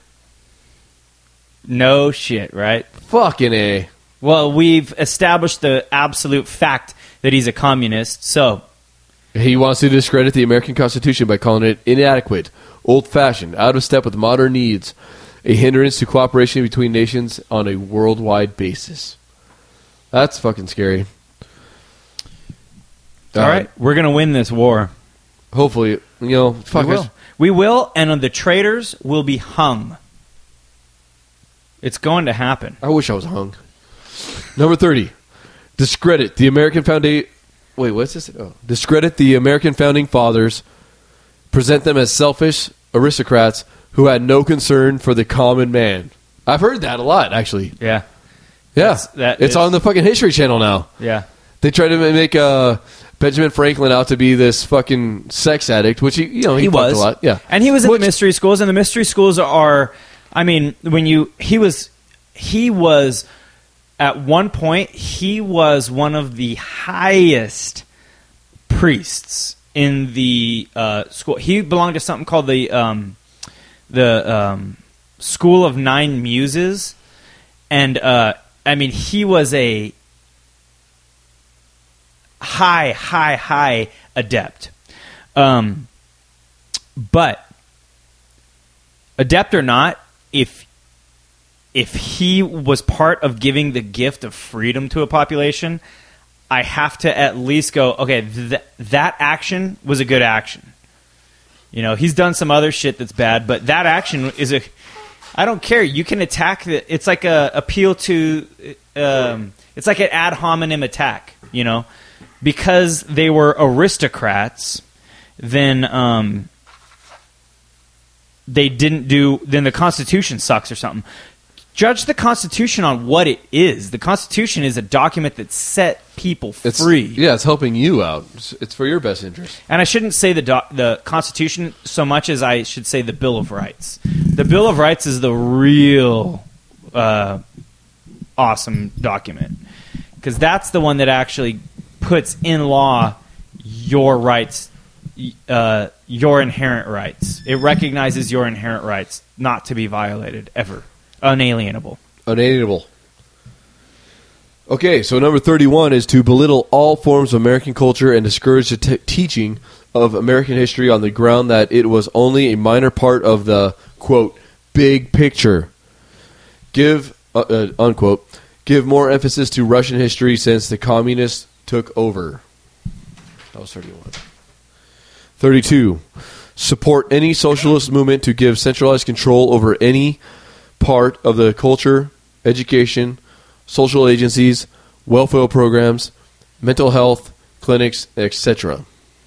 No shit, right? Fucking A. Well, we've established the absolute fact that he's a communist, so... He wants to discredit the American Constitution by calling it inadequate, old-fashioned, out of step with modern needs, a hindrance to cooperation between nations on a worldwide basis. That's fucking scary. All right, we're going to win this war. Hopefully, fuck We will. We will, and the traitors will be hung. It's going to happen. I wish I was hung. Number 30. Discredit the American Foundation. Wait, what's this? Oh. Discredit the American Founding Fathers. Present them as selfish aristocrats who had no concern for the common man. I've heard that a lot, actually. Yeah. Yeah. It's on the fucking History Channel now. Yeah. They try to make Benjamin Franklin out to be this fucking sex addict, which he was a lot. Yeah. And he was in the mystery schools, and the mystery schools are, I mean, he was at one point, he was one of the highest priests in the school. He belonged to something called the School of Nine Muses, and I mean, he was a high adept. But adept or not, if if he was part of giving the gift of freedom to a population, I have to at least go, okay, that action was a good action. You know, he's done some other shit that's bad, but that action is I don't care. You can attack it's like a appeal to, it's like an ad hominem attack, you know, because they were aristocrats, then they didn't then the Constitution sucks or something. Judge the Constitution on what it is. The Constitution is a document that set people free. Yeah, it's helping you out. It's for your best interest. And I shouldn't say the Constitution so much as I should say the Bill of Rights. The Bill of Rights is the real awesome document, because that's the one that actually puts in law your rights, your inherent rights. It recognizes your inherent rights not to be violated ever. Unalienable. Okay, so number 31 is to belittle all forms of American culture and discourage the teaching of American history on the ground that it was only a minor part of the, quote, big picture. Unquote, give more emphasis to Russian history since the communists took over. That was 31. 32, support any socialist movement to give centralized control over any part of the culture, education, social agencies, welfare programs, mental health, clinics, etc.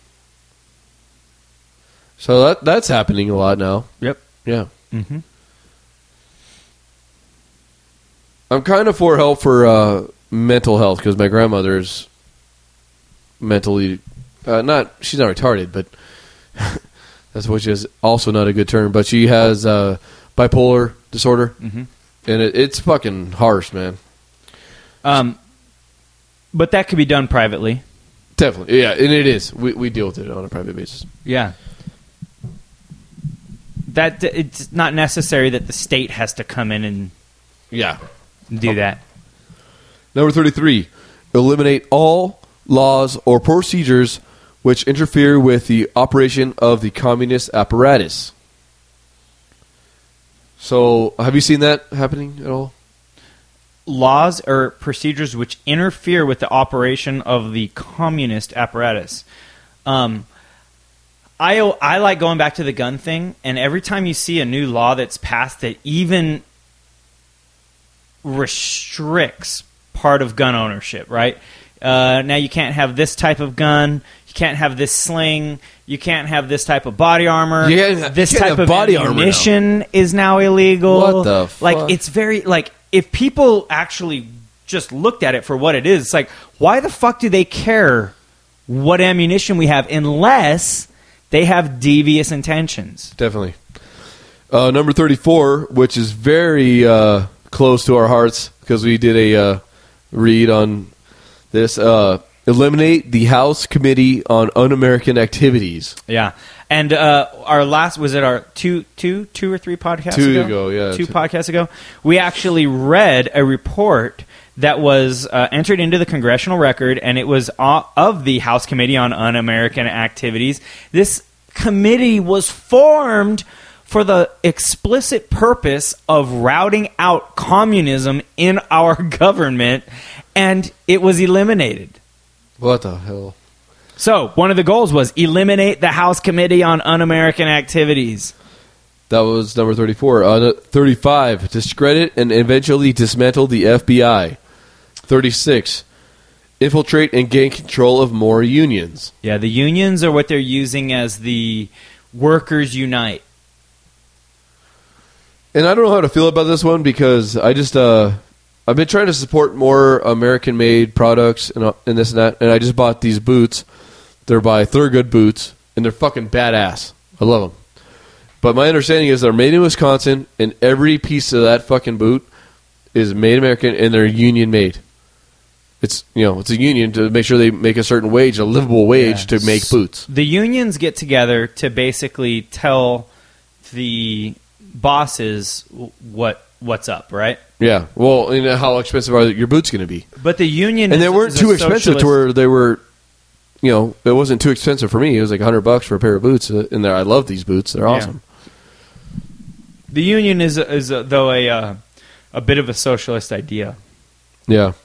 So that's happening a lot now. Yep. Yeah. Mm-hmm. I'm kind of for help for mental health because my grandmother's mentally she's not retarded, but that's which is also not a good term. But she has bipolar disorder, mm-hmm. and it's fucking harsh, man. But that could be done privately. Definitely, yeah, and it is. We deal with it on a private basis. Yeah. That it's not necessary that the state has to come in and do that. Number 33, eliminate all laws or procedures which interfere with the operation of the communist apparatus. So, have you seen that happening at all? Laws or procedures which interfere with the operation of the communist apparatus. I like going back to the gun thing, and every time you see a new law that's passed that even restricts part of gun ownership, right? Now you can't have this type of gun. You can't have this sling. You can't have this type of body armor. This type of ammunition is now illegal. What the fuck? Like, it's very, like, if people actually just looked at it for what it is, it's like, why the fuck do they care what ammunition we have unless they have devious intentions? Definitely. Number 34, which is very close to our hearts because we did a read on this, eliminate the House Committee on Un-American Activities. Yeah. And our last, was it our two or three podcasts ago? Two podcasts ago. We actually read a report that was entered into the Congressional Record, and it was of the House Committee on Un-American Activities. This committee was formed for the explicit purpose of routing out communism in our government, and it was eliminated. What the hell? So, one of the goals was eliminate the House Committee on Un-American Activities. That was number 34. 35, discredit and eventually dismantle the FBI. 36, infiltrate and gain control of more unions. Yeah, the unions are what they're using as the workers unite. And I don't know how to feel about this one because I just I've been trying to support more American-made products and this and that, and I just bought these boots. They're by Thurgood Boots, and they're fucking badass. I love them. But my understanding is they're made in Wisconsin, and every piece of that fucking boot is made American, and they're union-made. It's it's a union to make sure they make a certain wage, a livable wage, to make boots. The unions get together to basically tell the bosses what's up, right? Yeah. Well, and how expensive are your boots going to be? But the union, and they weren't too expensive to where they were. It wasn't too expensive for me. It was like $100 for a pair of boots, and I love these boots. They're awesome. The union is though a a bit of a socialist idea. Yeah.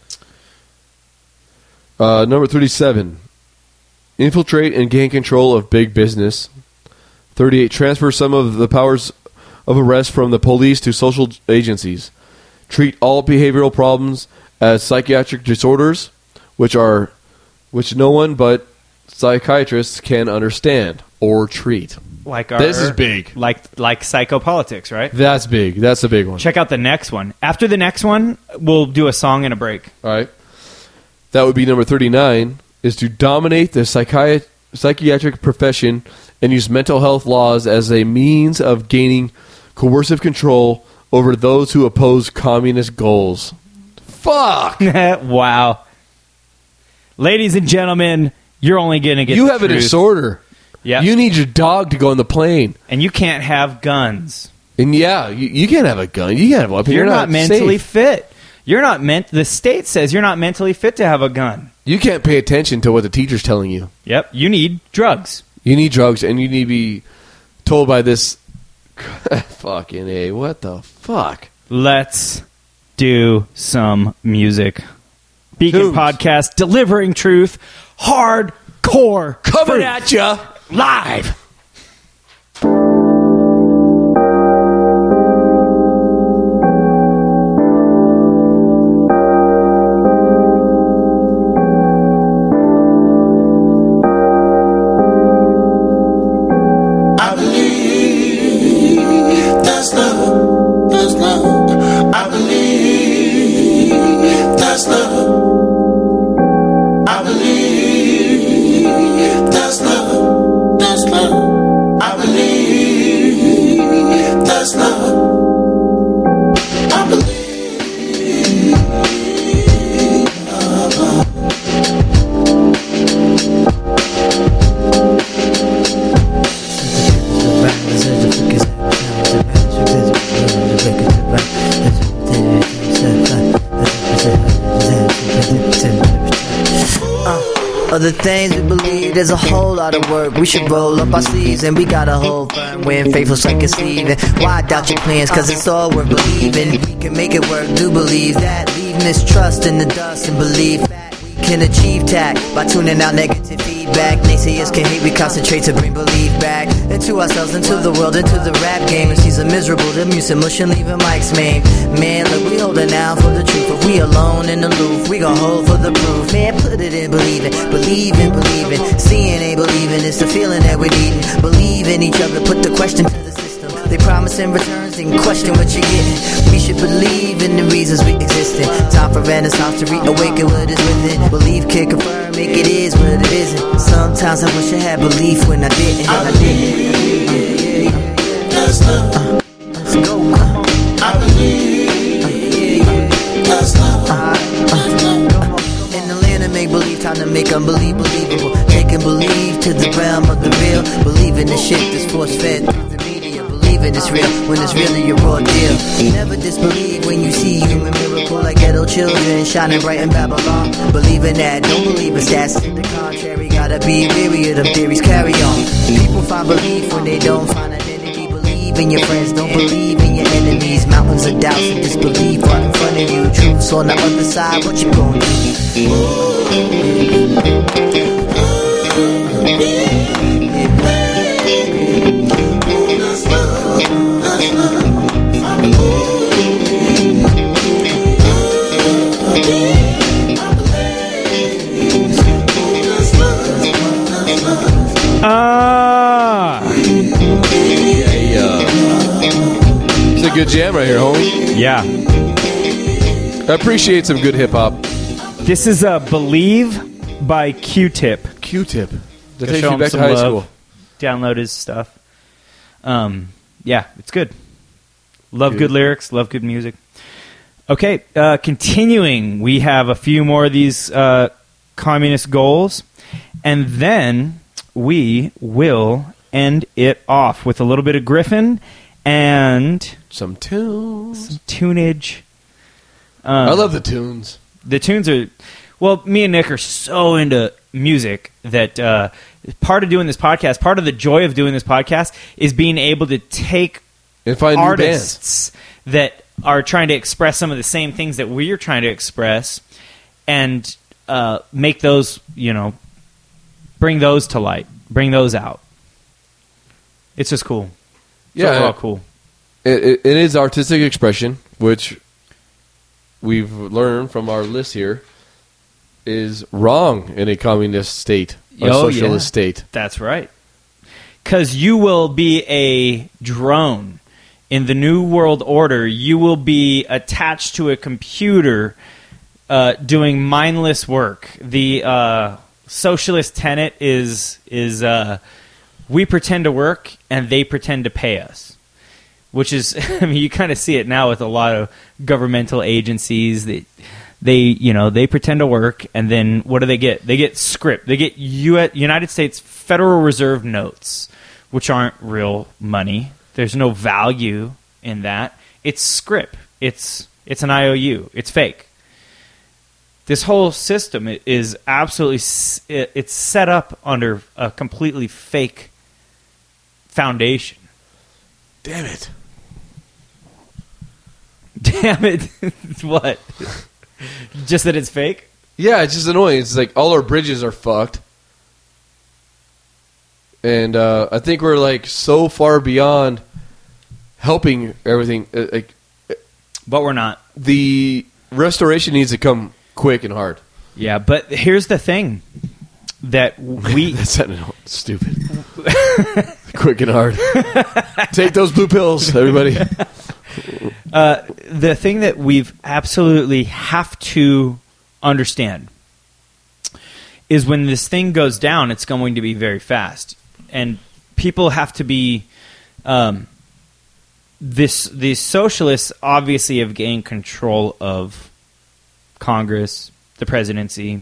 Number 37. Infiltrate and gain control of big business. 38. Transfer some of the powers of arrest from the police to social agencies. Treat all behavioral problems as psychiatric disorders, which no one but psychiatrists can understand or treat. This is big. Like psychopolitics, right? That's big. That's a big one. Check out the next one. After the next one, we'll do a song and a break. All right. That would be number 39, is to dominate the psychiatric profession and use mental health laws as a means of gaining coercive control over those who oppose communist goals. Fuck! Wow. Ladies and gentlemen, you're only going to get You the have truth. a disorder. Yep. You need your dog to go on the plane. And you can't have guns. And yeah, you can't have a gun. You can't have a weapon. You're not mentally safe. fit. You're not the state says you're not mentally fit to have a gun. You can't pay attention to what the teacher's telling you. Yep. You need drugs. You need drugs, and you need to be told by this... Fucking A. What the fuck? Let's do some music. Beacon Tunes. Podcast, delivering truth, hardcore, Coming truth. at ya live. I believe that's love, that's love. I believe that's love. I believe that's love, that's love. I believe that's love. I believe. Other things we believe, there's a whole lot of work. We should roll up our sleeves and we got a whole firm. When faithful's like a Steve. And why doubt your plans? Cause it's all worth believing. We can make it work, do believe that. Leave mistrust in the dust and believe that we can achieve tact by tuning out negative feedback. Naysayers can hate, we concentrate to bring belief back into ourselves, into the world, into the rap game. If she's a miserable, the muse emotion, leaving Mike's main. Man, look, we holding out for the truth. If we alone in the loop, we gon' hold for the proof. Man, put it in believing, believing, believing. Seeing ain't believing, it's the feeling that we're needing. Believe in each other, put the question to the system. They promise in returns, then question what you're getting. We should believe in the reasons we exist in. Time for renaissance to reawaken what is within. Believe can confirm, make it is what it isn't. Sometimes I wish I had belief when I didn't. I didn't. That's love. Let's go, come on. I believe that's love. In the land of make believe, time to make unbelief believable. Taking believe to the realm of the real. Believing the shit that's force fed through the media. Believing it's real when it's really a raw deal. Never disbelieve when you see human miracle like ghetto children shining bright in Babylon. Believing that, don't believe in stats. To the contrary, gotta be weary of them theories. Carry on. People find belief when they don't find identity. Believe in your friends, don't believe in your enemies. Mountains of doubts and disbelief right in front of you. Truth's on the other side, what you gonna It's a good jam right here, homie. Yeah. I appreciate some good hip hop. This is Believe by Q-Tip. Q-Tip. That Go takes show you him back to some high love. school. Download his stuff. Yeah, it's good. Love good lyrics, love good music. Okay, continuing, we have a few more of these communist goals, and then we will end it off with a little bit of Griffin and Some tunes. tunage. I love the tunes. The tunes are... Well, me and Nick are so into music that part of doing this podcast, part of the joy of doing this podcast is being able to take And find new bands. artists that are trying to express some of the same things that we're trying to express, and make those, bring those to light, bring those out. It's just cool. It's overall cool. It is artistic expression, which we've learned from our list here is wrong in a communist state or socialist state. That's right. Because you will be a drone. In the New World Order, you will be attached to a computer doing mindless work. The socialist tenet is we pretend to work and they pretend to pay us. Which is, I mean, you kind of see it now with a lot of governmental agencies. They pretend to work, and then what do they get? They get script. They get United States Federal Reserve notes, which aren't real money. There's no value in that. It's script. It's an IOU. It's fake. This whole system is absolutely, it's set up under a completely fake foundation. Damn it. Damn it. What? Just that it's fake? Yeah, it's just annoying. It's like all our bridges are fucked. And I think we're like so far beyond helping everything. But we're not. The restoration needs to come quick and hard. Yeah, but here's the thing. That we... That sounded stupid. Quick and hard. Take those blue pills, everybody. The thing that we've absolutely have to understand is when this thing goes down, it's going to be very fast. And people have to be... these socialists obviously have gained control of Congress, the presidency.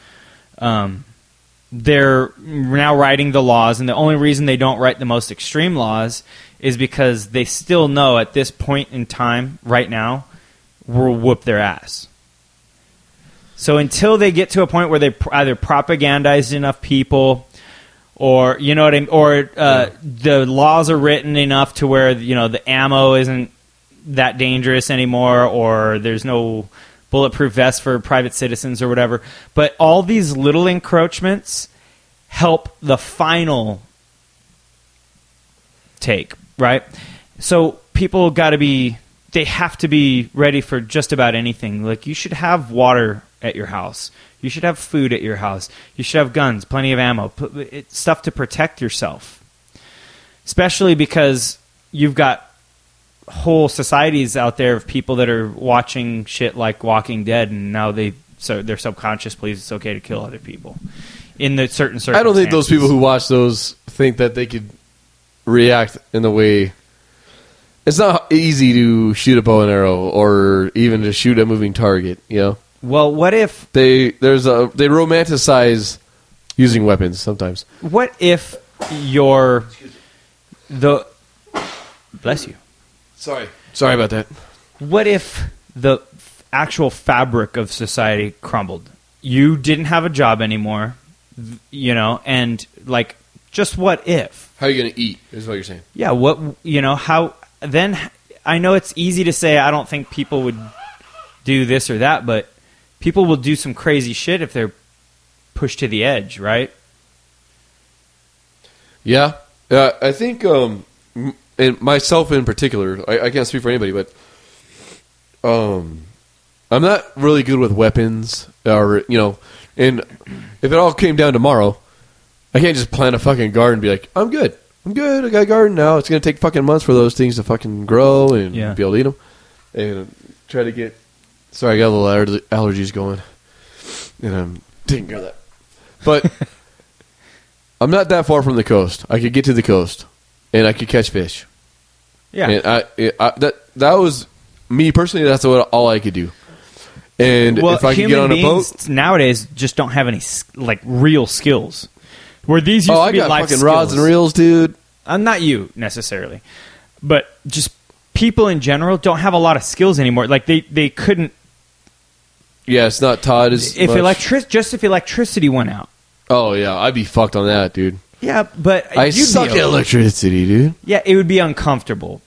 They're now writing the laws, and the only reason they don't write the most extreme laws is because they still know at this point in time, right now, we'll whoop their ass. So until they get to a point where they either propagandize enough people, or you know what I mean, or the laws are written enough to where the ammo isn't that dangerous anymore, or there's no bulletproof vests for private citizens or whatever. But all these little encroachments help the final take, right? So people they have to be ready for just about anything. Like, you should have water at your house. You should have food at your house. You should have guns, plenty of ammo, stuff to protect yourself. Especially because you've got whole societies out there of people that are watching shit like Walking Dead, and now their subconscious believes it's okay to kill other people in the certain circumstances. I don't think those people who watch those think that they could react in the way. It's not easy to shoot a bow and arrow or even to shoot a moving target, Well, what if they romanticize using weapons sometimes? What if bless you. Sorry about that. What if the actual fabric of society crumbled? You didn't have a job anymore, and like, just what if? How are you going to eat is what you're saying. Yeah, how then? I know it's easy to say I don't think people would do this or that, but people will do some crazy shit if they're pushed to the edge, right? Yeah. I think, and myself in particular, I can't speak for anybody, but I'm not really good with weapons, or, and if it all came down tomorrow, I can't just plant a fucking garden and be like, I'm good, I got a garden now. It's going to take fucking months for those things to fucking grow and be able to eat them. And try to get... Sorry, I got a little allergies going, and I'm taking care of that. But I'm not that far from the coast. I could get to the coast, and I could catch fish. Yeah. And that was me personally. That's all I could do. And if I could get on a boat nowadays, just don't have any like real skills. Where these used to be life skills. I got fucking rods and reels, dude. Not you necessarily, but just people in general don't have a lot of skills anymore. Like they couldn't. Yeah, it's not taught as much. If electricity went out. Oh yeah, I'd be fucked on that, dude. Yeah, but I suck at electricity, dude. Yeah, it would be uncomfortable.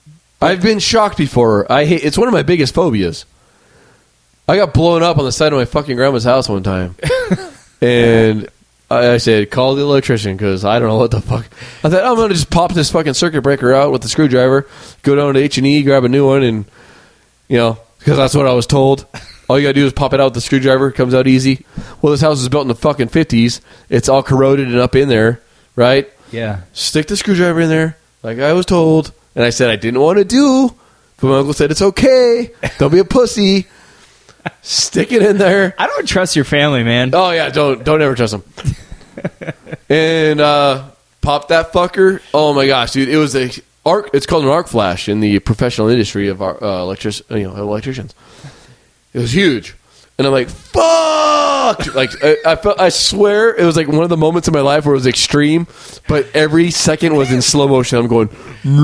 I've been shocked before. It's one of my biggest phobias. I got blown up on the side of my fucking grandma's house one time. And I said, call the electrician because I don't know what the fuck. I thought, I'm going to just pop this fucking circuit breaker out with the screwdriver, go down to H&E, grab a new one, and, because that's what I was told. All you got to do is pop it out with the screwdriver. It comes out easy. Well, this house was built in the fucking 50s. It's all corroded and up in there, right? Yeah. Stick the screwdriver in there like I was told. And I said I didn't want to do. But my uncle said, it's okay. Don't be a pussy. Stick it in there. I don't trust your family, man. Oh, yeah. Don't ever trust them. And pop that fucker. Oh, my gosh, dude. It was it's called an arc flash in the professional industry of electricians. It was huge. And I'm like, fuck! Like, I swear it was like one of the moments in my life where it was extreme, but every second was in slow motion. I'm going,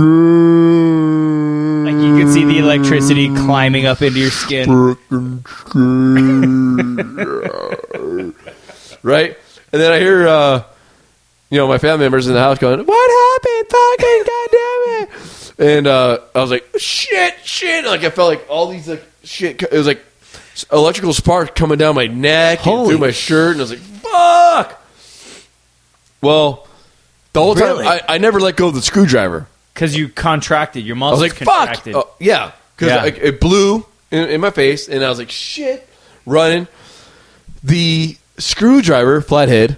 like you could see the electricity climbing up into your skin. Right? And then I hear, my family members in the house going, what happened? Fucking goddamn it! And I was like, shit! Like, I felt like all these, like, shit. It was like electrical sparks coming down my neck and through my shirt, and I was like, fuck! Well, the whole time, I never let go of the screwdriver. Because you contracted. Your muscles I was like, contracted. fuck! Yeah. Because it blew in my face, and I was like, shit, running. The screwdriver, flathead,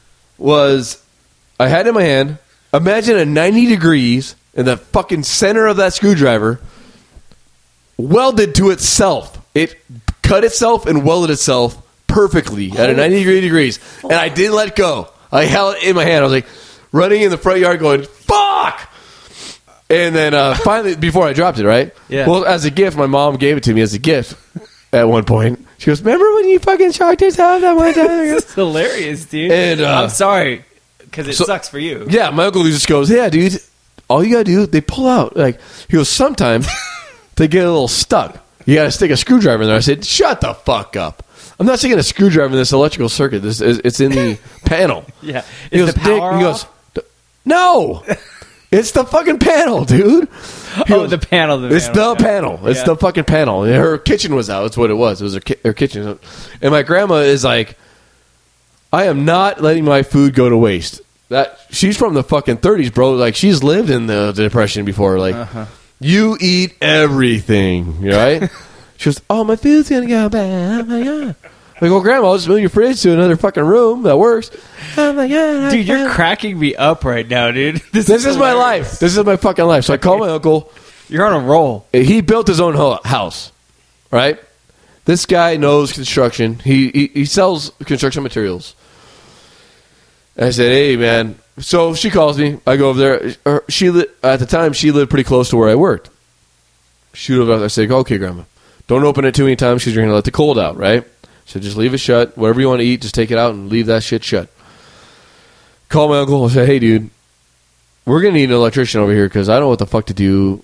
I had it in my hand. Imagine a 90 degrees in the fucking center of that screwdriver, welded to itself. It cut itself and welded itself perfectly at a 90 degrees. And I didn't let go. I held it in my hand. I was like running in the front yard going, fuck! And then finally, before I dropped it, right? Yeah. Well, as a gift, my mom gave it to me as a gift at one point. She goes, remember when you fucking shocked yourself that one time? It's hilarious, dude. And, I'm sorry, because it sucks for you. Yeah, my uncle just goes, yeah, dude, all you got to do, they pull out. Like, he goes, sometimes they get a little stuck. You got to stick a screwdriver in there. I said, shut the fuck up. I'm not sticking a screwdriver in this electrical circuit. It's in the panel. Yeah. He goes, the power he goes, no. It's the fucking panel, dude. The panel. It's the panel. It's the fucking panel. Her kitchen was out. That's what it was. It was her kitchen. And my grandma is like, I am not letting my food go to waste. She's from the fucking 30s, bro. Like, she's lived in the Depression before. Like, you eat everything, right? She goes, oh, my food's going to go bad. Oh, my God. Like, well, Grandma, I'll just move your fridge to another fucking room. That works. Oh, my God. Dude, you're cracking me up right now, dude. This is my life. This is my fucking life. So I call my uncle. You're on a roll. He built his own house, right? This guy knows construction. He sells construction materials. And I said, hey, man. So she calls me. I go over there. At the time, she lived pretty close to where I worked. I said, okay, Grandma. Don't open it too many times because you're going to let the cold out, right? So just leave it shut. Whatever you want to eat, just take it out and leave that shit shut. Call my uncle and say, hey, dude, we're going to need an electrician over here because I don't know what the fuck to do.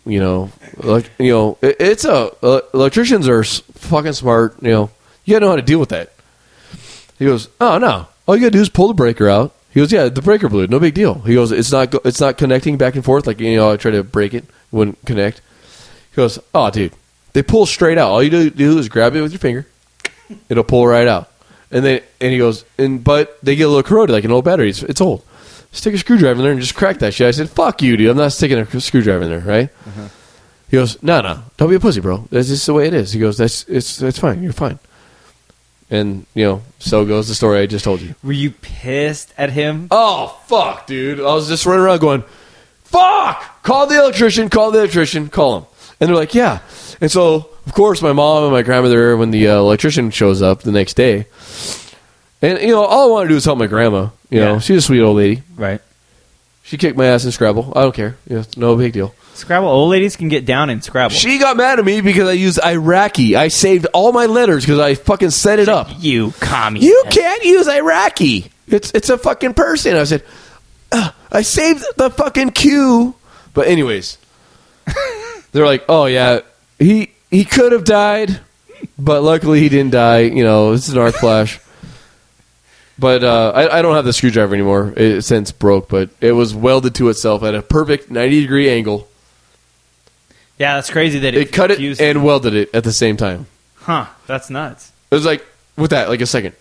Electricians are fucking smart. You got to know how to deal with that. He goes, oh, no. All you got to do is pull the breaker out. He goes, yeah, the breaker blew. No big deal. He goes, it's not connecting back and forth. Like, I try to break it. It wouldn't connect. He goes, oh, dude, they pull straight out. All you do is grab it with your finger. It'll pull right out. And he goes, but they get a little corroded like an old battery. It's old. Stick a screwdriver in there and just crack that shit. I said, fuck you, dude. I'm not sticking a screwdriver in there, right? Uh-huh. He goes, no. Don't be a pussy, bro. That's just the way it is. He goes, it's fine. You're fine. And, so goes the story I just told you. Were you pissed at him? Oh, fuck, dude. I was just running around going, fuck! Call the electrician. Call him. And they're like, yeah. And so, of course, my mom and my grandmother, when the electrician shows up the next day, and, all I want to do is help my grandma. She's a sweet old lady. Right. She kicked my ass in Scrabble. I don't care. No big deal. Scrabble, old ladies can get down in Scrabble. She got mad at me because I used Iraqi. I saved all my letters because I fucking set it up. You communist. You can't use Iraqi. It's a fucking person. I said, I saved the fucking Q. But anyways, they're like, oh, yeah, he could have died, but luckily he didn't die. This is an arc flash. But I don't have the screwdriver anymore. It since broke, but it was welded to itself at a perfect 90-degree angle. Yeah, that's crazy that It cut it fused. and welded it at the same time. Huh, that's nuts. It was like, with that, like a second.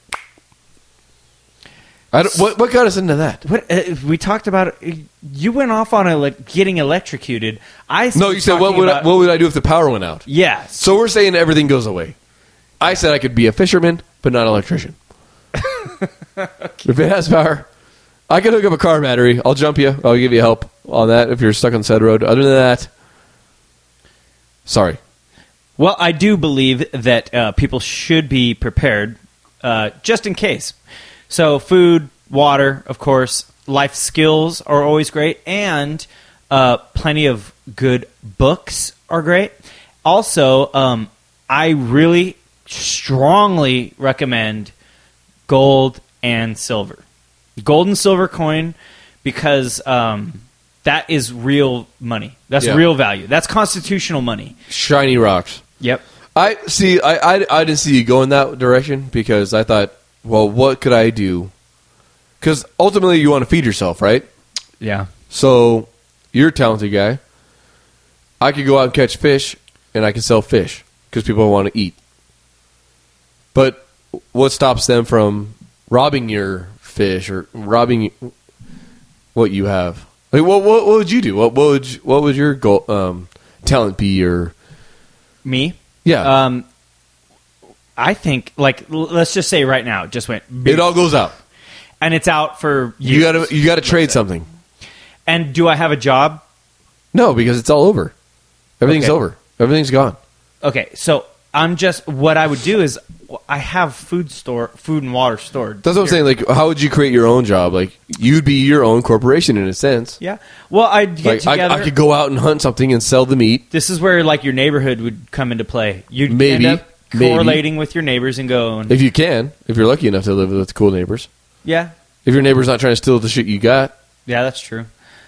What got us into that? What we talked about? You went off on getting electrocuted. No, you said, what would I do if the power went out? Yeah. So we're saying everything goes away. I said I could be a fisherman, but not an electrician. If it has power, I can hook up a car battery. I'll jump you. I'll give you help on that if you're stuck on the side of the road. Other than that, sorry. Well, I do believe that people should be prepared just in case. So food, water, of course, life skills are always great, and plenty of good books are great. Also, I really strongly recommend gold and silver. Gold and silver coin, because that is real money. That's real value. That's constitutional money. Shiny rocks. Yep. I didn't see you go in that direction because I thought, well, what could I do? Because ultimately you want to feed yourself, right? Yeah. So you're a talented guy. I could go out and catch fish, and I can sell fish because people want to eat. But what stops them from robbing your fish or robbing what you have? Like, what would you do? What would your goal, talent be? Or me? Yeah. I think, let's just say right now, it just went. It all goes out, and it's out for years. You got to trade something. And do I have a job? No, because it's all over. Everything's over. Everything's gone. Okay, so what I would do is I have food and water stored. That's what I'm saying. Like, how would you create your own job? Like, you'd be your own corporation in a sense. Yeah. Well, I'd get together. I could go out and hunt something and sell the meat. This is where your neighborhood would come into play. You'd Maybe. end up correlating with your neighbors and going. If you can, if you're lucky enough to live with cool neighbors. Yeah. If your neighbor's not trying to steal the shit you got. Yeah, that's true.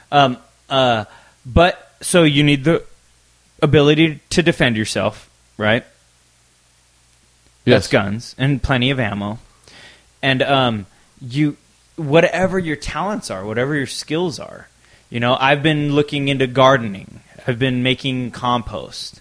But so you need the ability to defend yourself, right? Yes. That's guns and plenty of ammo. And whatever your talents are, whatever your skills are. I've been looking into gardening. I've been making compost.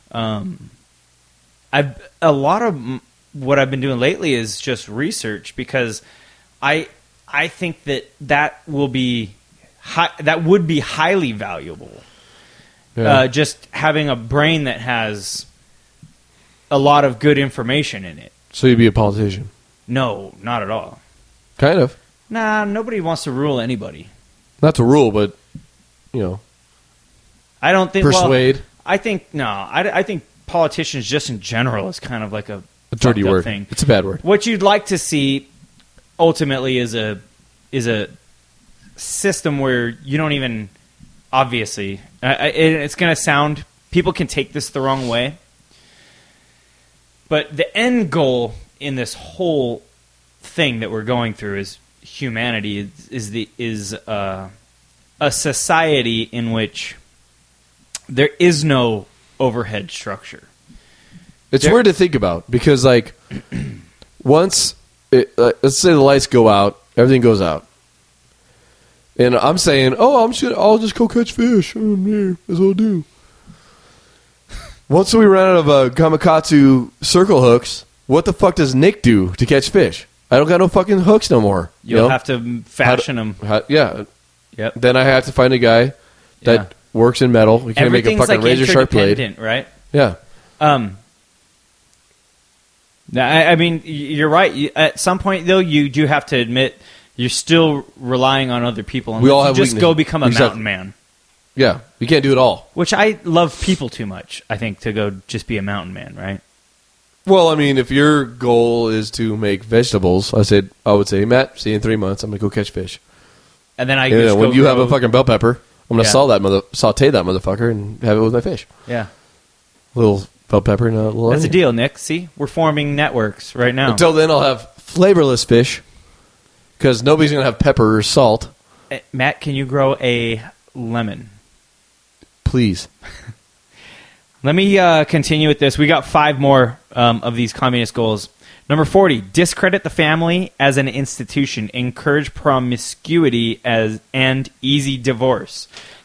A lot of what I've been doing lately is just research, because I think that would be highly valuable. Yeah. Just having a brain that has a lot of good information in it. So you'd be a politician? No, not at all. Kind of. Nah, nobody wants to rule anybody. Not to rule, but I don't think persuade. Well, I think no. I think politicians just in general is kind of like a dirty word thing. It's a bad word. What you'd like to see ultimately is a system where you don't even obviously. It's going to sound, people can take this the wrong way, but the end goal in this whole thing that we're going through is humanity is a society in which there is no overhead structure. It's weird to think about because, once let's say the lights go out, everything goes out, and I'm saying, I'll just go catch fish. That's what I'll do. Once we run out of Gamakatsu circle hooks, what the fuck does Nick do to catch fish? I don't got no fucking hooks no more. You'll have to fashion them. Yeah. Yep. Then I have to find a guy that works in metal. We can't make a fucking razor sharp blade, right? Yeah. I mean, you're right. At some point, though, you do have to admit you're still relying on other people. And we all have just weaknesses. go become a mountain man. Yeah, you can't do it all. Which I love people too much, I think, to go just be a mountain man, right? Well, I mean, if your goal is to make vegetables, I would say, Matt, see you in 3 months. I'm gonna go catch fish. And then when you have a fucking bell pepper, I'm gonna saute that motherfucker and have it with my fish. Yeah, little bell pepper and a little. That's onion. a deal, Nick. See, we're forming networks right now. Until then, I'll have flavorless fish because nobody's gonna have pepper or salt. Matt, can you grow a lemon? Please. Let me continue with this. We got 5 more of these communist goals. Number 40, discredit the family as an institution. Encourage promiscuity and easy divorce.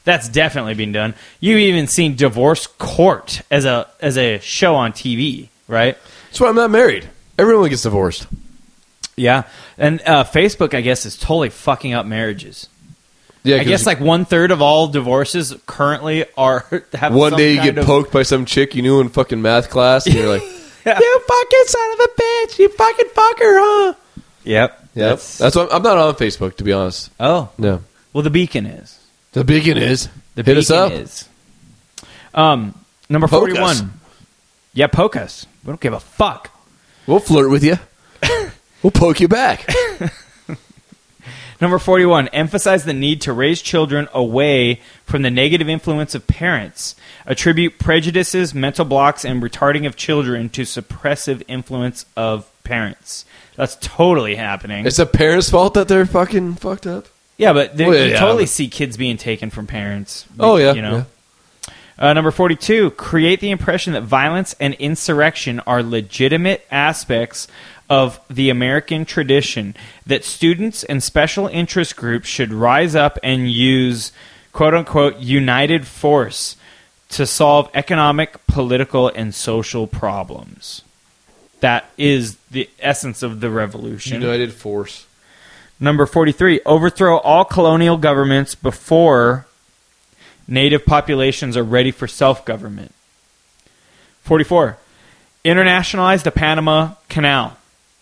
That's definitely been done. You've even seen Divorce Court as a show on TV, right? That's why I'm not married. Everyone gets divorced. Yeah. And Facebook, I guess, is totally fucking up marriages. Yeah, I guess like 1/3 of all divorces currently are have one some day you kind get of- poked by some chick you knew in fucking math class, and you're like, Yeah. "You fucking son of a bitch! You fucking fucker, huh?" Yep. Yep. That's why I'm not on Facebook, to be honest. Oh. No. Well, the Beacon is. The Beacon is. The Hit us Beacon up. is. Number Poke 41. us. Yeah, poke us. We don't give a fuck. We'll flirt with you. We'll poke you back. Number 41, emphasize the need to raise children away from the negative influence of parents. Attribute prejudices, mental blocks, and retarding of children to suppressive influence of parents. That's totally happening. It's the parents' fault that they're fucking fucked up. Yeah, but they, Well, you yeah, totally but- see kids being taken from parents. Oh, yeah, You know? Number 42, create the impression that violence and insurrection are legitimate aspects of the American tradition, that students and special interest groups should rise up and use quote-unquote united force to solve economic, political, and social problems. That is the essence of the revolution. United Force. Number 43, overthrow all colonial governments before native populations are ready for self-government. 44, internationalize the Panama Canal.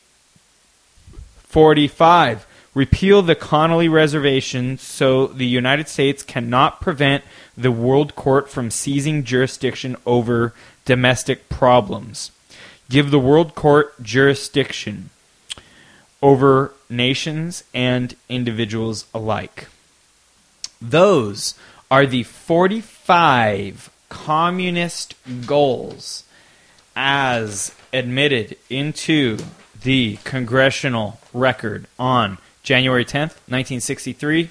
45, repeal the Connolly Reservation so the United States cannot prevent the World Court from seizing jurisdiction over domestic problems. Give the World Court jurisdiction over nations and individuals alike. Those are the 45 communist goals as admitted into the congressional record on January 10th, 1963.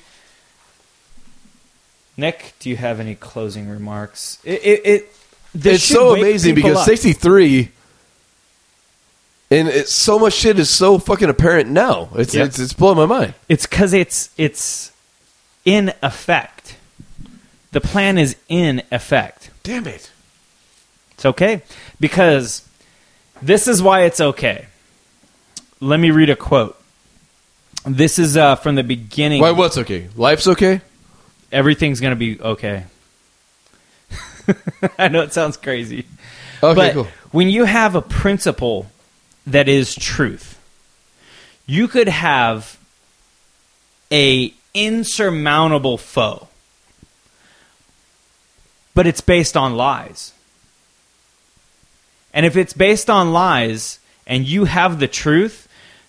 Nick, do you have any closing remarks? This It's should so wake amazing people because up. 63, and so much shit is so fucking apparent now. It's blowing my mind. It's because it's in effect. The plan is in effect. Damn it. It's okay. Because this is why it's okay. Let me read a quote. This is from the beginning. Why? What's okay? Life's okay? Everything's going to be okay. I know it sounds crazy. Okay, but cool. when you have a principle that is truth, you could have a insurmountable foe. But it's based on lies. And if it's based on lies and you have the truth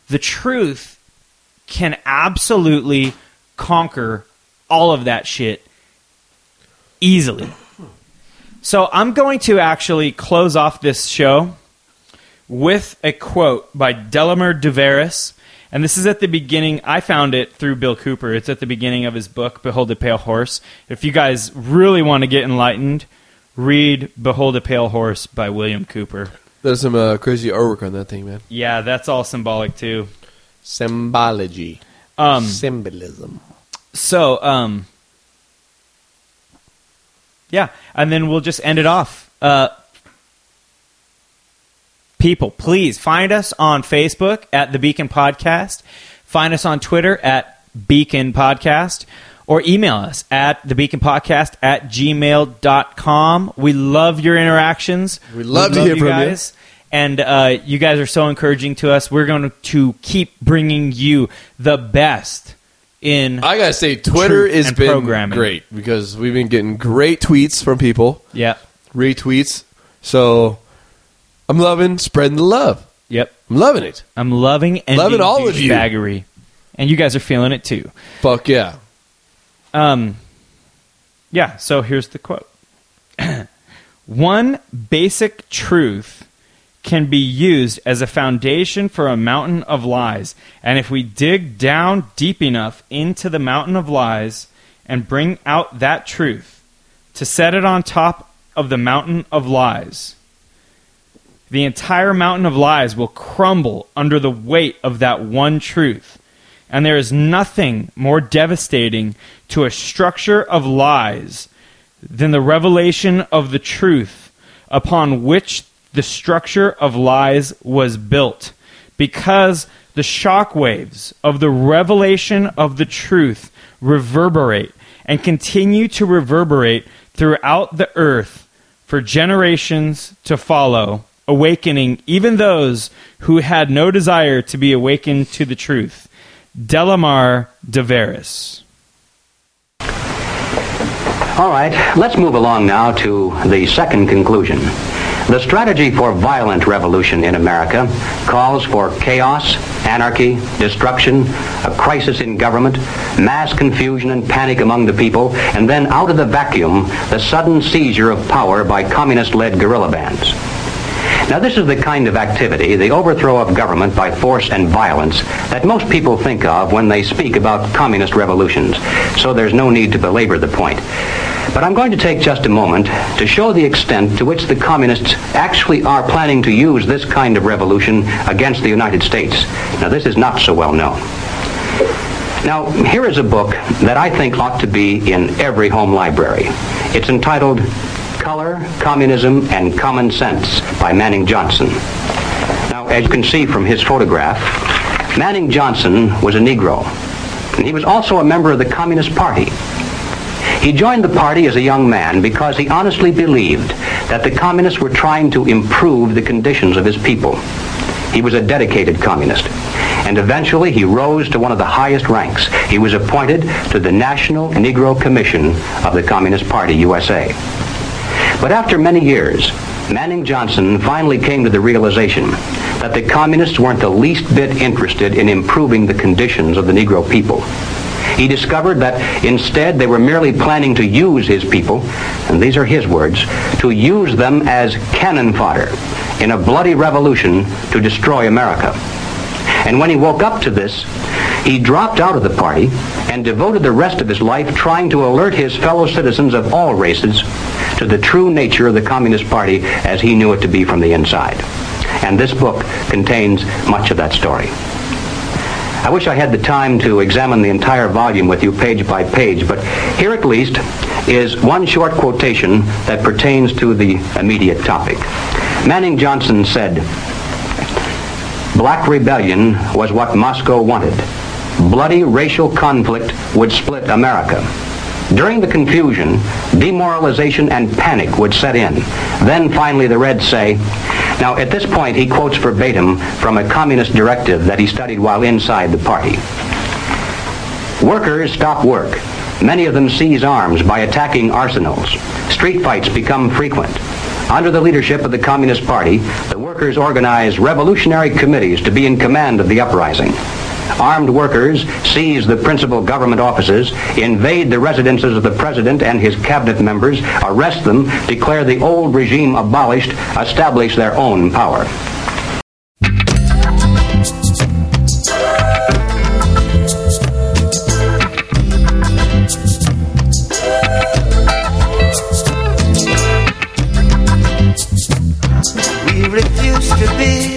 can absolutely conquer all of that shit easily. So I'm going to actually close off this show with a quote by Delamere Duveris. And this is at the beginning. I found it through Bill Cooper. It's at the beginning of his book, Behold a Pale Horse. If you guys really want to get enlightened, read Behold a Pale Horse by William Cooper. There's some crazy artwork on that thing, man. Yeah, that's all symbolic too. Symbology. Symbolism. So, yeah, and then we'll just end it off. People, please find us on Facebook at The Beacon Podcast. Find us on Twitter at Beacon Podcast. Or email us at thebeaconpodcast@gmail.com. We love your interactions. We love to hear from you. guys. And you guys are so encouraging to us. We're going to keep bringing you the best in I gotta say, Twitter truth has and been programming. great because we've been getting great tweets from people, Yeah. retweets. So I'm loving spreading the love. Yep. I'm loving it. I'm loving ending Loving all of you. douchebaggery. And you guys are feeling it too. Fuck yeah. Yeah, so here's the quote. One basic truth can be used as a foundation for a mountain of lies. And if we dig down deep enough into the mountain of lies and bring out that truth to set it on top of the mountain of lies, the entire mountain of lies will crumble under the weight of that one truth. And there is nothing more devastating to a structure of lies than the revelation of the truth upon which the structure of lies was built, because the shock waves of the revelation of the truth reverberate and continue to reverberate throughout the earth for generations to follow, awakening even those who had no desire to be awakened to the truth. Delamar DeVeris. All right, let's move along now to the second conclusion. The strategy for violent revolution in America calls for chaos, anarchy, destruction, a crisis in government, mass confusion and panic among the people, and then out of the vacuum, the sudden seizure of power by communist-led guerrilla bands. Now, this is the kind of activity, the overthrow of government by force and violence, that most people think of when they speak about communist revolutions, so there's no need to belabor the point. But I'm going to take just a moment to show the extent to which the communists actually are planning to use this kind of revolution against the United States. Now, this is not so well known. Now, here is a book that I think ought to be in every home library. It's entitled Color, Communism, and Common Sense by Manning Johnson. Now, as you can see from his photograph, Manning Johnson was a Negro, and he was also a member of the Communist Party. He joined the party as a young man because he honestly believed that the communists were trying to improve the conditions of his people. He was a dedicated communist, and eventually he rose to one of the highest ranks. He was appointed to the National Negro Commission of the Communist Party, USA. But after many years, Manning Johnson finally came to the realization that the communists weren't the least bit interested in improving the conditions of the Negro people. He discovered that instead they were merely planning to use his people, and these are his words, to use them as cannon fodder in a bloody revolution to destroy America. And when he woke up to this, he dropped out of the party and devoted the rest of his life trying to alert his fellow citizens of all races to the true nature of the Communist Party as he knew it to be from the inside. And this book contains much of that story. I wish I had the time to examine the entire volume with you page by page, but here at least is one short quotation that pertains to the immediate topic. Manning Johnson said, "Black rebellion was what Moscow wanted. Bloody racial conflict would split America. During the confusion, demoralization and panic would set in. Then finally the Reds say," now at this point he quotes verbatim from a communist directive that he studied while inside the party. "Workers stop work. Many of them seize arms by attacking arsenals. Street fights become frequent. Under the leadership of the Communist Party, the workers organize revolutionary committees to be in command of the uprising. Armed workers seize the principal government offices, invade the residences of the president and his cabinet members, arrest them, declare the old regime abolished, establish their own power." We refuse to be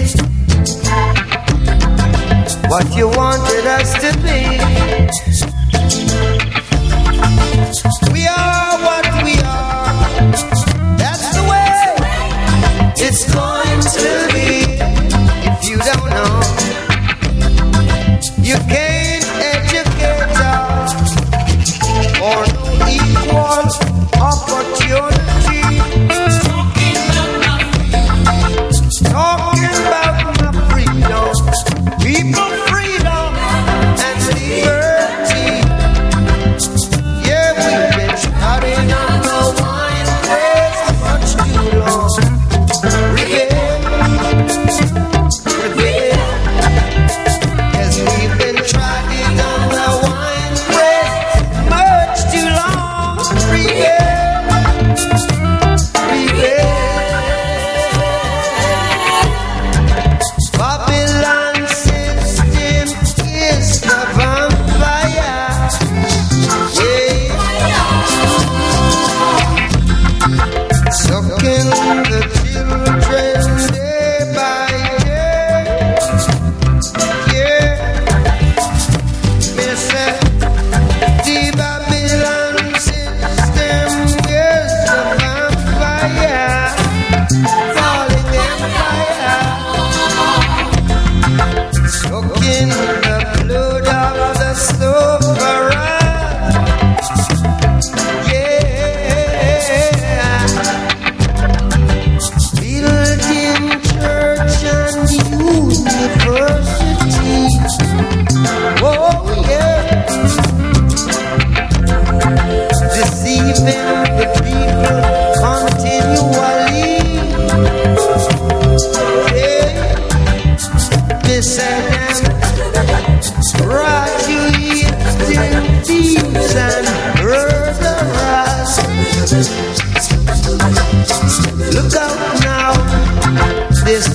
what you wanted us to be. We are what we are. That's the way it's going to be.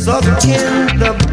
sucking the